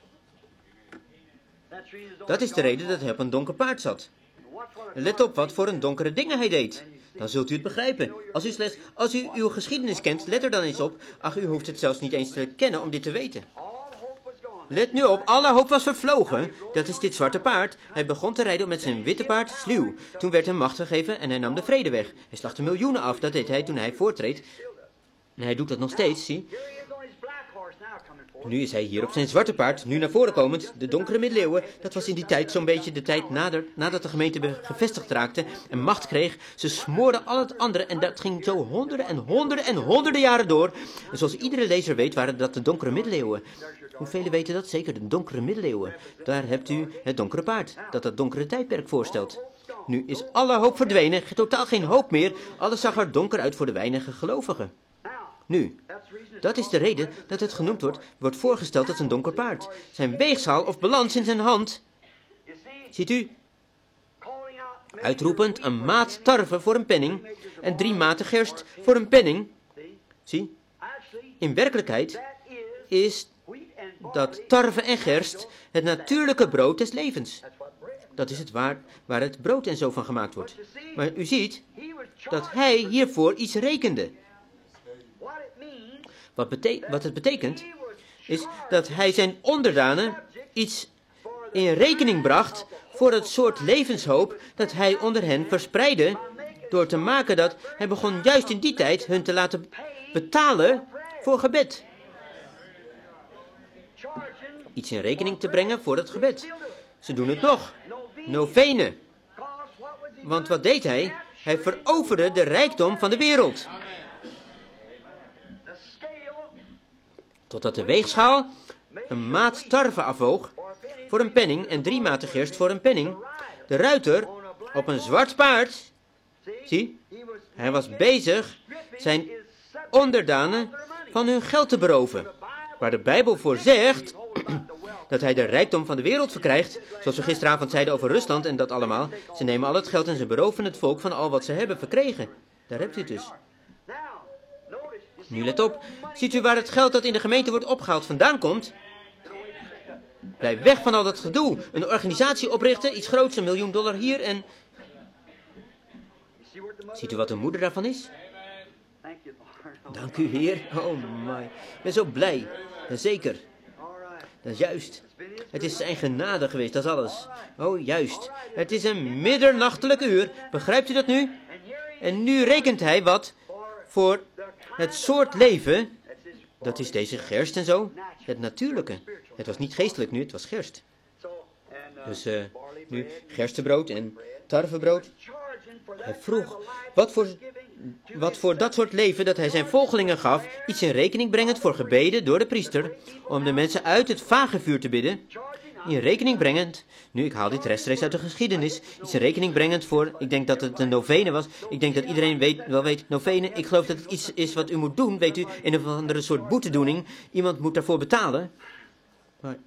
Dat is de reden dat hij op een donker paard zat. Let op wat voor een donkere dingen hij deed. Dan zult u het begrijpen. Als u uw geschiedenis kent, let er dan eens op. Ach, u hoeft het zelfs niet eens te kennen om dit te weten. Let nu op, alle hoop was vervlogen. Dat is dit zwarte paard. Hij begon te rijden met zijn witte paard, sluw. Toen werd hem macht gegeven en hij nam de vrede weg. Hij slachtte miljoenen af, dat deed hij toen hij voortreed. En hij doet dat nog steeds, zie. Nu is hij hier op zijn zwarte paard, nu naar voren komend, de donkere middeleeuwen. Dat was in die tijd zo'n beetje de tijd nadat de gemeente gevestigd raakte en macht kreeg. Ze smoorden al het andere en dat ging zo honderden en honderden en honderden jaren door. En zoals iedere lezer weet waren dat de donkere middeleeuwen. Hoeveel weten dat? Zeker de donkere middeleeuwen. Daar hebt u het donkere paard, dat donkere tijdperk voorstelt. Nu is alle hoop verdwenen, totaal geen hoop meer. Alles zag er donker uit voor de weinige gelovigen. Nu, dat is de reden dat het genoemd wordt voorgesteld als een donker paard. Zijn weegschaal of balans in zijn hand. Ziet u? Uitroepend een maat tarwe voor een penning en 3 maten gerst voor een penning. Zie? In werkelijkheid is dat tarwe en gerst het natuurlijke brood des levens. Dat is het waar het brood en zo van gemaakt wordt. Maar u ziet dat hij hiervoor iets rekende. Wat het betekent, is dat hij zijn onderdanen iets in rekening bracht voor het soort levenshoop dat hij onder hen verspreidde, door te maken dat hij begon juist in die tijd hun te laten betalen voor gebed. Iets in rekening te brengen voor het gebed. Ze doen het nog. Novene. Want wat deed hij? Hij veroverde de rijkdom van de wereld. Totdat de weegschaal een maat tarwe afwoog voor een penning en 3 maten gerst voor een penning. De ruiter op een zwart paard, zie, hij was bezig zijn onderdanen van hun geld te beroven. Waar de Bijbel voor zegt dat hij de rijkdom van de wereld verkrijgt, zoals we gisteravond zeiden over Rusland en dat allemaal. Ze nemen al het geld en ze beroven het volk van al wat ze hebben verkregen. Daar hebt u het dus. Nu let op, ziet u waar het geld dat in de gemeente wordt opgehaald vandaan komt? Blijf weg van al dat gedoe. Een organisatie oprichten, iets groots, $1 miljoen hier en... Ziet u wat de moeder daarvan is? Dank u, Heer. Oh my, ik ben zo blij. Zeker. Dat is juist. Het is zijn genade geweest, dat is alles. Oh, juist. Het is een middernachtelijk uur. Begrijpt u dat nu? En nu rekent hij wat voor het soort leven, dat is deze gerst en zo, het natuurlijke. Het was niet geestelijk nu, het was gerst. Dus nu gerstebrood en tarwebrood. Hij vroeg, wat voor dat soort leven dat hij zijn volgelingen gaf, iets in rekening brengend voor gebeden door de priester, om de mensen uit het vagevuur te bidden. In rekening brengend, nu ik haal dit rechtstreeks uit de geschiedenis, iets in rekening brengend voor, ik denk dat het een novene was, ik denk dat iedereen wel weet, novene, ik geloof dat het iets is wat u moet doen, weet u, een of andere soort boetedoening, iemand moet daarvoor betalen. Maar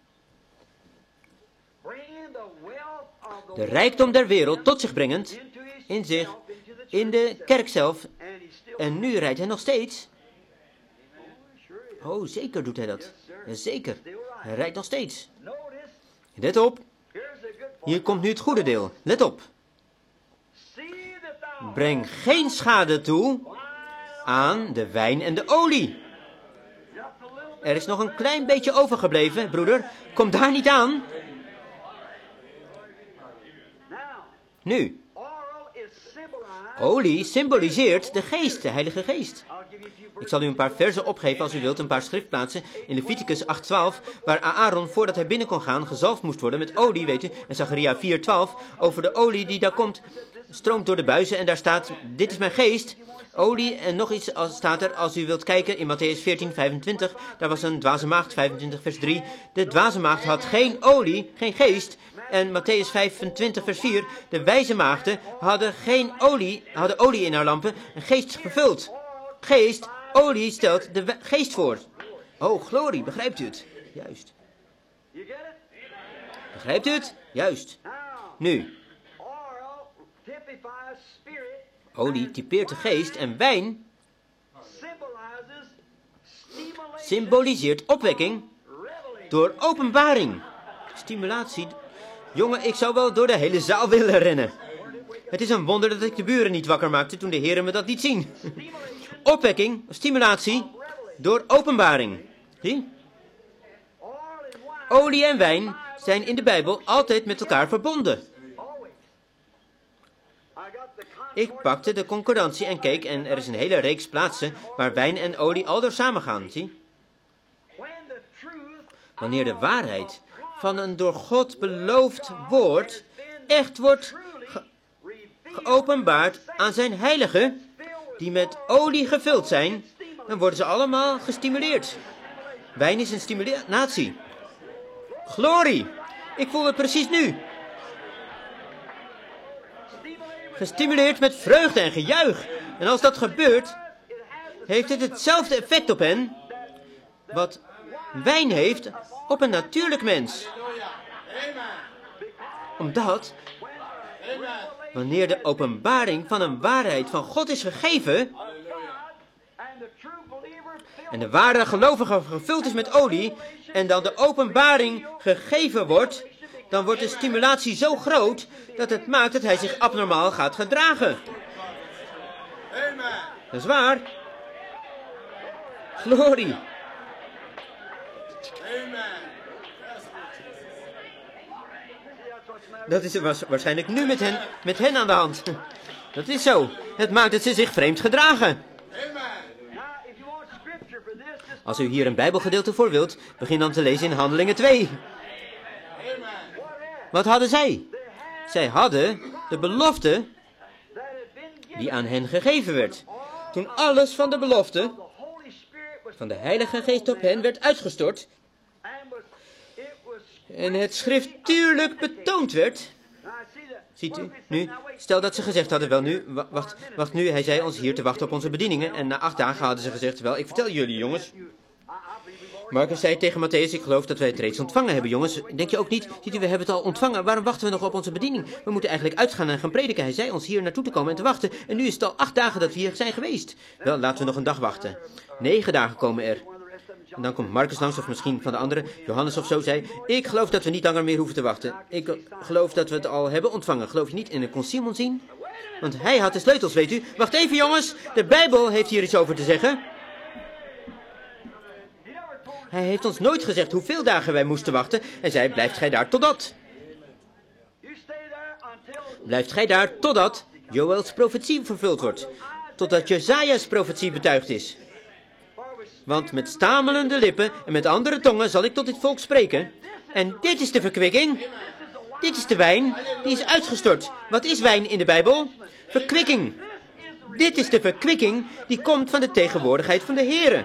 de rijkdom der wereld tot zich brengend, in de kerk zelf, en nu rijdt hij nog steeds. Oh, zeker doet hij dat. Zeker, hij rijdt nog steeds. Let op, hier komt nu het goede deel. Let op. Breng geen schade toe aan de wijn en de olie. Er is nog een klein beetje overgebleven, broeder. Kom daar niet aan. Nu, olie symboliseert de geest, de Heilige Geest. Ik zal u een paar versen opgeven als u wilt, een paar schriftplaatsen. In Leviticus 8:12, waar Aaron voordat hij binnen kon gaan gezalfd moest worden met olie, weet u. En Zacharia 4:12, over de olie die daar komt, stroomt door de buizen en daar staat, dit is mijn geest. Olie en nog iets staat er, als u wilt kijken, in Matthäus 14, 25. Daar was een dwaze maagd, 25 vers 3. De dwaze maagd had geen olie, geen geest. En Matthäus 25 vers 4. De wijze maagden hadden geen olie, hadden olie in haar lampen, een geest vervuld. Geest, olie stelt de geest voor. Oh, glorie, begrijpt u het? Juist. Begrijpt u het? Juist. Nu, olie typeert de geest en wijn symboliseert opwekking door openbaring. Stimulatie. Jongen, ik zou wel door de hele zaal willen rennen. Het is een wonder dat ik de buren niet wakker maakte toen de heren me dat liet zien. Opwekking, stimulatie door openbaring. Zie? Olie en wijn zijn in de Bijbel altijd met elkaar verbonden. Ik pakte de concordantie en keek en er is een hele reeks plaatsen waar wijn en olie aldoor samengaan, zie? Wanneer de waarheid van een door God beloofd woord echt wordt geopenbaard aan zijn heiligen, die met olie gevuld zijn, dan worden ze allemaal gestimuleerd. Wijn is een stimulatie. Glorie! Ik voel het precies nu. Gestimuleerd met vreugde en gejuich. En als dat gebeurt, heeft het hetzelfde effect op hen wat wijn heeft op een natuurlijk mens. Omdat, wanneer de openbaring van een waarheid van God is gegeven, en de ware gelovige gevuld is met olie, en dan de openbaring gegeven wordt, dan wordt de stimulatie zo groot dat het maakt dat hij zich abnormaal gaat gedragen. Dat is waar. Glorie. Dat is waarschijnlijk nu met hen aan de hand. Dat is zo. Het maakt dat ze zich vreemd gedragen. Als u hier een Bijbelgedeelte voor wilt, begin dan te lezen in Handelingen 2. Wat hadden zij? Zij hadden de belofte die aan hen gegeven werd. Toen alles van de belofte van de Heilige Geest op hen werd uitgestort en het schriftuurlijk betoond werd. Ziet u, nu, stel dat ze gezegd hadden, wel nu, wacht nu, hij zei ons hier te wachten op onze bedieningen. En na 8 dagen hadden ze gezegd, wel, ik vertel jullie jongens. Marcus zei tegen Matthäus, ik geloof dat wij het reeds ontvangen hebben, jongens. Denk je ook niet? Ziet u, we hebben het al ontvangen. Waarom wachten we nog op onze bediening? We moeten eigenlijk uitgaan en gaan prediken. Hij zei ons hier naartoe te komen en te wachten. En nu is het al 8 dagen dat we hier zijn geweest. Wel, laten we nog een dag wachten. 9 dagen komen er. En dan komt Marcus langs, of misschien van de anderen, Johannes of zo, zei, ik geloof dat we niet langer meer hoeven te wachten. Ik geloof dat we het al hebben ontvangen. Geloof je niet? En dan kon Simon zien. Want hij had de sleutels, weet u. Wacht even, jongens. De Bijbel heeft hier iets over te zeggen. Hij heeft ons nooit gezegd hoeveel dagen wij moesten wachten. En zei, blijft gij daar totdat. Blijft gij daar totdat Joëls profetie vervuld wordt. Totdat Jesaja's profetie betuigd is. Want met stamelende lippen en met andere tongen zal ik tot dit volk spreken. En dit is de verkwikking. Dit is de wijn, die is uitgestort. Wat is wijn in de Bijbel? Verkwikking. Dit is de verkwikking die komt van de tegenwoordigheid van de Here.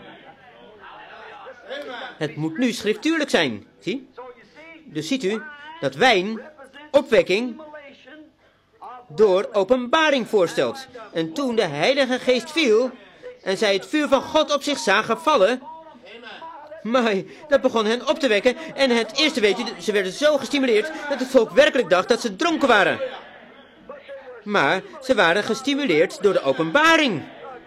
Het moet nu schriftuurlijk zijn. Zie? Dus ziet u dat wijn opwekking door openbaring voorstelt. En toen de Heilige Geest viel en zij het vuur van God op zich zagen vallen, maar dat begon hen op te wekken. En het eerste, weet u, ze werden zo gestimuleerd dat het volk werkelijk dacht dat ze dronken waren. Maar ze waren gestimuleerd door de openbaring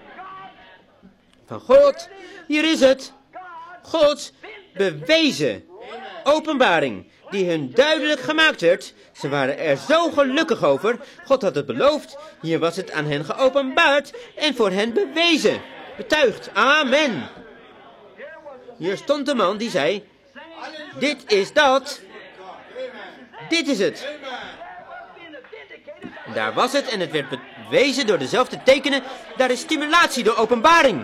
van God. Hier is het. Gods bewezen openbaring die hun duidelijk gemaakt werd. Ze waren er zo gelukkig over. God had het beloofd. Hier was het aan hen geopenbaard en voor hen bewezen. Betuigd. Amen. Hier stond de man die zei, dit is dat. Dit is het. Daar was het en het werd bewezen door dezelfde tekenen. Daar is stimulatie door openbaring.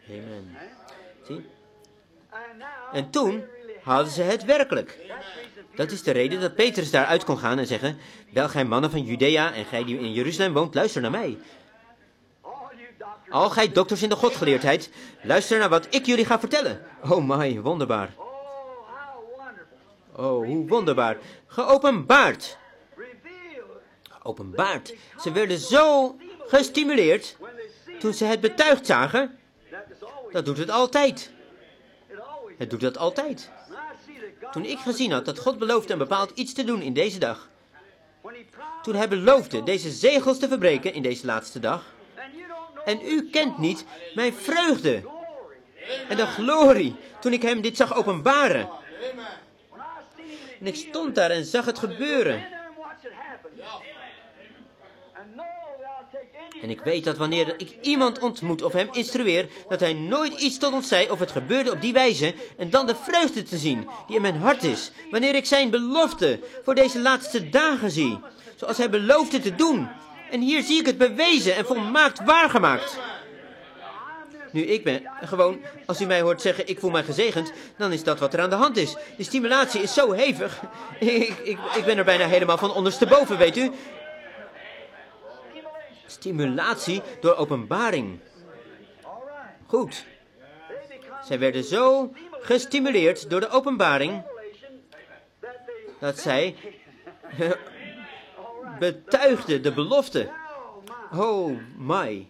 Amen. Zie? En toen hadden ze het werkelijk. Dat is de reden dat Petrus daaruit kon gaan en zeggen: wel, gij mannen van Judea en gij die in Jeruzalem woont, luister naar mij. Al gij dokters in de godgeleerdheid, luister naar wat ik jullie ga vertellen. Oh my, wonderbaar. Oh, hoe wonderbaar. Geopenbaard. Geopenbaard. Ze werden zo gestimuleerd toen ze het betuigd zagen. Dat doet het altijd. Het doet dat altijd. Toen ik gezien had dat God beloofde een bepaald iets te doen in deze dag. Toen hij beloofde deze zegels te verbreken in deze laatste dag. En u kent niet mijn vreugde en de glorie toen ik hem dit zag openbaren. En ik stond daar en zag het gebeuren. En ik weet dat wanneer ik iemand ontmoet of hem instrueer, dat hij nooit iets tot ons zei of het gebeurde op die wijze, en dan de vreugde te zien die in mijn hart is, wanneer ik zijn belofte voor deze laatste dagen zie, zoals hij beloofde te doen. En hier zie ik het bewezen en volmaakt waargemaakt. Nu, ik ben gewoon, als u mij hoort zeggen, ik voel mij gezegend, dan is dat wat er aan de hand is. De stimulatie is zo hevig. Ik ben er bijna helemaal van ondersteboven, weet u. Stimulatie door openbaring. Goed. Zij werden zo gestimuleerd door de openbaring, dat zij betuigden de belofte. Oh my.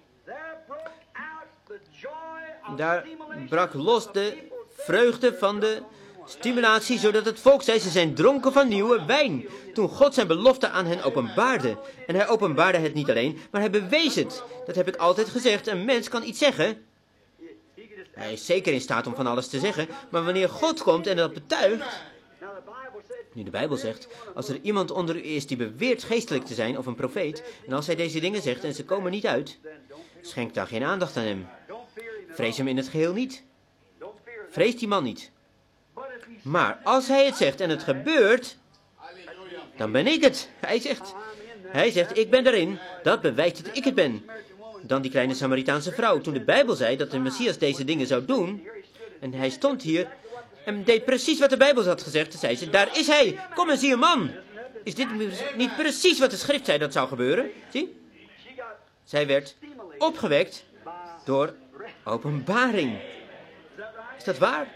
Daar brak los de vreugde van de stimulatie, zodat het volk zei, ze zijn dronken van nieuwe wijn. Toen God zijn belofte aan hen openbaarde. En hij openbaarde het niet alleen, maar hij bewees het. Dat heb ik altijd gezegd. Een mens kan iets zeggen. Hij is zeker in staat om van alles te zeggen. Maar wanneer God komt en dat betuigt. Nu, de Bijbel zegt, als er iemand onder u is die beweert geestelijk te zijn of een profeet. En als hij deze dingen zegt en ze komen niet uit. Schenk daar geen aandacht aan hem. Vrees hem in het geheel niet. Vrees die man niet. Maar als hij het zegt en het gebeurt, dan ben ik het. Hij zegt, ik ben erin. Dat bewijst dat ik het ben. Dan die kleine Samaritaanse vrouw. Toen de Bijbel zei dat de Messias deze dingen zou doen, en hij stond hier en deed precies wat de Bijbel had gezegd, dan zei ze, daar is hij. Kom en zie een man. Is dit niet precies wat de schrift zei dat zou gebeuren? Zie? Zij werd opgewekt door openbaring. Is dat waar?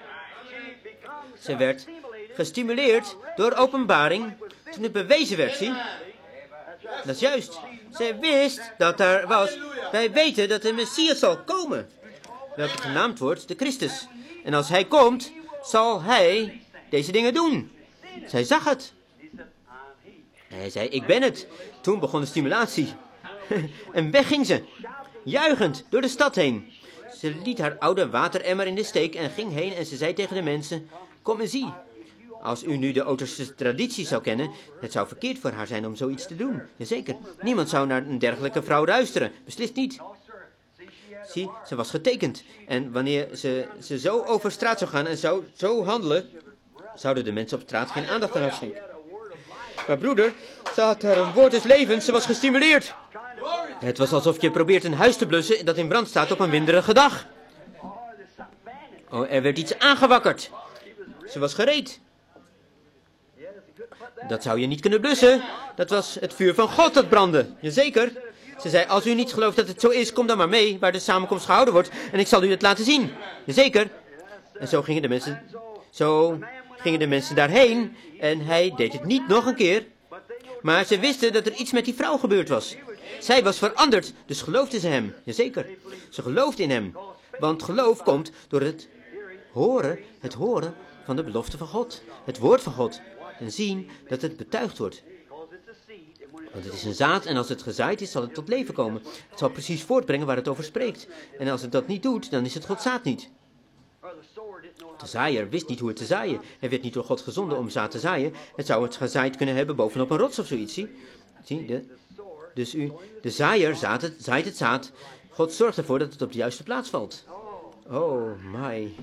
Ze werd gestimuleerd door openbaring toen het bewezen werd, zie? Dat is juist. Zij wist dat daar was. Wij weten dat de Messias zal komen. Welke genaamd wordt de Christus. En als hij komt, zal hij deze dingen doen. Zij zag het. En hij zei, ik ben het. Toen begon de stimulatie. En weg ging ze. Juichend door de stad heen. Ze liet haar oude wateremmer in de steek en ging heen en ze zei tegen de mensen, kom en zie. Als u nu de Oosterse traditie zou kennen, het zou verkeerd voor haar zijn om zoiets te doen. Jazeker, niemand zou naar een dergelijke vrouw luisteren. Beslist niet. Zie, ze was getekend. En wanneer ze zo over straat zou gaan en zou zo handelen, zouden de mensen op straat geen aandacht aan haar schenken. Maar broeder, ze had haar een woord des levens, ze was gestimuleerd. Het was alsof je probeert een huis te blussen dat in brand staat op een winderige dag. Oh, er werd iets aangewakkerd. Ze was gereed. Dat zou je niet kunnen blussen. Dat was het vuur van God dat brandde. Jazeker. Ze zei, als u niet gelooft dat het zo is, kom dan maar mee waar de samenkomst gehouden wordt en ik zal u het laten zien. Jazeker. En zo gingen de mensen daarheen en hij deed het niet nog een keer. Maar ze wisten dat er iets met die vrouw gebeurd was. Zij was veranderd, dus geloofden ze hem. Jazeker. Ze geloofden in hem. Want geloof komt door het horen van de belofte van God. Het woord van God. En zien dat het betuigd wordt. Want het is een zaad en als het gezaaid is, zal het tot leven komen. Het zal precies voortbrengen waar het over spreekt. En als het dat niet doet, dan is het Gods zaad niet. De zaaier wist niet hoe het te zaaien. Hij werd niet door God gezonden om zaad te zaaien. Het zou het gezaaid kunnen hebben bovenop een rots of zoiets. De zaaier zaait het zaad. God zorgt ervoor dat het op de juiste plaats valt. Oh my.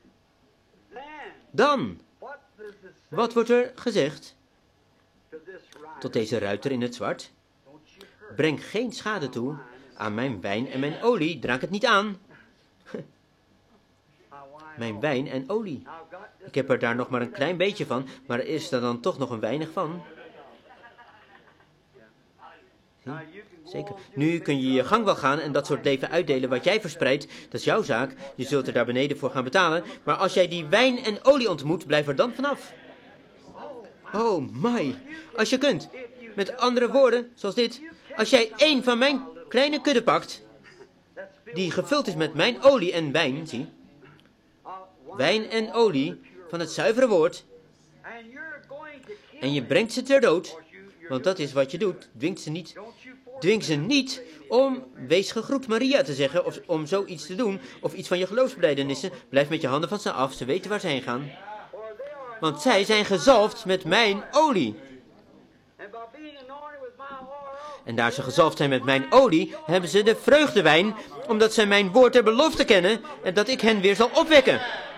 Dan, wat wordt er gezegd tot deze ruiter in het zwart? Breng geen schade toe aan mijn wijn en mijn olie, draak het niet aan. mijn wijn en olie. Ik heb er daar nog maar een klein beetje van, maar er is er dan toch nog een weinig van. Zie? Zeker. Nu kun je je gang wel gaan en dat soort leven uitdelen wat jij verspreidt. Dat is jouw zaak. Je zult er daar beneden voor gaan betalen. Maar als jij die wijn en olie ontmoet, blijf er dan vanaf. Oh my. Als je kunt. Met andere woorden, zoals dit. Als jij één van mijn kleine kudde pakt, die gevuld is met mijn olie en wijn, zie. Wijn en olie van het zuivere woord. En je brengt ze ter dood. Want dat is wat je doet. Dwing ze niet om wees gegroet Maria te zeggen. Of om zoiets te doen. Of iets van je geloofsbelijdenissen. Blijf met je handen van ze af. Ze weten waar ze heen gaan. Want zij zijn gezalfd met mijn olie. En daar ze gezalfd zijn met mijn olie, hebben ze de vreugdewijn, omdat zij mijn woord der belofte kennen en dat ik hen weer zal opwekken.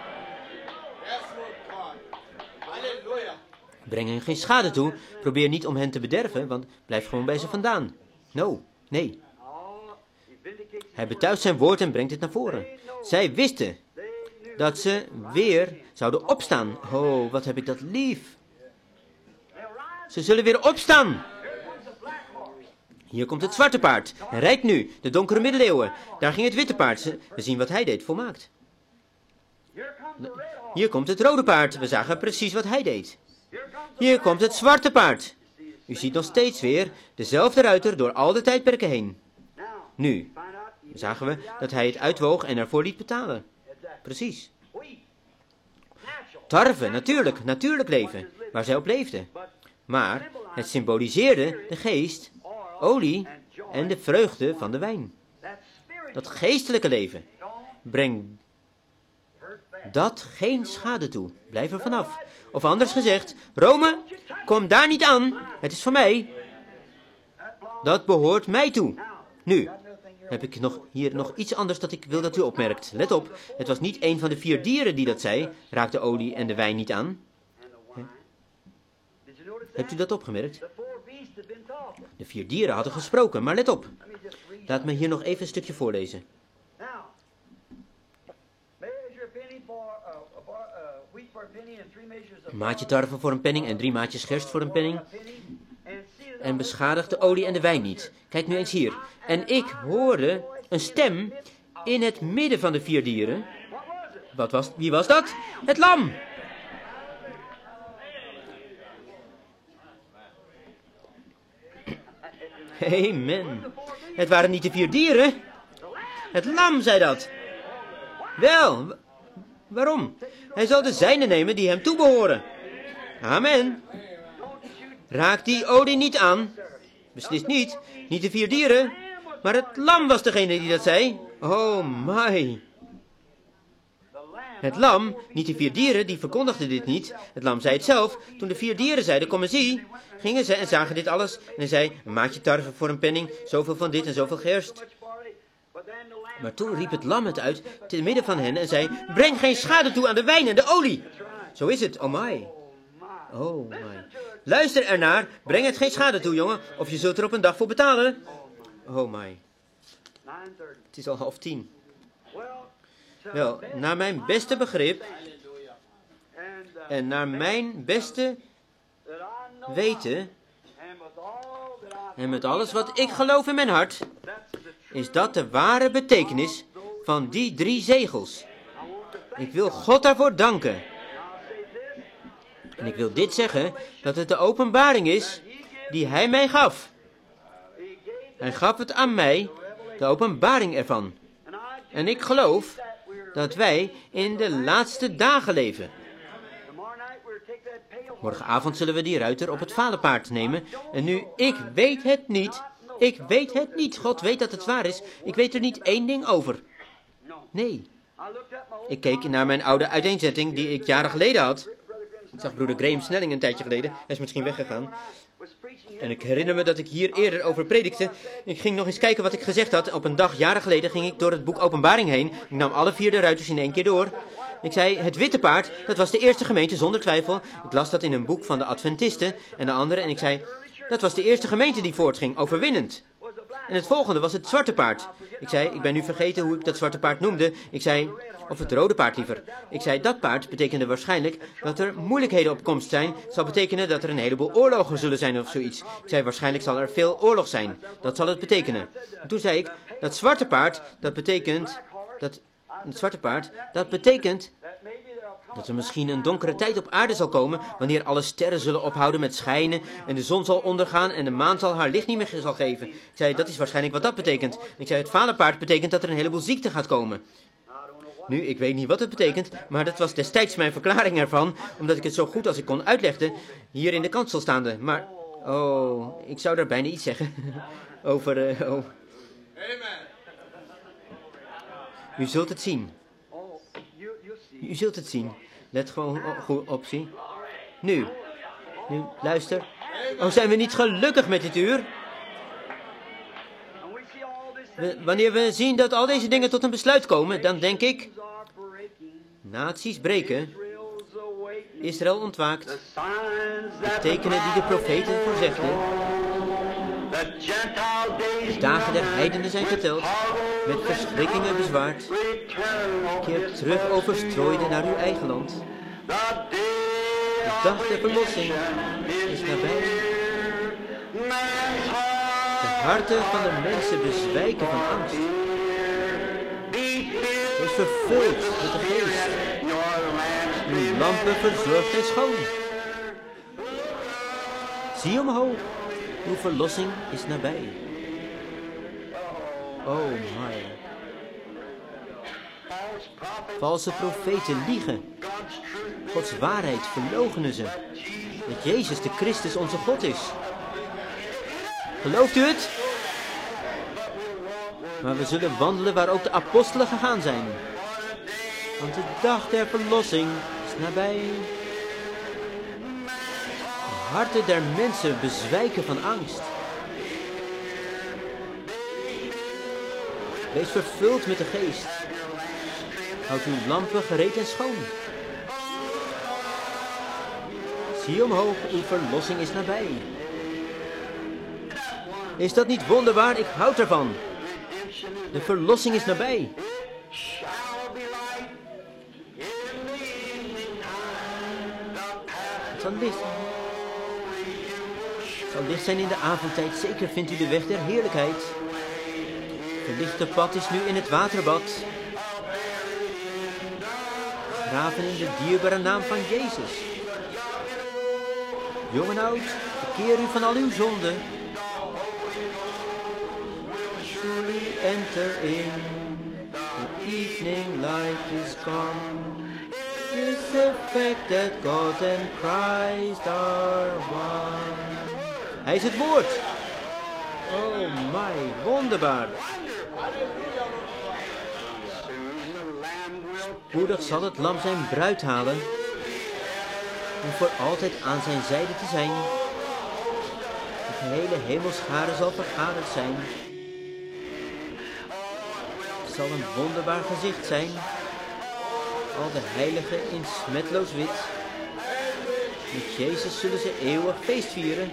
Breng hen geen schade toe, probeer niet om hen te bederven, want blijf gewoon bij ze vandaan. Nee. Hij betuigt zijn woord en brengt het naar voren. Zij wisten dat ze weer zouden opstaan. Oh, wat heb ik dat lief. Ze zullen weer opstaan. Hier komt het zwarte paard. Hij rijdt nu, de donkere middeleeuwen. Daar ging het witte paard. We zien wat hij deed, volmaakt. Hier komt het rode paard. We zagen precies wat hij deed. Hier komt het zwarte paard. U ziet nog steeds weer dezelfde ruiter door al de tijdperken heen. Nu zagen we dat hij het uitwoog en ervoor liet betalen. Precies. Tarwe, natuurlijk leven, waar zij op leefde. Maar het symboliseerde de geest, olie en de vreugde van de wijn. Dat geestelijke leven. Breng dat geen schade toe. Blijf er vanaf. Of anders gezegd, Rome, kom daar niet aan. Het is van mij. Dat behoort mij toe. Nu heb ik hier nog iets anders dat ik wil dat u opmerkt. Let op, het was niet een van de 4 dieren die dat zei. Raak de olie en de wijn niet aan. Hebt u dat opgemerkt? De 4 dieren hadden gesproken, maar let op. Laat me hier nog even een stukje voorlezen. Een maatje tarwe voor een penning en 3 maatjes gerst voor een penning. En beschadig de olie en de wijn niet. Kijk nu eens hier. En ik hoorde een stem in het midden van de 4 dieren. Wie was dat? Het lam! Amen. Het waren niet de 4 dieren. Het lam zei dat. Wel, waarom? Hij zal de zijne nemen die hem toebehoren. Amen. Raak die olie niet aan. Beslist niet. Niet de 4 dieren. Maar het lam was degene die dat zei. Oh my. Het lam, niet de 4 dieren, die verkondigden dit niet. Het lam zei het zelf. Toen de 4 dieren zeiden, kom en zie, gingen ze en zagen dit alles. En hij zei, een maatje tarwe voor een penning, zoveel van dit en zoveel gerst. Maar toen riep het lam het uit, te midden van hen, en zei, breng geen schade toe aan de wijn en de olie. Zo is het, oh my. Oh my. Luister ernaar, breng het geen schade toe, jongen, of je zult er op een dag voor betalen. Oh my. Het is al 9:30. Wel, naar mijn beste begrip en naar mijn beste weten en met alles wat ik geloof in mijn hart, is dat de ware betekenis van die 3 zegels. Ik wil God daarvoor danken. En ik wil dit zeggen, dat het de openbaring is die Hij mij gaf. Hij gaf het aan mij, de openbaring ervan. En ik geloof dat wij in de laatste dagen leven. Morgenavond zullen we die ruiter op het vaderpaard nemen. En nu, ik weet het niet. Ik weet het niet. God weet dat het waar is. Ik weet er niet 1 ding over. Nee. Ik keek naar mijn oude uiteenzetting die ik jaren geleden had. Ik zag broeder Graham Snelling een tijdje geleden. Hij is misschien weggegaan. En ik herinner me dat ik hier eerder over predikte. Ik ging nog eens kijken wat ik gezegd had. Op een dag jaren geleden ging ik door het boek Openbaring heen. Ik nam alle 4 de ruiters in 1 keer door. Ik zei, het witte paard, dat was de eerste gemeente zonder twijfel. Ik las dat in een boek van de Adventisten en de andere. En ik zei, dat was de eerste gemeente die voortging, overwinnend. En het volgende was het zwarte paard. Ik zei, ik ben nu vergeten hoe ik dat zwarte paard noemde. Ik zei, of het rode paard liever. Ik zei, dat paard betekende waarschijnlijk dat er moeilijkheden op komst zijn. Het zal betekenen dat er een heleboel oorlogen zullen zijn of zoiets. Ik zei, waarschijnlijk zal er veel oorlog zijn. Dat zal het betekenen. En toen zei ik, dat zwarte paard, dat betekent... Het zwarte paard, dat betekent dat er misschien een donkere tijd op aarde zal komen, wanneer alle sterren zullen ophouden met schijnen en de zon zal ondergaan en de maan zal haar licht niet meer zal geven. Ik zei, dat is waarschijnlijk wat dat betekent. Ik zei, het vaderpaard betekent dat er een heleboel ziekte gaat komen. Nu, ik weet niet wat het betekent, maar dat was destijds mijn verklaring ervan, omdat ik het zo goed als ik kon uitlegde, hier in de kansel staande. Maar, oh, ik zou daar bijna iets zeggen over, oh. U zult het zien. U zult het zien. Let gewoon goed op, zie. Nu, luister. Oh, zijn we niet gelukkig met dit uur? Wanneer we zien dat al deze dingen tot een besluit komen, dan denk ik... Naties breken. Israël ontwaakt. De tekenen die de profeten voorzegden. De dagen der heidenen zijn geteld, met verschrikkingen bezwaard. Keer terug overstrooide naar uw eigen land. De dag der verlossing is nabij. De harten van de mensen bezwijken van angst. Wees vervuld met de geest. Uw lampen verzorgd en schoon. Zie omhoog. Uw verlossing is nabij. Oh my. Valse profeten liegen. Gods waarheid verloochenen ze. Dat Jezus de Christus onze God is. Gelooft u het? Maar we zullen wandelen waar ook de apostelen gegaan zijn. Want de dag der verlossing is nabij. De harten der mensen bezwijken van angst. Wees vervuld met de geest. Houd uw lampen gereed en schoon. Zie omhoog, uw verlossing is nabij. Is dat niet wonderbaar? Ik houd ervan. De verlossing is nabij. Het zal licht zijn. Het zal licht zijn in de avondtijd. Zeker vindt u de weg der heerlijkheid. Het verlichte pad is nu in het waterbad. Graven in de dierbare naam van Jezus. Jong en oud, bekeer u van al uw zonden. Truly enter in. The evening light is gone. This the fact that God and Christ are one. Hij is het woord. Oh my, wonderbaar. Spoedig zal het lam zijn bruid halen, om voor altijd aan zijn zijde te zijn. De gehele hemelschare zal vergaderd zijn. Het zal een wonderbaar gezicht zijn. Al de heiligen in smetloos wit. Met Jezus zullen ze eeuwig feest vieren.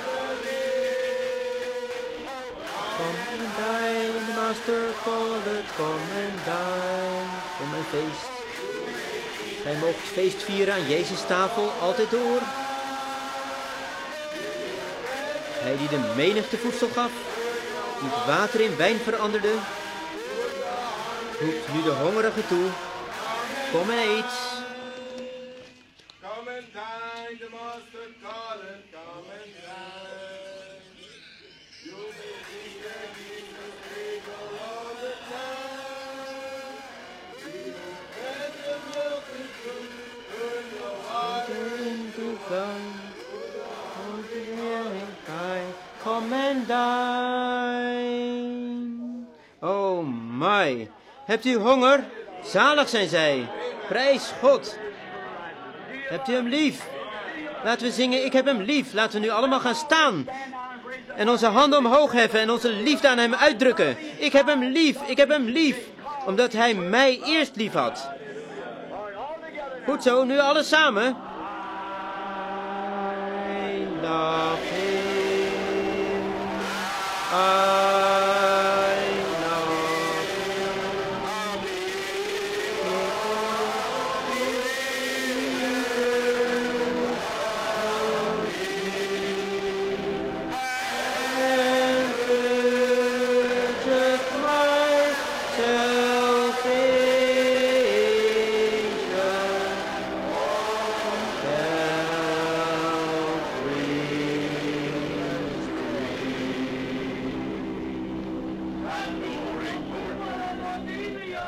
Come and dine, the master calleth, come and dine. Kom en feest. Gij moogt feest vieren aan Jezus' tafel altijd door. Hij die de menigte voedsel gaf, die het water in wijn veranderde, roept nu de hongerige toe. Kom en eet. Come and dine, the master calleth, come and dine. You'll be here, Jesus, people all the time. And the milk is good, turn the water Into wine. Come and dine. Oh my. Hebt u honger? Zalig zijn zij. Prijs God. Hebt u hem lief? Laten we zingen, ik heb hem lief. Laten we nu allemaal gaan staan. En onze handen omhoog heffen en onze liefde aan hem uitdrukken. Ik heb hem lief, ik heb hem lief. Omdat hij mij eerst lief had. Goed zo, nu alles samen. I love him. I love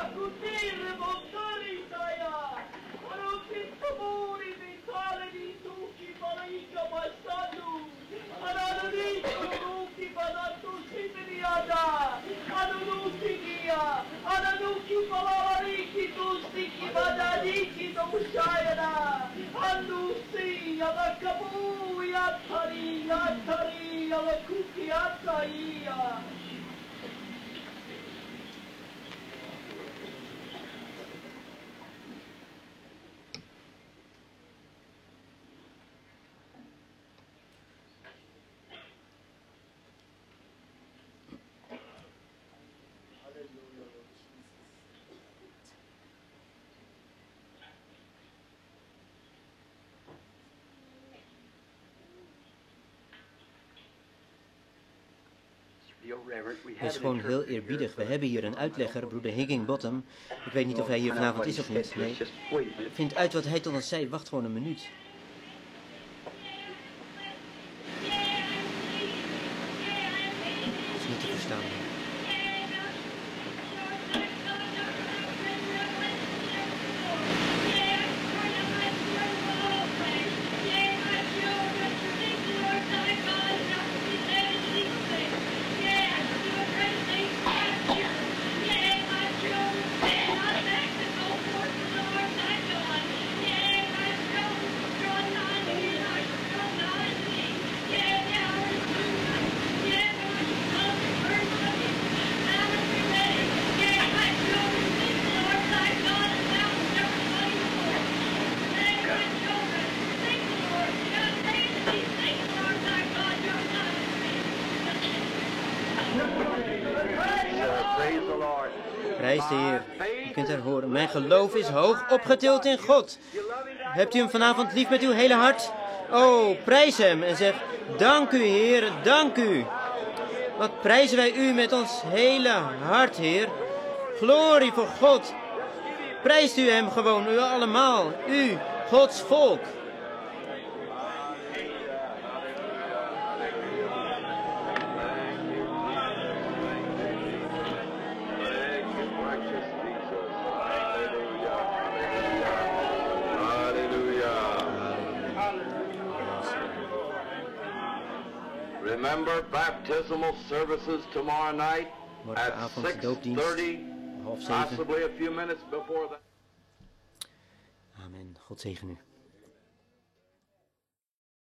Het is gewoon heel eerbiedig. We hebben hier een uitlegger, broeder Higginbottom. Ik weet niet of hij hier vanavond is of niet. Nee. Vind uit wat hij tot ons zei. Wacht gewoon een minuut. Dat is niet te verstaan. Prijs de Heer. U kunt het horen. Mijn geloof is hoog opgetild in God. Hebt u hem vanavond lief met uw hele hart? Oh, prijs hem en zeg, dank u Heer, dank u. Wat prijzen wij u met ons hele hart, Heer. Glorie voor God. Prijst u hem gewoon, u allemaal. U, Gods volk. Remember baptismal services tomorrow night at Morgenavond doopdienst, 6:30, 6:30. possibly a few minutes before that. Amen. God zegen u.